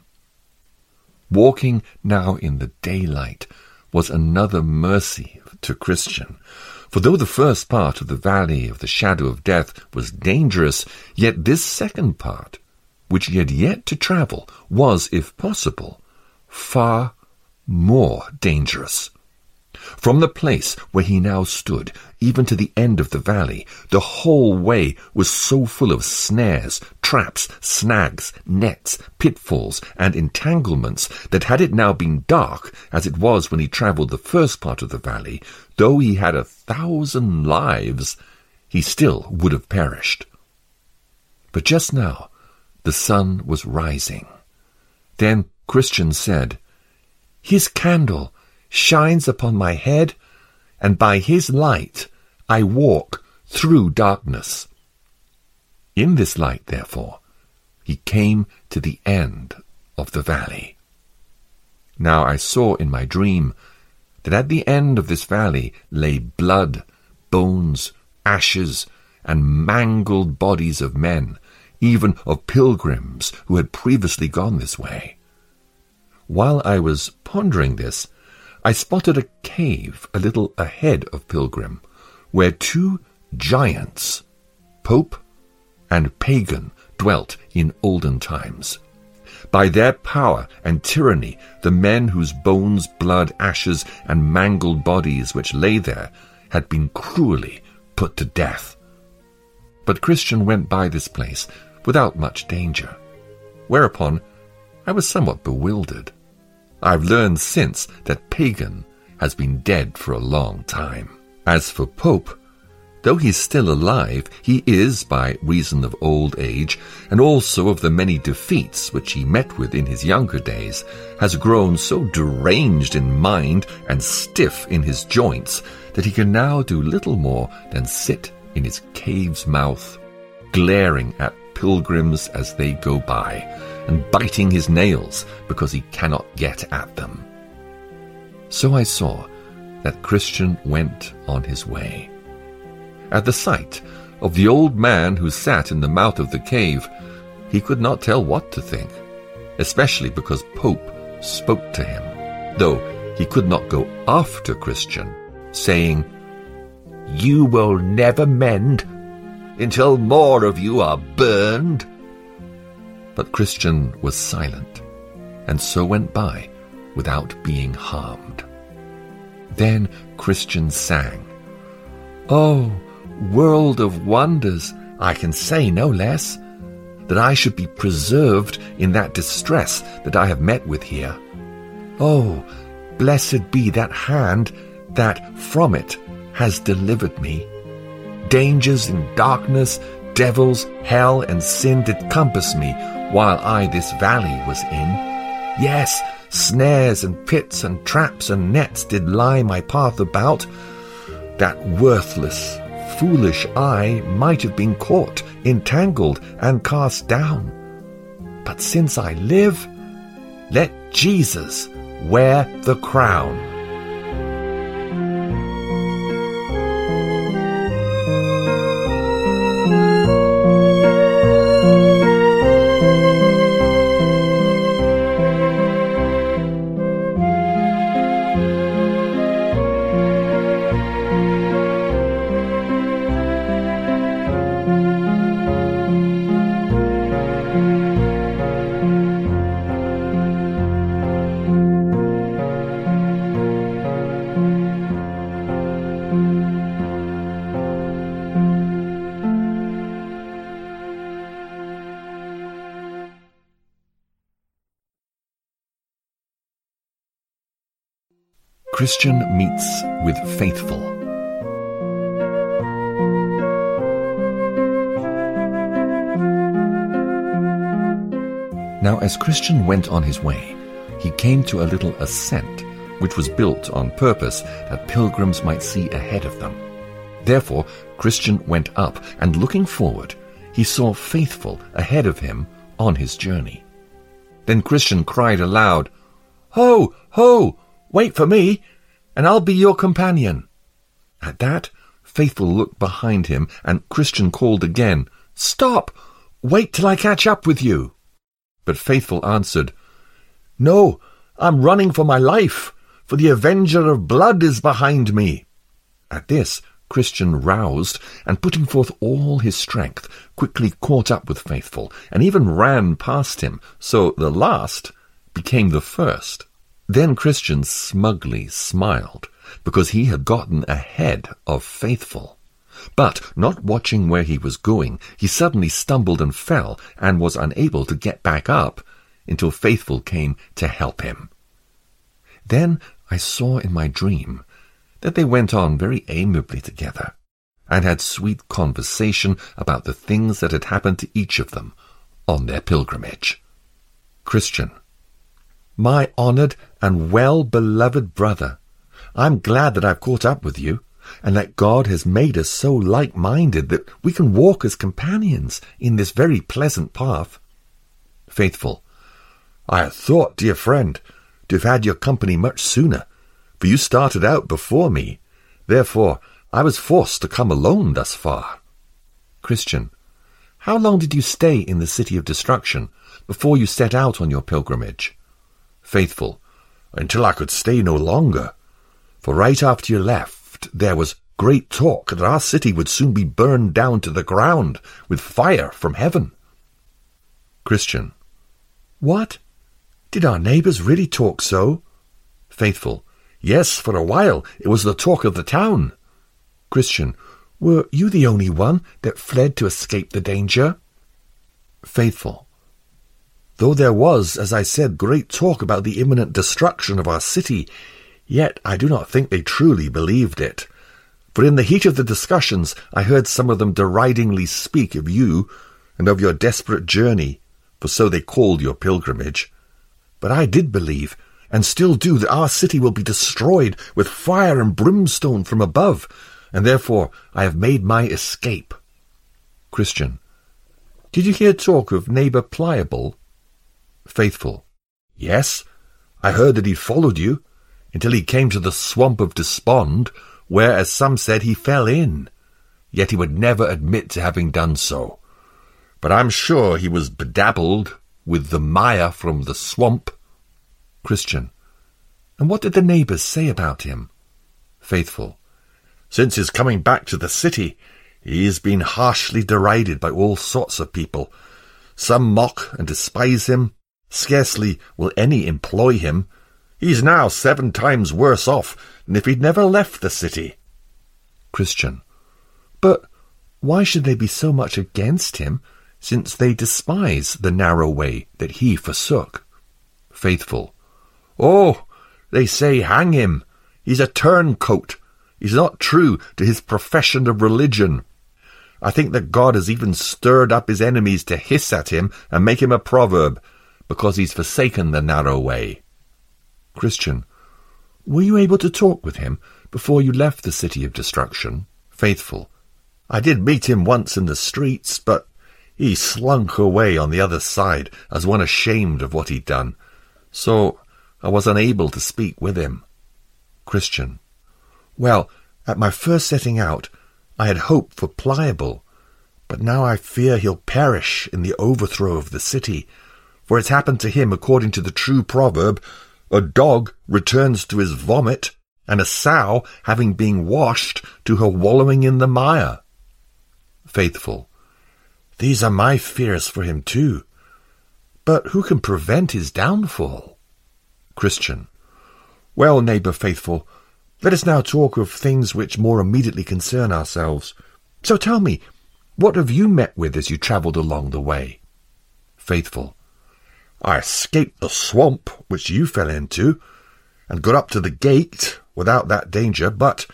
Walking now in the daylight was another mercy to Christian, for though the first part of the valley of the shadow of death was dangerous, yet this second part, which he had yet to travel, was, if possible, far more dangerous. From the place where he now stood, even to the end of the valley, the whole way was so full of snares, traps, snags, nets, pitfalls, and entanglements, that had it now been dark, as it was when he travelled the first part of the valley, though he had 1,000 lives, he still would have perished. But just now the sun was rising. Then Christian said, "His candle shines upon my head, and by his light I walk through darkness." In this light, therefore, he came to the end of the valley. Now I saw in my dream that at the end of this valley lay blood, bones, ashes, and mangled bodies of men, even of pilgrims who had previously gone this way. While I was pondering this, I spotted a cave a little ahead of Pilgrim, where two giants, Pope and Pagan, dwelt in olden times. By their power and tyranny, the men whose bones, blood, ashes, and mangled bodies which lay there had been cruelly put to death. But Christian went by this place without much danger, whereupon I was somewhat bewildered. I've learned since that Pagan has been dead for a long time. As for Pope, though he's still alive, he is, by reason of old age, and also of the many defeats which he met with in his younger days, has grown so deranged in mind and stiff in his joints that he can now do little more than sit in his cave's mouth, glaring at pilgrims as they go by, and biting his nails because he cannot get at them. So I saw that Christian went on his way. At the sight of the old man who sat in the mouth of the cave, he could not tell what to think, especially because Pope spoke to him, though he could not go after Christian, saying, "You will never mend until more of you are burned." But Christian was silent, and so went by without being harmed. Then Christian sang, "Oh, world of wonders, I can say no less. that I should be preserved in that distress that I have met with here. Oh, blessed be that hand that from it has delivered me. Dangers and darkness, devils, hell, and sin did compass me while I this valley was in. Yes, snares and pits and traps and nets did lie my path about, that worthless, foolish I might have been caught, entangled, and cast down. But since I live, let Jesus wear the crown. Christian meets with Faithful. Now as Christian went on his way, he came to a little ascent, which was built on purpose that pilgrims might see ahead of them. Therefore Christian went up, and looking forward, he saw Faithful ahead of him on his journey. Then Christian cried aloud, "Ho, ho! Wait for me, and I'll be your companion." At that, Faithful looked behind him, and Christian called again, "Stop! Wait till I catch up with you." But Faithful answered, "No, I'm running for my life, for the Avenger of Blood is behind me." At this, Christian roused, and putting forth all his strength, quickly caught up with Faithful, and even ran past him, so the last became the first. Then Christian smugly smiled, because he had gotten ahead of Faithful. But, not watching where he was going, he suddenly stumbled and fell, and was unable to get back up until Faithful came to help him. Then I saw in my dream that they went on very amiably together, and had sweet conversation about the things that had happened to each of them on their pilgrimage. Christian: "My honoured and well-beloved brother, I'm glad that I've caught up with you, and that God has made us so like-minded that we can walk as companions in this very pleasant path." Faithful: "I had thought, dear friend, to have had your company much sooner, for you started out before me. Therefore, I was forced to come alone thus far." Christian: "How long did you stay in the City of Destruction before you set out on your pilgrimage?" Faithful: "Until I could stay no longer. For right after you left, there was great talk that our city would soon be burned down to the ground with fire from heaven." Christian: "What? Did our neighbours really talk so?" Faithful: "Yes, for a while it was the talk of the town." Christian: "Were you the only one that fled to escape the danger?" Faithful: "Though there was, as I said, great talk about the imminent destruction of our city, yet I do not think they truly believed it. For in the heat of the discussions I heard some of them deridingly speak of you and of your desperate journey, for so they called your pilgrimage. But I did believe, and still do, that our city will be destroyed with fire and brimstone from above, and therefore I have made my escape." Christian: "Did you hear talk of neighbour Pliable?" Faithful: "Yes, I heard that he followed you, until he came to the Swamp of Despond, where, as some said, he fell in. Yet he would never admit to having done so. But I'm sure he was bedabbled with the mire from the swamp." Christian: "And what did the neighbours say about him?" Faithful: "Since his coming back to the city, he has been harshly derided by all sorts of people. Some mock and despise him. Scarcely will any employ him. He's now 7 times worse off than if he'd never left the city." Christian: "But why should they be so much against him, since they despise the narrow way that he forsook. Faithful. Oh, they say hang him. He's a turncoat. He's not true to his profession of religion. I think that God has even stirred up his enemies to hiss at him and make him a proverb, because he's forsaken the narrow way. Christian. Were you able to talk with him before you left the city of destruction? Faithful. I did meet him once in the streets, but he slunk away on the other side as one ashamed of what he'd done, so I was unable to speak with him. Christian. Well, at my first setting out, I had hoped for Pliable, but now I fear he'll perish in the overthrow of the city, for it's happened to him according to the true proverb, a dog returns to his vomit, and a sow, having been washed, to her wallowing in the mire. Faithful. These are my fears for him too. But who can prevent his downfall? Christian. Well, neighbour faithful, let us now talk of things which more immediately concern ourselves. So tell me, what have you met with as you travelled along the way? Faithful. I escaped the swamp which you fell into, and got up to the gate without that danger, but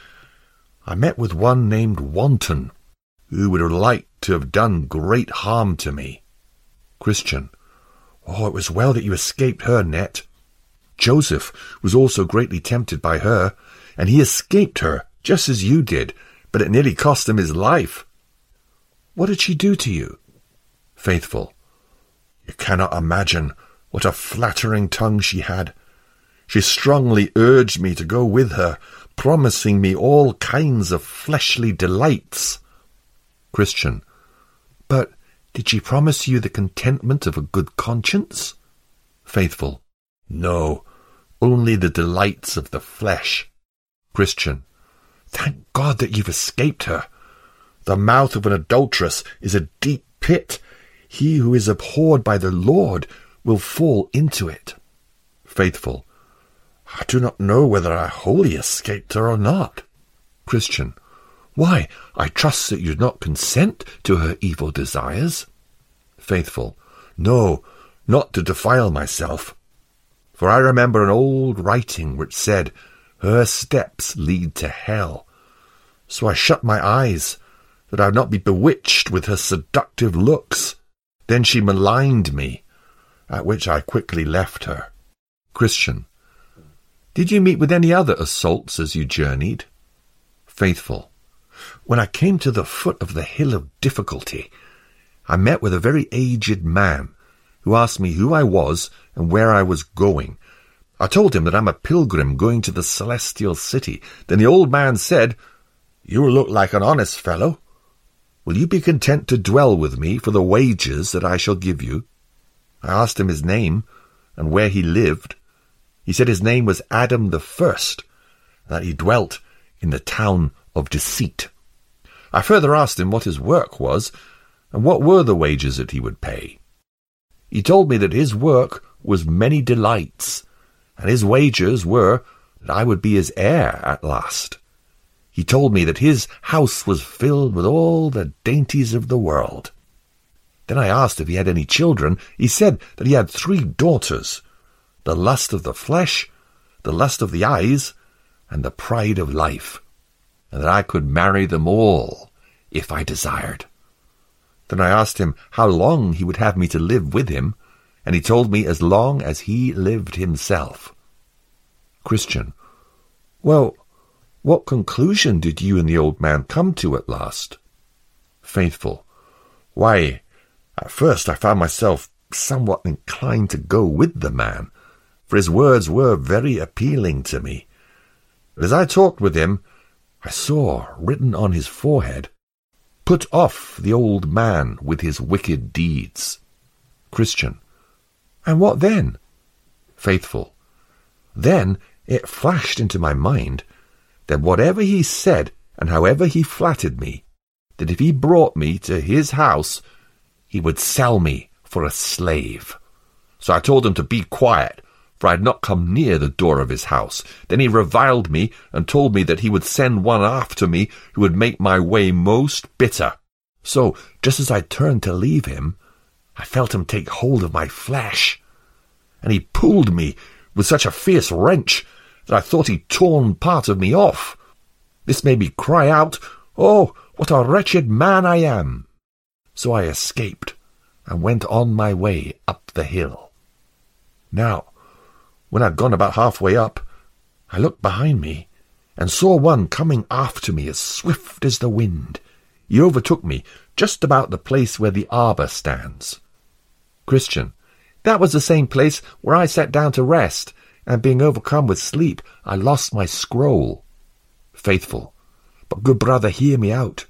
I met with one named Wanton, who would have liked to have done great harm to me. Christian. Oh, it was well that you escaped her net. Joseph was also greatly tempted by her, and he escaped her, just as you did, but it nearly cost him his life. What did she do to you? Faithful. You cannot imagine what a flattering tongue she had. She strongly urged me to go with her, promising me all kinds of fleshly delights. Christian. But did she promise you the contentment of a good conscience? Faithful. No, only the delights of the flesh. Christian. Thank God that you've escaped her. The mouth of an adulteress is a deep pit. He who is abhorred by the Lord will fall into it. Faithful. I do not know whether I wholly escaped her or not. Christian. Why, I trust that you do not consent to her evil desires. Faithful. No, not to defile myself. For I remember an old writing which said, her steps lead to hell. So I shut my eyes, that I would not be bewitched with her seductive looks. Then she maligned me, at which I quickly left her. Christian. Did you meet with any other assaults as you journeyed? Faithful. When I came to the foot of the hill of difficulty, I met with a very aged man, who asked me who I was and where I was going. I told him that I'm a pilgrim going to the celestial city. Then the old man said, You look like an honest fellow. Will you be content to dwell with me for the wages that I shall give you? I asked him his name and where he lived. He said his name was Adam the First, and that he dwelt in the town of Deceit. I further asked him what his work was, and what were the wages that he would pay. He told me that his work was many delights, and his wages were that I would be his heir at last. He told me that his house was filled with all the dainties of the world. Then I asked if he had any children. He said that he had 3 daughters, the lust of the flesh, the lust of the eyes, and the pride of life, and that I could marry them all if I desired. Then I asked him how long he would have me to live with him, and he told me as long as he lived himself. Christian. Well, what conclusion did you and the old man come to at last? Faithful. Why, at first I found myself somewhat inclined to go with the man, for his words were very appealing to me. But as I talked with him, I saw written on his forehead, Put off the old man with his wicked deeds. Christian. And what then? Faithful. Then it flashed into my mind that whatever he said and however he flattered me, that if he brought me to his house, he would sell me for a slave. So I told him to be quiet, for I had not come near the door of his house. Then he reviled me and told me that he would send one after me who would make my way most bitter. So, just as I turned to leave him, I felt him take hold of my flesh, and he pulled me with such a fierce wrench that I thought he'd torn part of me off. This made me cry out, "Oh, what a wretched man I am!" So I escaped and went on my way up the hill. Now, when I'd gone about halfway up, I looked behind me and saw one coming after me as swift as the wind. He overtook me just about the place where the arbour stands. Christian: That was the same place where I sat down to rest, and being overcome with sleep, I lost my scroll. Faithful: But good brother, hear me out.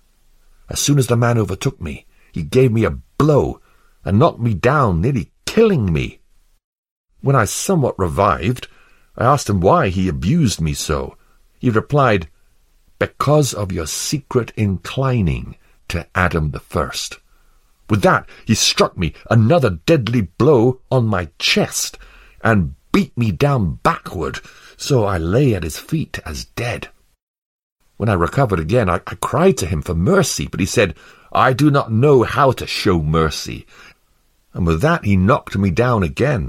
As soon as the man overtook me, he gave me a blow and knocked me down, nearly killing me. When I somewhat revived, I asked him why he abused me so. He replied, "Because of your secret inclining to Adam the first." With that, he struck me another deadly blow on my chest and beat me down backward, so I lay at his feet as dead. When I recovered again, I cried to him for mercy, but he said, "I do not know how to show mercy." And with that, he knocked me down again.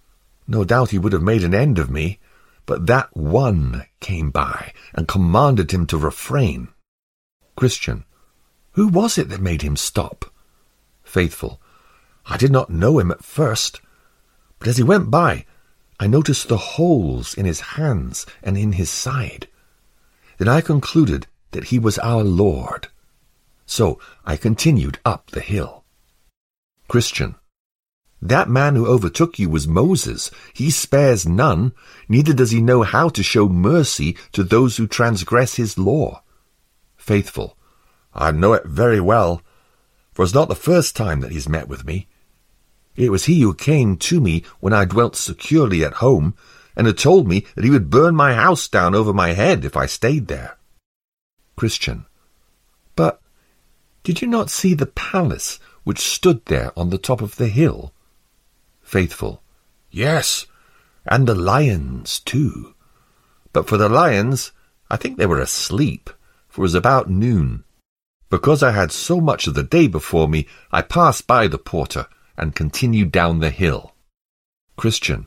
No doubt he would have made an end of me, but that one came by and commanded him to refrain. Christian: Who was it that made him stop? Faithful: I did not know him at first, but as he went by, I noticed the holes in his hands and in his side. Then I concluded that he was our Lord. So I continued up the hill. Christian: That man who overtook you was Moses. He spares none, neither does he know how to show mercy to those who transgress his law. Faithful: I know it very well, for it's not the first time that he's met with me. It was he who came to me when I dwelt securely at home, and had told me that he would burn my house down over my head if I stayed there. Christian: But did you not see the palace which stood there on the top of the hill? Faithful: Yes, and the lions too. But for the lions, I think they were asleep, for it was about noon. Because I had so much of the day before me, I passed by the porter and continued down the hill. Christian: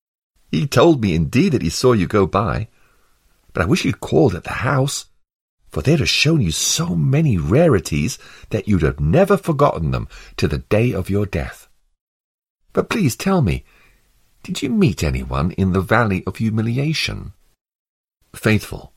He told me indeed that he saw you go by, but I wish you'd called at the house, for they'd have shown you so many rarities that you'd have never forgotten them to the day of your death. But please tell me, did you meet anyone in the Valley of Humiliation? Faithful: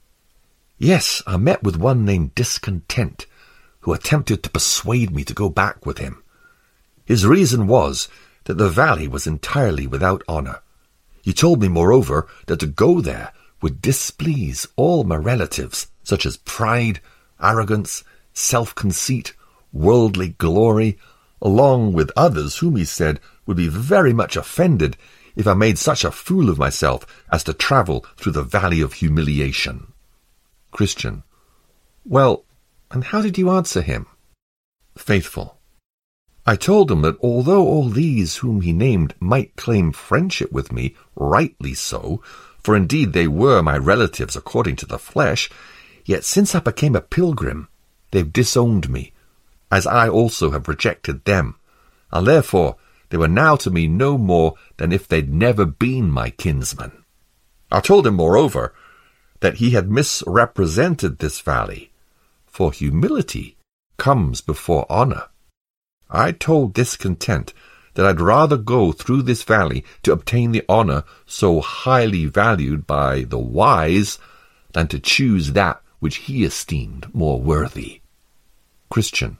Yes, I met with one named Discontent, who attempted to persuade me to go back with him. His reason was that the valley was entirely without honour. He told me, moreover, that to go there would displease all my relatives, such as pride, arrogance, self-conceit, worldly glory, along with others whom he said would be very much offended if I made such a fool of myself as to travel through the Valley of Humiliation. Christian: Well, and how did you answer him? Faithful: I told him that although all these whom he named might claim friendship with me, rightly so, for indeed they were my relatives according to the flesh, yet since I became a pilgrim, they've disowned me, as I also have rejected them, and therefore they were now to me no more than if they'd never been my kinsmen. I told him, moreover, that he had misrepresented this valley, for humility comes before honour. I told Discontent that I'd rather go through this valley to obtain the honour so highly valued by the wise than to choose that which he esteemed more worthy. Christian: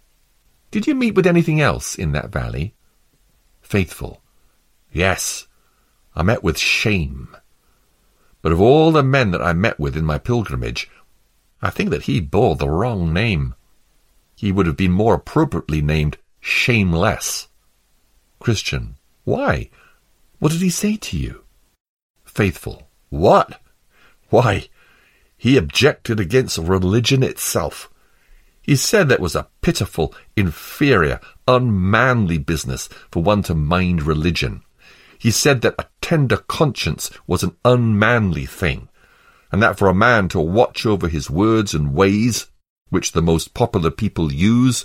Did you meet with anything else in that valley? Faithful: Yes, I met with Shame. But of all the men that I met with in my pilgrimage, I think that he bore the wrong name. He would have been more appropriately named Shameless. Christian: Why? What did he say to you? Faithful: What? Why, he objected against religion itself. He said that was a pitiful, inferior, unmanly business for one to mind religion. He said that a tender conscience was an unmanly thing, and that for a man to watch over his words and ways, which the most popular people use,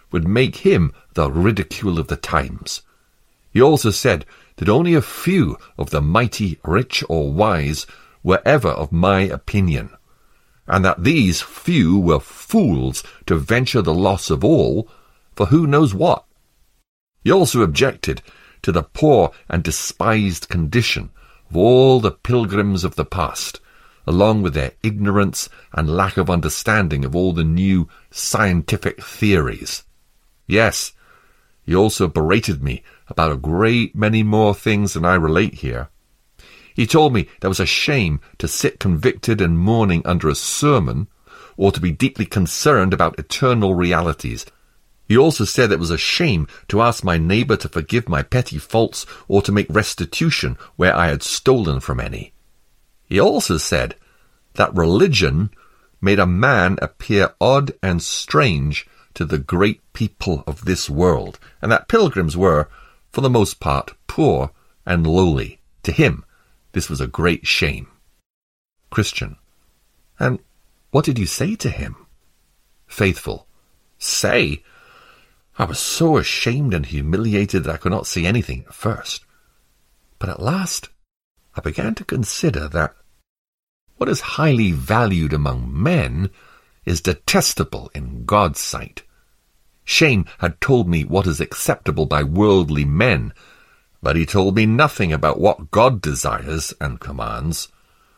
would make him the ridicule of the times. He also said that only a few of the mighty, rich, or wise were ever of my opinion, and that these few were fools to venture the loss of all for who knows what. He also objected to the poor and despised condition of all the pilgrims of the past, along with their ignorance and lack of understanding of all the new scientific theories. Yes, he also berated me about a great many more things than I relate here. He told me there was a shame to sit convicted and mourning under a sermon, or to be deeply concerned about eternal realities. He also said it was a shame to ask my neighbour to forgive my petty faults or to make restitution where I had stolen from any. He also said that religion made a man appear odd and strange to the great people of this world, and that pilgrims were, for the most part, poor and lowly. To him, this was a great shame. Christian: And what did you say to him? Faithful: Say? I was so ashamed and humiliated that I could not say anything at first. But at last I began to consider that what is highly valued among men is detestable in God's sight. Shame had told me what is acceptable by worldly men, but he told me nothing about what God desires and commands.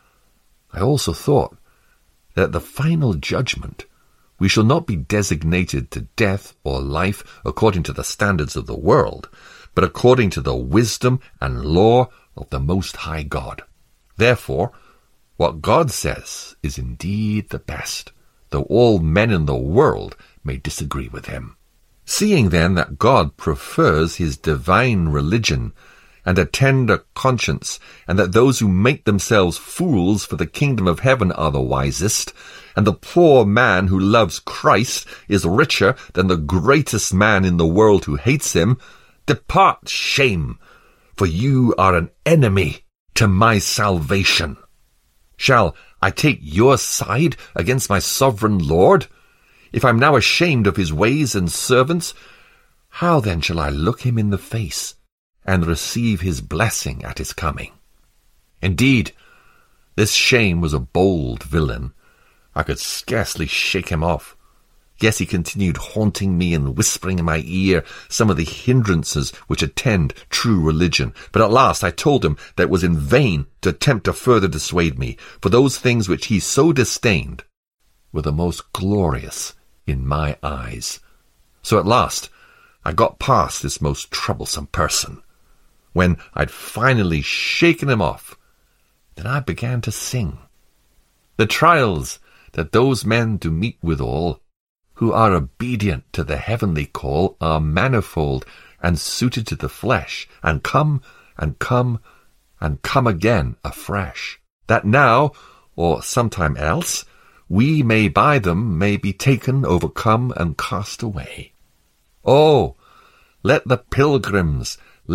I also thought that at the final judgment we shall not be designated to death or life according to the standards of the world, but according to the wisdom and law of the Most High God. Therefore, what God says is indeed the best, though all men in the world may disagree with him. Seeing then that God prefers his divine religion and a tender conscience, and that those who make themselves fools for the kingdom of heaven are the wisest, and the poor man who loves Christ is richer than the greatest man in the world who hates him, depart, shame, for you are an enemy to my salvation. Shall I take your side against my sovereign Lord? If I am now ashamed of his ways and servants, how then shall I look him in the face and receive his blessing at his coming? Indeed, this shame was a bold villain. I could scarcely shake him off. Yes, he continued haunting me and whispering in my ear some of the hindrances which attend true religion. But at last I told him that it was in vain to attempt to further dissuade me, for those things which he so disdained were the most glorious in my eyes. So at last I got past this most troublesome person. When I'd finally shaken him off, then I began to sing. The trials that those men do meet withal, who are obedient to the heavenly call, are manifold and suited to the flesh, and come and come and come again afresh, that now, or sometime else, we may by them may be taken, overcome, and cast away. Oh, let the pilgrims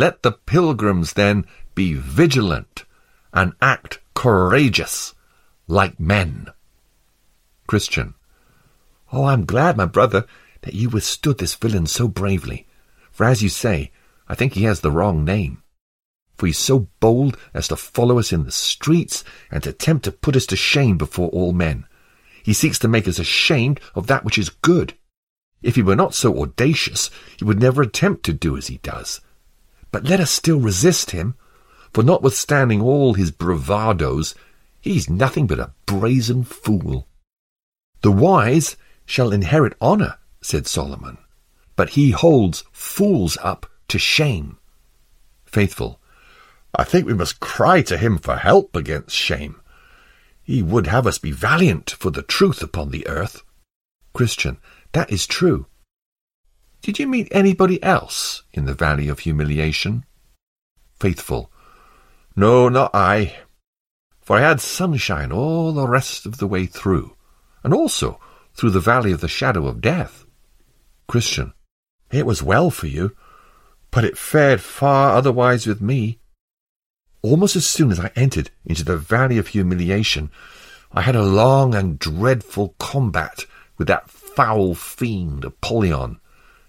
then be vigilant and act courageous like men. Christian: Oh, I'm glad, my brother, that you withstood this villain so bravely, for as you say, I think he has the wrong name. For he's so bold as to follow us in the streets and to attempt to put us to shame before all men. He seeks to make us ashamed of that which is good. If he were not so audacious, he would never attempt to do as he does. But let us still resist him, for notwithstanding all his bravadoes, he's nothing but a brazen fool. The wise shall inherit honour, said Solomon, but he holds fools up to shame. Faithful: I think we must cry to him for help against shame. He would have us be valiant for the truth upon the earth. Christian: That is true. Did you meet anybody else in the valley of humiliation? Faithful: No, not I, for I had sunshine all the rest of the way through, and also through the valley of the shadow of death. Christian: It was well for you, but it fared far otherwise with me. Almost as soon as I entered into the valley of humiliation, I had a long and dreadful combat with that foul fiend Apollyon,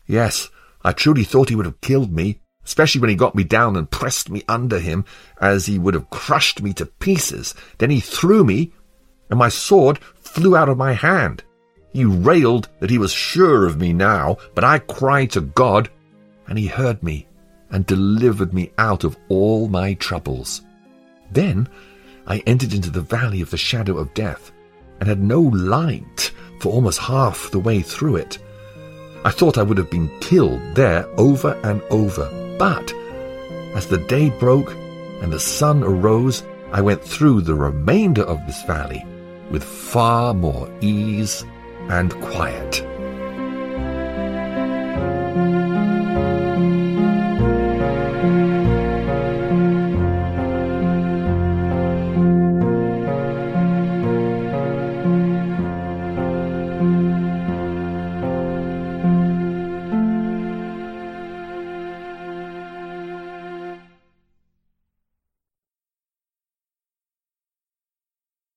Yes, I truly thought he would have killed me, especially when he got me down and pressed me under him, as he would have crushed me to pieces. Then he threw me, and my sword flew out of my hand. He railed that he was sure of me now, but I cried to God, and he heard me and delivered me out of all my troubles. Then I entered into the valley of the shadow of death, and had no light for almost half the way through it. I thought I would have been killed there over and over, but as the day broke and the sun arose, I went through the remainder of this valley with far more ease and quiet.